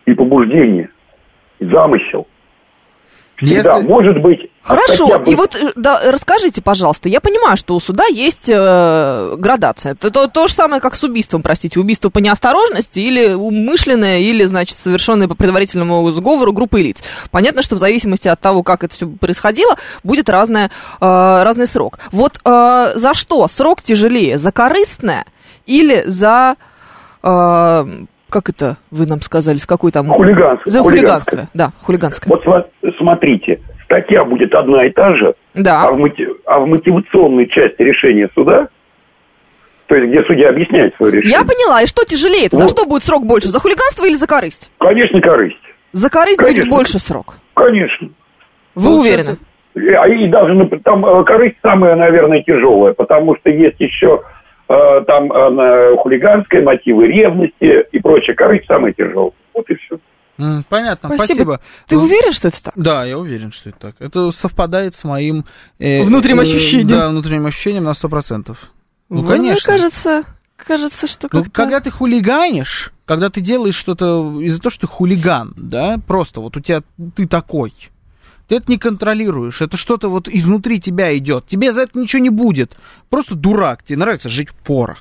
и побуждение, и замысел. Всегда Если... может быть... Хорошо, быть... и вот да, расскажите, пожалуйста, я понимаю, что у суда есть э, градация. Это то, то же самое, как с убийством, простите, убийство по неосторожности или умышленное, или, значит, совершенное по предварительному сговору группы лиц. Понятно, что в зависимости от того, как это все происходило, будет разное, э, разный срок. Вот э, за что срок тяжелее? За корыстное или за... Э, как это вы нам сказали, с какой там... Хулиганство. За хулиганство, да, хулиганское. Вот смотрите, статья будет одна и та же, да. а, в мотив... а в мотивационной части решения суда, то есть где судья объясняет свое решение... Я поняла, и что тяжелее? Вот. За что будет срок больше, за хулиганство или за корысть? Конечно, корысть. За корысть Конечно. Будет больше срок? Конечно. Вы ну, уверены? И, и даже там корысть самая, наверное, тяжелая, потому что есть еще... там э, хулиганские мотивы, ревности и прочее. Корысть самая тяжелая. Вот и все. Mm, понятно, спасибо. спасибо. Ты Вы... уверен, что это так? Да, я уверен, что это так. Это совпадает с моим... Э, внутренним ощущением. Да, внутренним ощущением на сто процентов. Ну, Вы, конечно. Мне кажется, кажется, что как-то... Ну, когда ты хулиганишь, когда ты делаешь что-то из-за того, что ты хулиган, да, просто вот у тебя, ты такой... Ты это не контролируешь, это что-то вот изнутри тебя идет. Тебе за это ничего не будет. Просто дурак, тебе нравится жечь порох.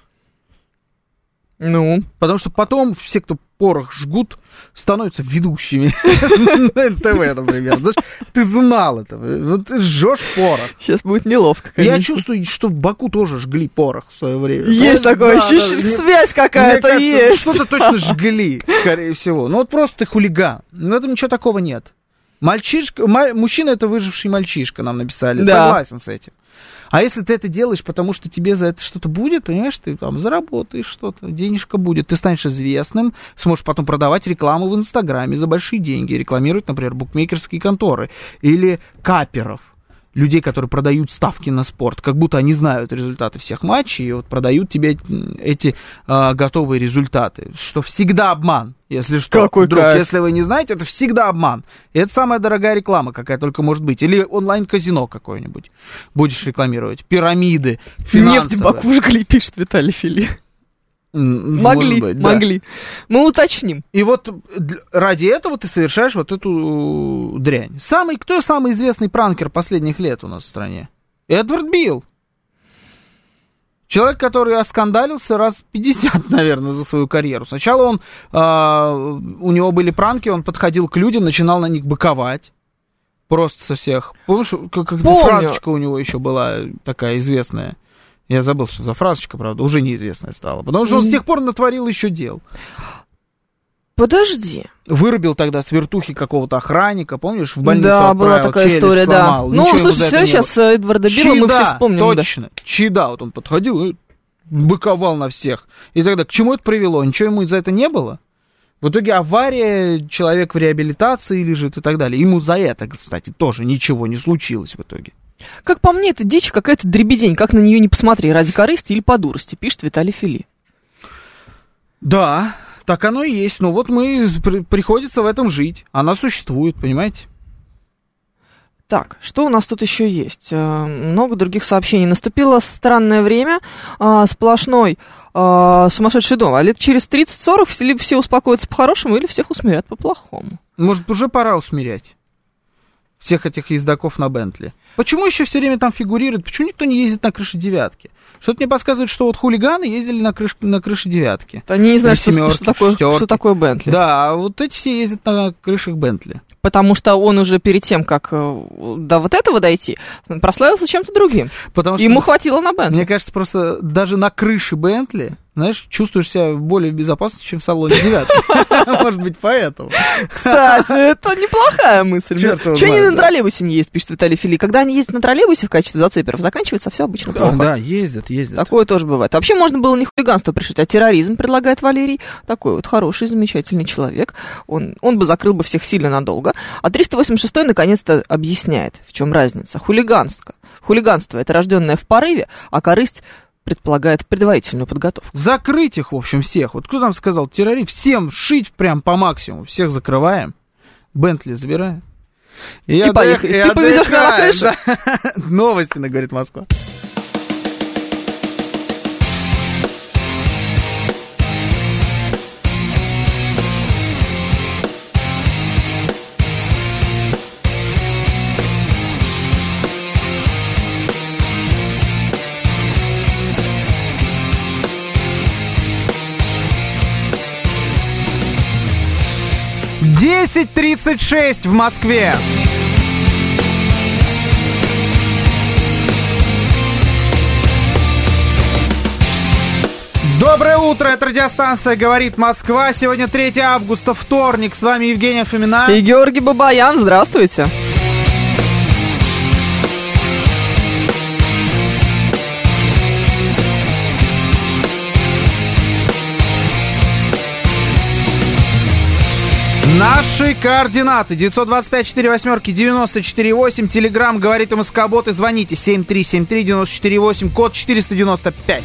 Ну? Потому что потом все, кто порох жгут, становятся ведущими на эн тэ вэ, например. Знаешь, ты знал это, вот ты жжешь порох. Сейчас будет неловко, конечно. Я чувствую, что в Баку тоже жгли порох в свое время. Есть такое ощущение, связь какая-то есть. Что-то точно жгли, скорее всего. Ну вот просто ты хулиган. Ну это ничего такого нет. Мальчишка, м- мужчина это выживший мальчишка, нам написали. Да. Согласен с этим. А если ты это делаешь, потому что тебе за это что-то будет, понимаешь, ты там заработаешь что-то, денежка будет, ты станешь известным, сможешь потом продавать рекламу в Инстаграме за большие деньги, рекламировать, например, букмекерские конторы или каперов, людей, которые продают ставки на спорт, как будто они знают результаты всех матчей, и вот продают тебе эти а, готовые результаты, что всегда обман, если что. Какой вдруг, кайф. если вы не знаете, это всегда обман. И это самая дорогая реклама, какая только может быть. Или онлайн-казино какое-нибудь будешь рекламировать, пирамиды финансовые. Нефть в Баку жгли, пишет Виталий Фили. Могли, быть, да. могли. Мы уточним. И вот ради этого ты совершаешь вот эту дрянь. Самый, кто самый известный пранкер последних лет у нас в стране? Эдвард Билл. Человек, который оскандалился раз пятьдесят, наверное, за свою карьеру. Сначала он, э, у него были пранки, он подходил к людям, начинал на них быковать. Просто со всех. Помнишь, как фразочка у него еще была такая известная? Я забыл, что за фразочка, правда, уже неизвестная стала. Потому что он с тех пор натворил еще дел. Подожди. Вырубил тогда с вертухи какого-то охранника, помнишь, в больницу да, отправил, была такая история, сломал. Да. Ну, слушай, все сейчас Эдварда Билла мы все вспомним. Точно, да. Чида, вот он подходил и быковал на всех. И тогда к чему это привело? Ничего ему за это не было? В итоге авария, человек в реабилитации лежит и так далее. Ему за это, кстати, тоже ничего не случилось в итоге. Как по мне, это дичь какая-то дребедень. Как на нее не посмотри, ради корысти или по дурости, пишет Виталий Фили. Да, так оно и есть. Но вот мы, приходится в этом жить. Она существует, понимаете? Так, что у нас тут еще есть? Много других сообщений. Наступило странное время, сплошной сумасшедший дом. А лет через тридцать-сорок либо все успокоятся по-хорошему, или всех усмирят по-плохому. Может, уже пора усмирять всех этих ездаков на Бентли. Почему еще все время там фигурирует? Почему никто не ездит на крыше девятки? Что-то мне подсказывает, что вот хулиганы ездили на, крыш, на крыше девятки. Они не знают, что, что, такое, что такое Бентли. Да, а вот эти все ездят на крышах Бентли. Потому что он уже перед тем, как до вот этого дойти, прославился чем-то другим. Потому что ему хватило на Бентли. Мне кажется, просто даже на крыше Бентли, знаешь, чувствуешь себя более в безопасности, чем в салоне девятки. Может быть, поэтому. Кстати, это неплохая мысль. Чего они на троллейбусе не ездят, пишет Виталий Фили. Когда они ездят на троллейбусе в качестве зацеперов, заканчивается все обычно плохо. Да, ездят, ездят. Такое тоже бывает. Вообще можно было не хулиганство пришить, а терроризм, предлагает Валерий. Такой вот хороший, замечательный человек. Он, он бы закрыл бы всех сильно надолго. А триста восемьдесят шестой наконец-то объясняет, в чем разница. Хулиганство. Хулиганство — это рожденное в порыве, а корысть предполагает предварительную подготовку. Закрыть их, в общем, всех. Вот кто там сказал, террорист, всем шить прям по максимуму. Всех закрываем. Бентли забираем. И, и поехали. Ты поведешь меня на крышу? Да. Новости, говорит Москва. десять тридцать шесть в Москве. Доброе утро, это радиостанция «Говорит Москва». Сегодня третьего августа, вторник. С вами Евгения Фомина. И Георгий Бабаян. Здравствуйте. Наши координаты: девятьсот двадцать пять сорок восемь девяносто четыре восемь. Телеграм «Говорит МСК-бот» и звоните семь три семь три девять четыре восемь, код четыреста девяносто пять.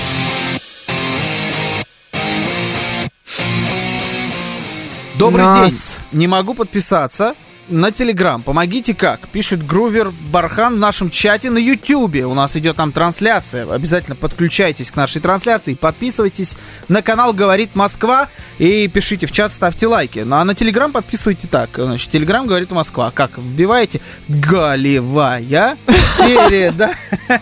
Добрый Нас. день. Не могу подписаться на Телеграм. Помогите как? Пишет Грувер Бархан в нашем чате на Ютьюбе. У нас идет там трансляция. Обязательно подключайтесь к нашей трансляции. Подписывайтесь на канал «Говорит Москва» и пишите в чат, ставьте лайки. Ну а на Телеграм подписывайте так. Значит, Телеграм «Говорит Москва». Как? Вбиваете «Голевая переда».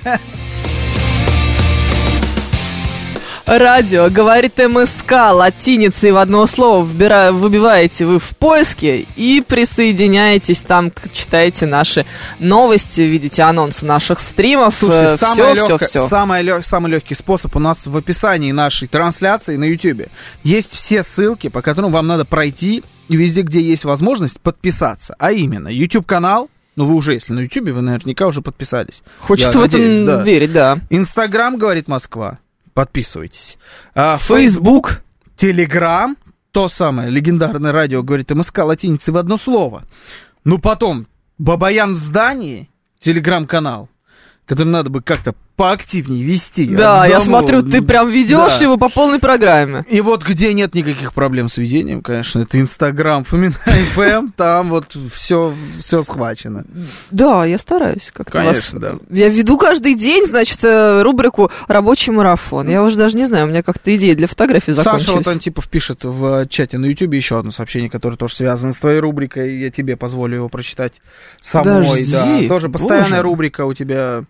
Радио «Говорит МСК» латиницей в одно слово вбира... выбиваете вы в поиске и присоединяетесь там, читаете наши новости, видите анонсы наших стримов. Слушай, все, самое все, легкое, все. Самый, лег, самый легкий способ у нас в описании нашей трансляции на Ютьюбе. Есть все ссылки, по которым вам надо пройти, и везде, где есть возможность, подписаться. А именно, YouTube-канал. Ну, вы уже, если на Ютьюбе, вы наверняка уже подписались. Хочется Я в это надеюсь, да. верить, да. Инстаграм «Говорит Москва». Подписывайтесь. Фейсбук. Телеграм. То самое легендарное радио «Говорит МСК» латиницей в одно слово. Ну, потом Бабаян в здании. Телеграм-канал, который надо бы как-то поактивнее вести. Да, я, думаю, смотрю, ты прям ведешь да. его по полной программе. И вот где нет никаких проблем с ведением, конечно, это Инстаграм Фомина эф эм, там вот все, все схвачено. Да, я стараюсь как-то. Конечно, вас... да. Я веду каждый день, значит, рубрику «Рабочий марафон». Я уже даже не знаю, у меня как-то идеи для фотографий закончились. Саша вот Антипов пишет в чате на Ютубе еще одно сообщение, которое тоже связано с твоей рубрикой, я тебе позволю его прочитать самой. Подожди, да. Тоже постоянная боже. рубрика у тебя...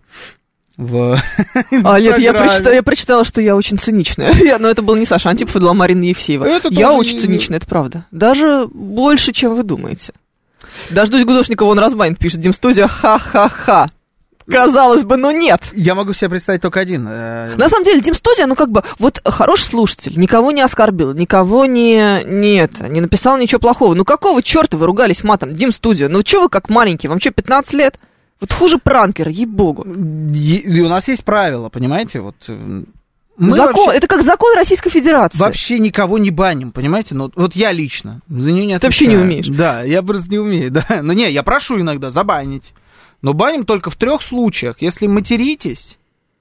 В а, нет, я прочитала, я прочитала, что я очень циничная. Я, но это был не Саша Антипов, это была Марина Евсеева. Это я очень не... циничная, это правда. Даже больше, чем вы думаете. Дождусь Гудошникова, он разбанит, пишет Димстудия, ха-ха-ха. Казалось бы, но нет. Я могу себе представить только один. На самом деле, Димстудия, ну как бы, вот хороший слушатель, никого не оскорбил, никого не, не, это, не написал ничего плохого. Ну какого черта вы ругались матом, Димстудия? Ну что вы как маленький, вам что, пятнадцать лет? Вот хуже пранкера, ей-богу. И у нас есть правила, понимаете, вот... Мы закон, вообще, это как закон Российской Федерации. Вообще никого не баним, понимаете? Ну, вот я лично за нее не отвечаю. Ты вообще не умеешь. Да, я просто не умею, да. Но не, я прошу иногда забанить. Но баним только в трех случаях. Если материтесь,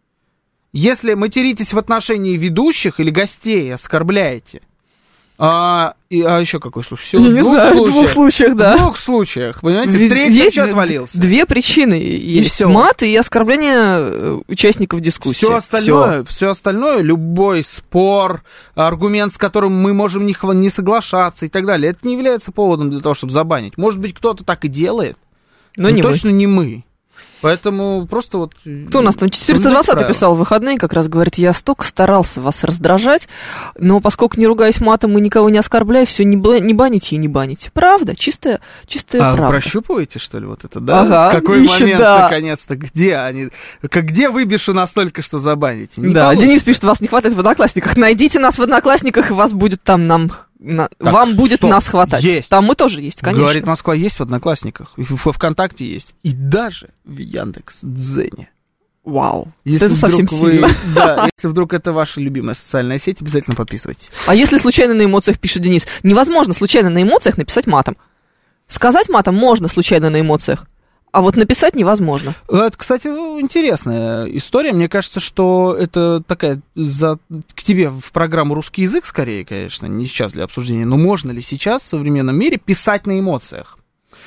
если материтесь в отношении ведущих или гостей, оскорбляете. А, и, а еще какой случай? Всего я не знаю, в двух случаях, да. В двух случаях, понимаете? В третьем еще отвалился. Две причины. Есть мат и оскорбление участников дискуссии. Все остальное, все. все остальное, любой спор, аргумент, с которым мы можем не, не соглашаться и так далее, это не является поводом для того, чтобы забанить. Может быть, кто-то так и делает, но, но не точно мы. не мы. Поэтому просто вот... Кто у нас там? четыреста двадцать писал в выходные, как раз говорит, я столько старался вас раздражать, но поскольку не ругаюсь матом и никого не оскорбляю, все не, б... не баните и не баните. Правда, чистая, чистая а правда. А прощупываете, что ли, вот это, да? Ага, в какой ищет, момент, да. наконец-то, где они? Как, где выбешу настолько, что забаните? Не да, получится. Денис пишет, вас не хватает в Одноклассниках. Найдите нас в Одноклассниках, и вас будет там нам... На... Так, вам будет стоп, нас хватать. Есть. Там мы тоже есть, конечно. Говорит Москва есть в Одноклассниках, во ВКонтакте есть, и даже в Яндекс.Дзене. Вау, если это совсем вы, сильно. Да, если вдруг это ваша любимая социальная сеть, обязательно подписывайтесь. А если случайно на эмоциях, пишет Денис, невозможно случайно на эмоциях написать матом. Сказать матом можно случайно на эмоциях. А вот написать невозможно. Это, кстати, интересная история. Мне кажется, что это такая за... к тебе в программу «Русский язык», скорее, конечно, не сейчас для обсуждения, но можно ли сейчас в современном мире писать на эмоциях?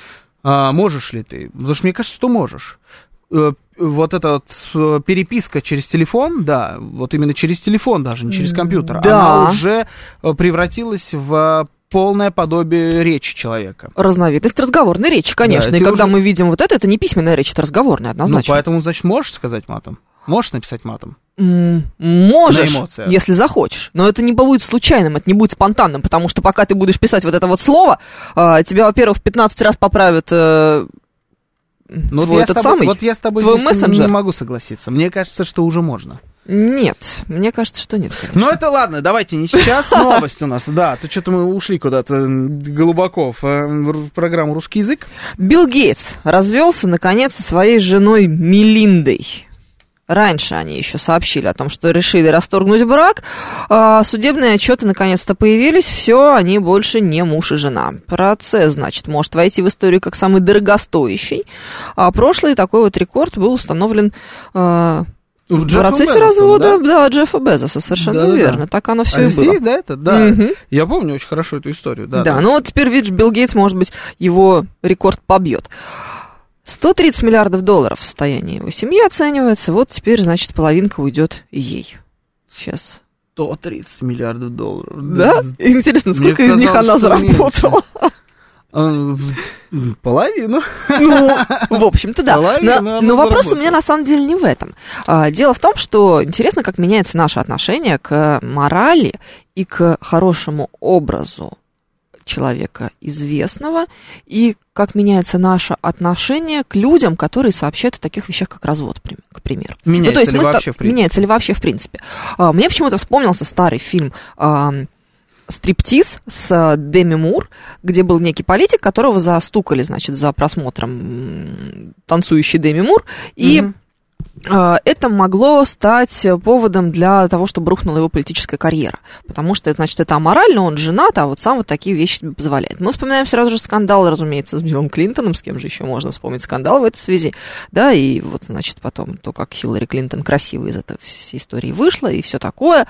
А, можешь ли ты? Потому что мне кажется, что можешь. Вот эта вот переписка через телефон, да, вот именно через телефон даже, не через компьютер, да. Она уже превратилась в... полное подобие речи человека. Разновидность разговорной речи, конечно. Да, и когда уже... мы видим вот это, это не письменная речь, это разговорная, однозначно. Ну, поэтому, значит, можешь сказать матом? Можешь написать матом? Можешь, если захочешь, но это не будет случайным, это не будет спонтанным, потому что пока ты будешь писать вот это вот слово, тебя, во-первых, в пятнадцать раз поправят э, ну, твой вот этот я тобой, самый, вот я с тобой твой мессенджер. Не могу согласиться, мне кажется, что уже можно. Нет, мне кажется, что нет, конечно. Ну это ладно, давайте не сейчас, новость у нас, да, то что-то мы ушли куда-то глубоко в, в программу «Русский язык». Билл Гейтс развелся, наконец, со своей женой Мелиндой. Раньше они еще сообщили о том, что решили расторгнуть брак. А судебные отчеты наконец-то появились. Все, они больше не муж и жена. Процесс, значит, может войти в историю как самый дорогостоящий. А прошлый такой вот рекорд был установлен э, в, в процессе Безоса, развода да? Да, Джеффа Безоса. Совершенно да, верно. Да. Так оно все а и здесь, было. Да, это, да. Угу. Я помню очень хорошо эту историю. Да, да, да. ну вот теперь, видишь, Билл Гейтс, может быть, его рекорд побьет. сто тридцать миллиардов долларов в состоянии его семьи оценивается. Вот теперь, значит, половинка уйдет ей. Сейчас. сто тридцать миллиардов долларов. Да? да. Интересно, сколько Мне из них она заработала? Половину. Ну, в общем-то, да. Половину но но вопрос у меня на самом деле не в этом. Дело в том, что интересно, как меняется наше отношение к морали и к хорошему образу человека известного, и как меняется наше отношение к людям, которые сообщают о таких вещах, как развод, к примеру. Меняется ну, то есть ли вообще ста- в принципе? Меняется ли вообще в принципе. А, мне почему-то вспомнился старый фильм а, «Стриптиз» с Деми Мур, где был некий политик, которого застукали, значит, за просмотром танцующей Деми Мур, и mm-hmm. это могло стать поводом для того, чтобы рухнула его политическая карьера. Потому что, значит, это аморально, он женат, а вот сам вот такие вещи себе позволяет. Мы вспоминаем сразу же скандал, разумеется, с Биллом Клинтоном, с кем же еще можно вспомнить скандал в этой связи. Да, и вот, значит, потом то, как Хиллари Клинтон красиво из этой всей истории вышла и все такое.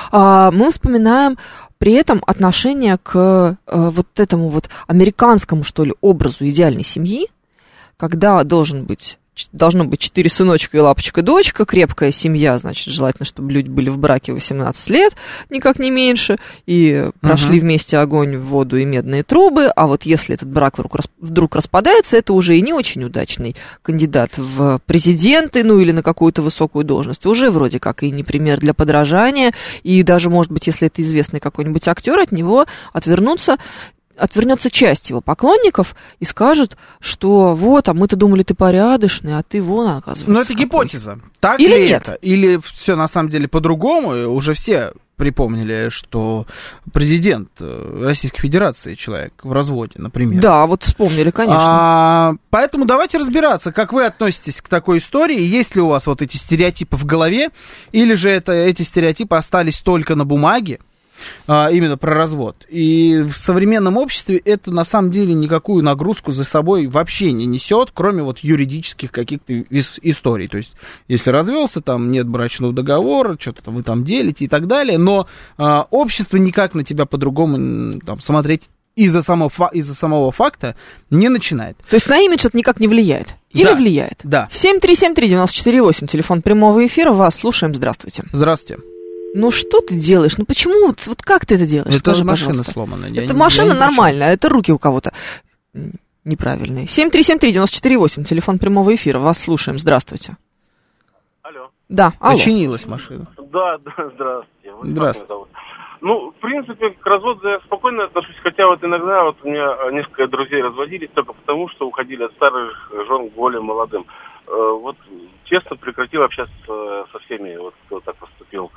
Мы вспоминаем при этом отношение к вот этому вот американскому, что ли, образу идеальной семьи, когда должен быть должно быть четыре сыночка и лапочка-дочка, крепкая семья, значит, желательно, чтобы люди были в браке восемнадцать лет, никак не меньше, и прошли uh-huh. вместе огонь, воду и медные трубы, а вот если этот брак вдруг, вдруг распадается, это уже и не очень удачный кандидат в президенты, ну или на какую-то высокую должность, уже вроде как и не пример для подражания, и даже, может быть, если это известный какой-нибудь актер, от него отвернуться отвернется часть его поклонников и скажет, что вот, а мы-то думали, ты порядочный, а ты вон, оказывается. Ну, это гипотеза. Так или ли нет? Это? Или все на самом деле по-другому? Уже все припомнили, что президент Российской Федерации человек в разводе, например. Да, вот вспомнили, конечно. А, поэтому давайте разбираться, как вы относитесь к такой истории. Есть ли у вас вот эти стереотипы в голове, или же это, эти стереотипы остались только на бумаге? А, именно про развод. И в современном обществе это на самом деле никакую нагрузку за собой вообще не несет, кроме вот юридических каких-то историй. То есть, если развелся, там нет брачного договора, что-то вы там делите и так далее, но а, общество никак на тебя по-другому там смотреть из-за самого, из-за самого факта не начинает. То есть на имидж это никак не влияет? Или да, влияет? Да. семь три семь три девять четыре восемь, телефон прямого эфира, вас слушаем, здравствуйте. Здравствуйте. Ну, что ты делаешь? Ну, почему? Вот, вот как ты это делаешь? Это Скажи, машина пожалуйста. сломана. Это я машина я нормальная, а это руки у кого-то неправильные. семь три семь три девять четыре восемь, телефон прямого эфира. Вас слушаем. Здравствуйте. Алло. Да, алло. Починилась машина. Да, да, здравствуйте. Вот здравствуйте. Ну, в принципе, к разводу я спокойно отношусь, хотя вот иногда вот у меня несколько друзей разводились только потому, что уходили от старых жен к более молодым. Вот честно прекратил общаться со всеми, вот кто так поступил.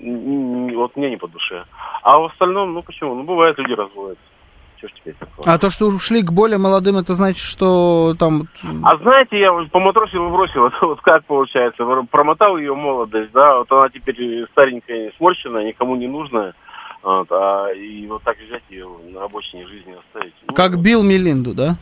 Вот мне не по душе. А в остальном, ну почему? Ну бывает, люди разводятся. Что ж теперь такое? А то, что ушли к более молодым, это значит, что там... А знаете, я поматросил и бросил. Это вот как получается? Промотал ее молодость, да, вот она теперь старенькая, сморщенная, никому не нужная. Вот, а, и вот так взять ее на обочине жизни оставить. Ну, как Билл Мелинду, да?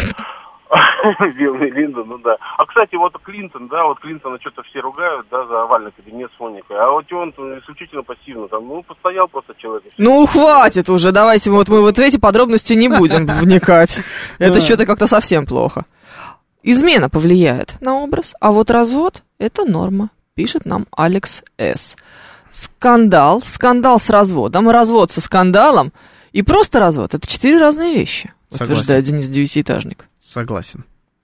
Билл Мелинду, ну да. А, кстати, вот Клинтон, да, вот Клинтона что-то все ругают, да, за овальный кабинет с Моникой. А вот он исключительно пассивно там, ну, постоял просто человек. Ну, хватит уже, давайте вот мы вот в эти подробности не будем вникать. Это что-то как-то совсем плохо. Измена повлияет на образ, а вот развод – это норма, пишет нам Алекс С. Скандал, скандал с разводом, развод со скандалом и просто развод – это четыре разные вещи, Согласен. утверждает Денис Девятиэтажник. Согласен.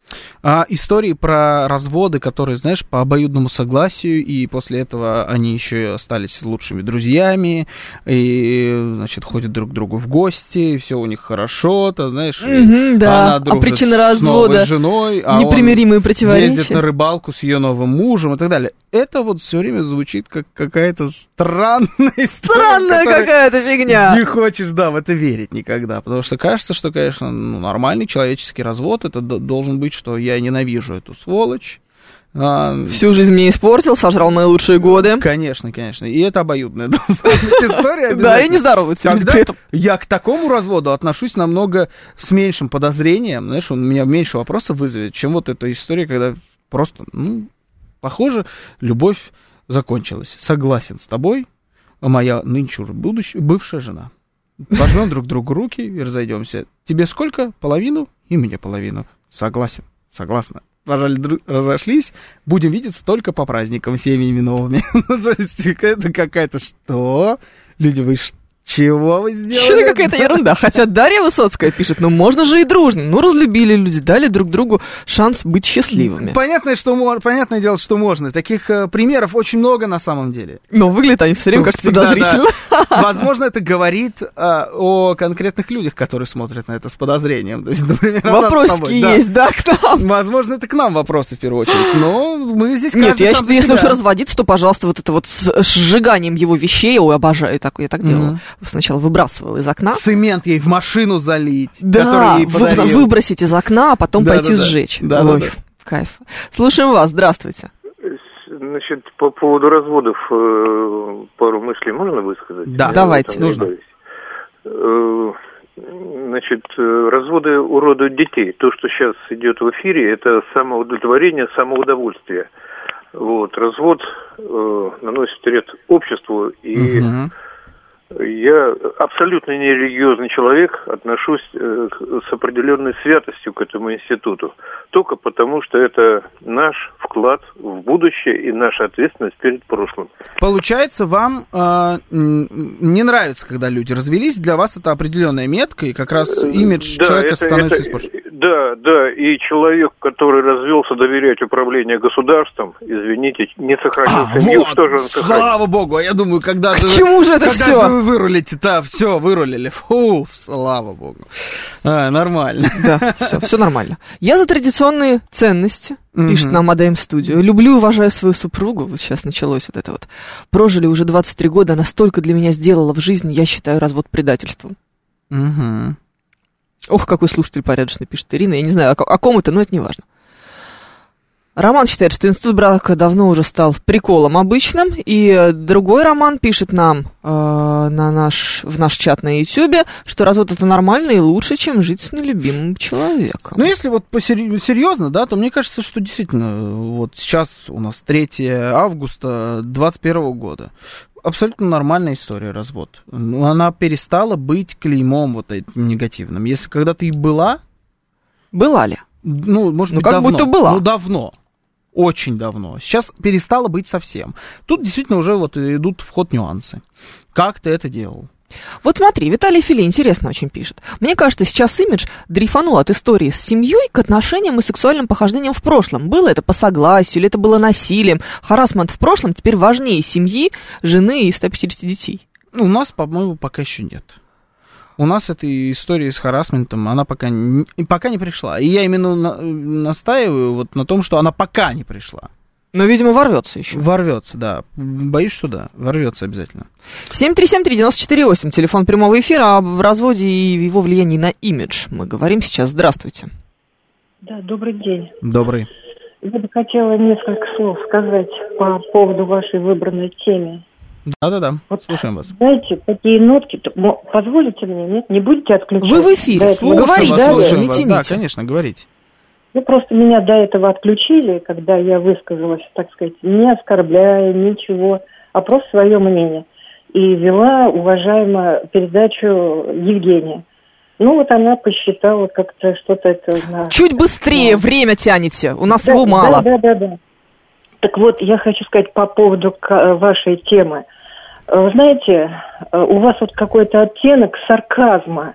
А истории про разводы, которые, знаешь, по обоюдному согласию, и после этого они еще и остались лучшими друзьями, и, значит, ходят друг к другу в гости, и все у них хорошо, то, знаешь, mm-hmm, да. она дружит а причина с развода, новой женой, а непримиримые он противоречия. ездит на рыбалку с ее новым мужем и так далее. Это вот все время звучит как какая-то странная история. Странная какая-то фигня. Не хочешь, да, в это верить никогда, потому что кажется, что, конечно, ну, нормальный человеческий развод, это должен быть, что я ненавижу эту сволочь. А, всю жизнь мне испортил, сожрал мои лучшие годы. Конечно, конечно. И это обоюдная история. Да, и не здороваются люди при этом. Я к такому разводу отношусь намного с меньшим подозрением. Знаешь, он у меня меньше вопросов вызовет, чем вот эта история, когда просто, ну, похоже, любовь закончилась. Согласен с тобой, моя нынче уже будущая, бывшая жена. Пожмем друг другу руки и разойдемся. Тебе сколько? Половину? И мне половину. Согласен. Согласна. Пожалуй, разошлись, будем видеться только по праздникам семьями новыми. То есть это какая-то что? Люди, вы что? Чего вы сделали? Что-то какая-то ерунда. Хотя Дарья Высоцкая пишет, ну можно же и дружно. Ну разлюбили люди, дали друг другу шанс быть счастливыми. Понятное, что, понятное дело, что можно. Таких э, примеров очень много на самом деле. Но выглядят они все время как-то подозрительно. Да. Возможно, это говорит э, о конкретных людях, которые смотрят на это с подозрением. То есть, например, вопросики есть, да. да, к нам. Возможно, это к нам вопросы в первую очередь. Но мы здесь... Нет, я считаю, если уж разводиться, то, пожалуйста, вот это вот с сжиганием его вещей, ой, обожаю, так, я так делала. Mm-hmm. Сначала выбрасывала из окна. Цемент ей в машину залить. Да, ей вы, выбросить из окна, а потом да, пойти да, сжечь. Да, ой, да, да. Кайф. Слушаем вас, здравствуйте. Значит, по поводу разводов э, пару мыслей можно высказать? Да, я давайте, нужно. Э, значит, разводы уродуют детей. То, что сейчас идет в эфире, это самоудовлетворение, самоудовольствие. Вот, развод э, наносит вред обществу и... Угу. Я абсолютно нерелигиозный человек, отношусь э, с определенной святостью к этому институту. Только потому, что это наш вклад в будущее и наша ответственность перед прошлым. Получается, вам э, не нравится, когда люди развелись, для вас это определенная метка, и как раз имидж да, человека это, становится это, испорчен. Да, да, и человек, который развелся доверять управлению государством, извините, не сохранил а, семью, вот, что же он сохранил? Слава богу, а я думаю, когда К же чему вы, же это когда все? же вы вырулите, да, все, вырулили, фу, слава богу. А, нормально. Да, все, все нормально. Я за традиционные ценности, пишет нам АДМ Студио. Люблю и уважаю свою супругу. Вот сейчас началось вот это вот. Прожили уже двадцать три года, она столько для меня сделала в жизни, я считаю развод предательством. Угу. Ох, какой слушатель порядочный, пишет Ирина. Я не знаю, о, о ком это, но это не важно. Роман считает, что институт брака давно уже стал приколом обычным. И другой Роман пишет нам э, на наш, в наш чат на Ютьюбе, что развод это нормально и лучше, чем жить с нелюбимым человеком. Ну, если вот серьезно, да, то мне кажется, что действительно, вот сейчас у нас третьего августа двадцать первого года. Абсолютно нормальная история, развод. Ну, она перестала быть клеймом вот этим негативным. Если когда-то и была... Была ли? Ну, может ну, быть, как давно. будто была. Ну, давно. Очень давно. Сейчас перестало быть совсем. Тут действительно уже вот идут в ход нюансы. Как ты это делал? Вот смотри, Виталий Фили интересно очень пишет. Мне кажется, сейчас имидж дрейфанул от истории с семьей к отношениям и сексуальным похождениям в прошлом. Было это по согласию, или это было насилием. Харассмент в прошлом теперь важнее семьи, жены и ста пятидесяти детей. У нас, по-моему, пока еще нет. У нас этой истории с харассментом, она пока не, пока не пришла. И я именно на, настаиваю вот на том, что она пока не пришла. Но, видимо, ворвется еще. Ворвется, да. Боюсь, что да. Ворвется обязательно. семь три семь три девять четыре восемь. Телефон прямого эфира об разводе и его влиянии на имидж. Мы говорим сейчас. Здравствуйте. Да, добрый день. Добрый. Я бы хотела несколько слов сказать по поводу вашей выбранной темы. Да-да-да, вот, слушаем вас. Знаете, такие нотки, позволите мне, нет? Не будете отключать? Вы в эфире, говорите, да, да, не тяните. Да, конечно, говорите. Ну, просто меня до этого отключили, когда я высказалась, так сказать, не оскорбляя, ничего, а просто свое мнение. И вела уважаемая передачу Евгения. Ну, вот она посчитала как-то что-то это... На... Чуть быстрее, да. Время тянете, у нас да, его мало. Да, да, да, да. Так вот, я хочу сказать по поводу вашей темы. Вы знаете, у вас вот какой-то оттенок сарказма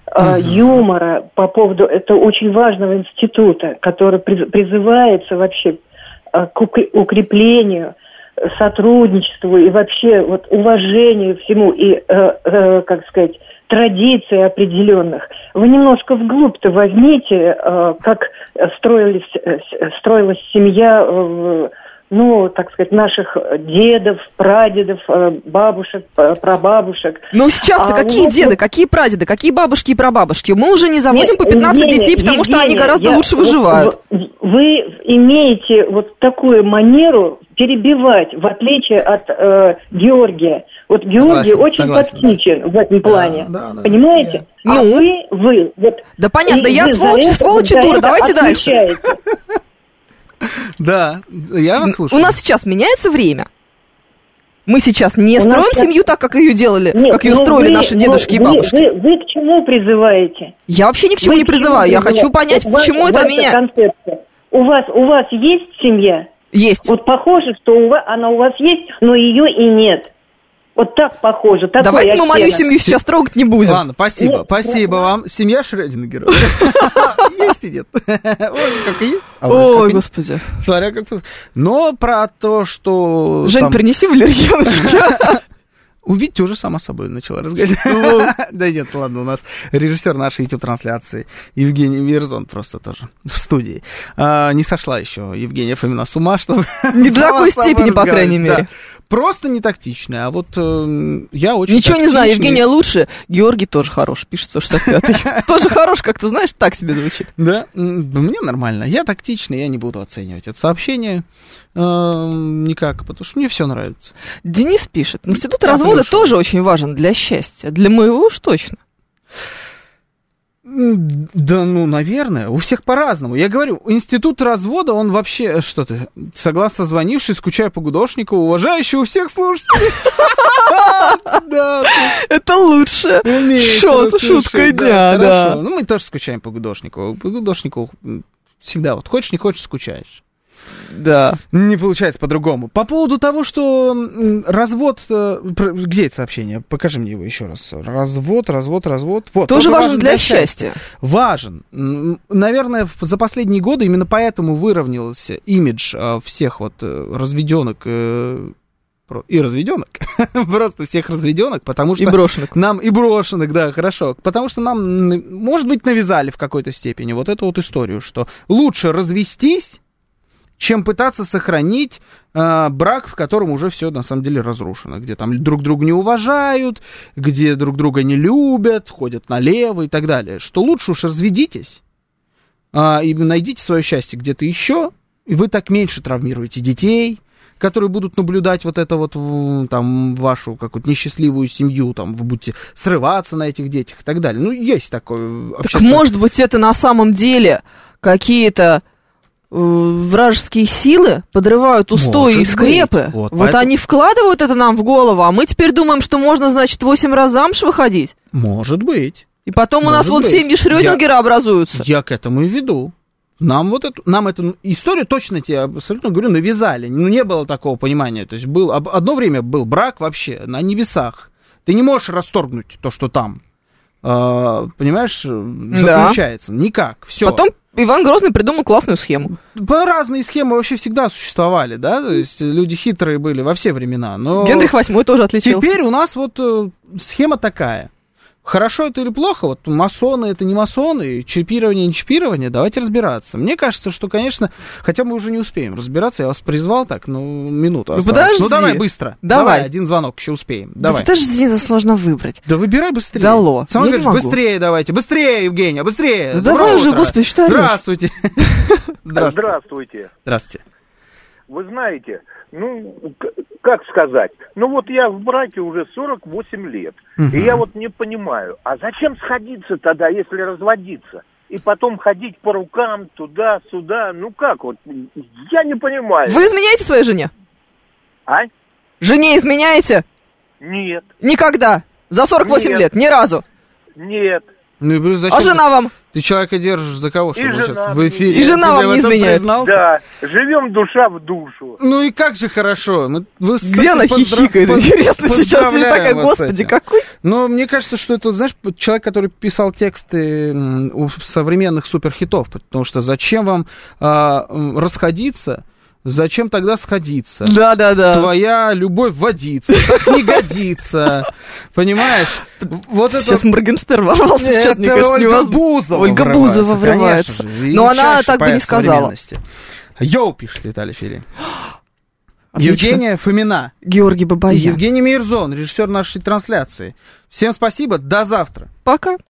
э, юмора по поводу этого очень важного института, который приз, призывается вообще э, к укреплению, сотрудничеству и вообще вот уважению всему и, э, э, как сказать, традиций определенных. Вы немножко вглубь-то возьмите, э, как строились, э, строилась семья, э, ну, так сказать, наших дедов, прадедов, э, бабушек, прабабушек. Ну, сейчас-то а какие вот... деды, какие прадеды, какие бабушки и прабабушки? Мы уже не заводим Нет, по пятнадцать Евгения, детей, потому Евгения, что они гораздо я, лучше выживают. Вы, вы имеете вот такую манеру перебивать, в отличие от э, Георгия. Вот Георгий согласен, очень согласен, тактичен да. в этом плане. Да, да, понимаете? Да. А ну, вы, вы, вот... Да понятно, я сволочь, сволочь и дура, давайте дальше. Да, я вас слушаю. У нас сейчас меняется время. Мы сейчас не У строим нас... семью так, как ее делали, Нет, как ее строили вы, наши дедушки вы, и бабушки. Вы, вы, вы к чему призываете? Я вообще ни к чему вы не призываю. Я хочу понять, вот почему вас, это меня... Концепция. У вас, у вас есть семья? Есть. Вот похоже, что у вас, она у вас есть, но ее и нет. Вот так похоже. Давайте мы мою семью сейчас трогать не будем. Ладно, спасибо. Нет, спасибо нет, вам. Семья Шрёдингера. Есть и нет. Ой, как и есть. Ой, господи. Смотря как... Но про то, что... Жень, принеси валерьяночки. Увидите, уже сама собой начала разговаривать. Да нет, ладно, у нас режиссер нашей YouTube-трансляции Евгений Мирзон просто тоже в студии. Не сошла еще Евгения Фомина с ума, чтобы... Не до такой степени, по крайней мере. Просто не тактичная, а вот э, я очень Ничего тактичный. Не знаю, Евгения лучше, Георгий тоже хорош, пишет сто шестьдесят пятый. Тоже хорош, как-то, знаешь, так себе звучит. Да, мне нормально, я тактичный, я не буду оценивать это сообщение никак, потому что мне все нравится. Денис пишет, институт развода тоже очень важен для счастья, для моего уж точно. Да, ну, наверное, у всех по-разному. Я говорю, институт развода, он вообще, что ты, согласно звонившей, скучая по гудошнику, уважающий у всех слушателей. Это лучше. Шутка дня, да. Ну, мы тоже скучаем по гудошнику. По гудошнику всегда, вот хочешь, не хочешь, скучаешь. Да. Не получается по-другому. По поводу того, что развод... Где это сообщение? Покажи мне его еще раз. Развод, развод, развод. Вот, тоже важен, важен для, для счастья. счастья. Важен. Наверное, за последние годы именно поэтому выровнялся имидж всех вот разведенок и разведенок. Просто всех разведенок, потому что... И брошенок. Нам, и брошенок, да, хорошо. Потому что нам, может быть, навязали в какой-то степени вот эту вот историю, что лучше развестись, чем пытаться сохранить э, брак, в котором уже все на самом деле разрушено, где там друг друга не уважают, где друг друга не любят, ходят налево и так далее. Что лучше уж разведитесь э, и найдите свое счастье где-то еще, и вы так меньше травмируете детей, которые будут наблюдать вот это вот там вашу какую-то несчастливую семью, там вы будете срываться на этих детях и так далее. Ну, есть такое. Так общество... может быть, это на самом деле какие-то вражеские силы подрывают устои Может и скрепы. Быть. Вот, вот поэтому... они вкладывают это нам в голову, а мы теперь думаем, что можно, значит, восемь раз замуж выходить. Может быть. И потом Может у нас быть. Вот семьи Шрёдингера я... образуются. Я к этому и веду. Нам вот эту, нам эту историю точно тебе абсолютно говорю, навязали. Ну, не было такого понимания. То есть был, одно время был брак вообще на небесах. Ты не можешь расторгнуть то, что там, э, понимаешь, заключается. Да. Никак. Все. Потом Иван Грозный придумал классную схему. Разные схемы вообще всегда существовали, да, то есть люди хитрые были во все времена. Но Генрих восьмой тоже отличился. Теперь у нас вот э, схема такая. Хорошо это или плохо, вот масоны это не масоны, чипирование не чипирование, давайте разбираться. Мне кажется, что, конечно, хотя мы уже не успеем разбираться, я вас призвал так, ну, минуту осталось. Ну, подожди. Ну, давай быстро. Давай. Давай, один звонок, еще успеем. Давай. Да подожди, это сложно выбрать. Да выбирай быстрее. Дало. Сама говоришь, быстрее давайте, быстрее, Евгения, быстрее. Да давай уже, господи, что орешь? Здравствуйте. Здравствуйте. Здравствуйте. Вы знаете, ну, как сказать, ну вот я в браке уже сорок восемь лет, угу. и я вот не понимаю, а зачем сходиться тогда, если разводиться? И потом ходить по рукам туда-сюда, ну как вот, я не понимаю. Вы изменяете своей жене? А? Жене изменяете? Нет. Никогда? За сорок восемь Нет. лет? Ни разу? Нет. Ну, зачем а жена вам? Ты человека держишь за кого, чтобы он сейчас в эфире? И жена вам не изменяет. Да, живем душа в душу. Ну и как же хорошо. Мы, вы, Где она поздра... хихикает? Поз... Интересно сейчас. Мне такая, господи, какой... Но мне кажется, что это, знаешь, человек, который писал тексты у современных суперхитов. Потому что зачем вам а, расходиться... Зачем тогда сходиться? Да, да, да. Твоя любовь водится, так не годится. Понимаешь? Вот сейчас это... Моргенштерн ворвался в чат, мне кажется, Ольга невозможно. Бузова Ольга Бузова врывается. Но она так бы не сказала. Йоу, пишет Виталий Филин. Евгения Фомина. Георгий Бабаян. Евгений Мирзон, режиссер нашей трансляции. Всем спасибо, до завтра. Пока.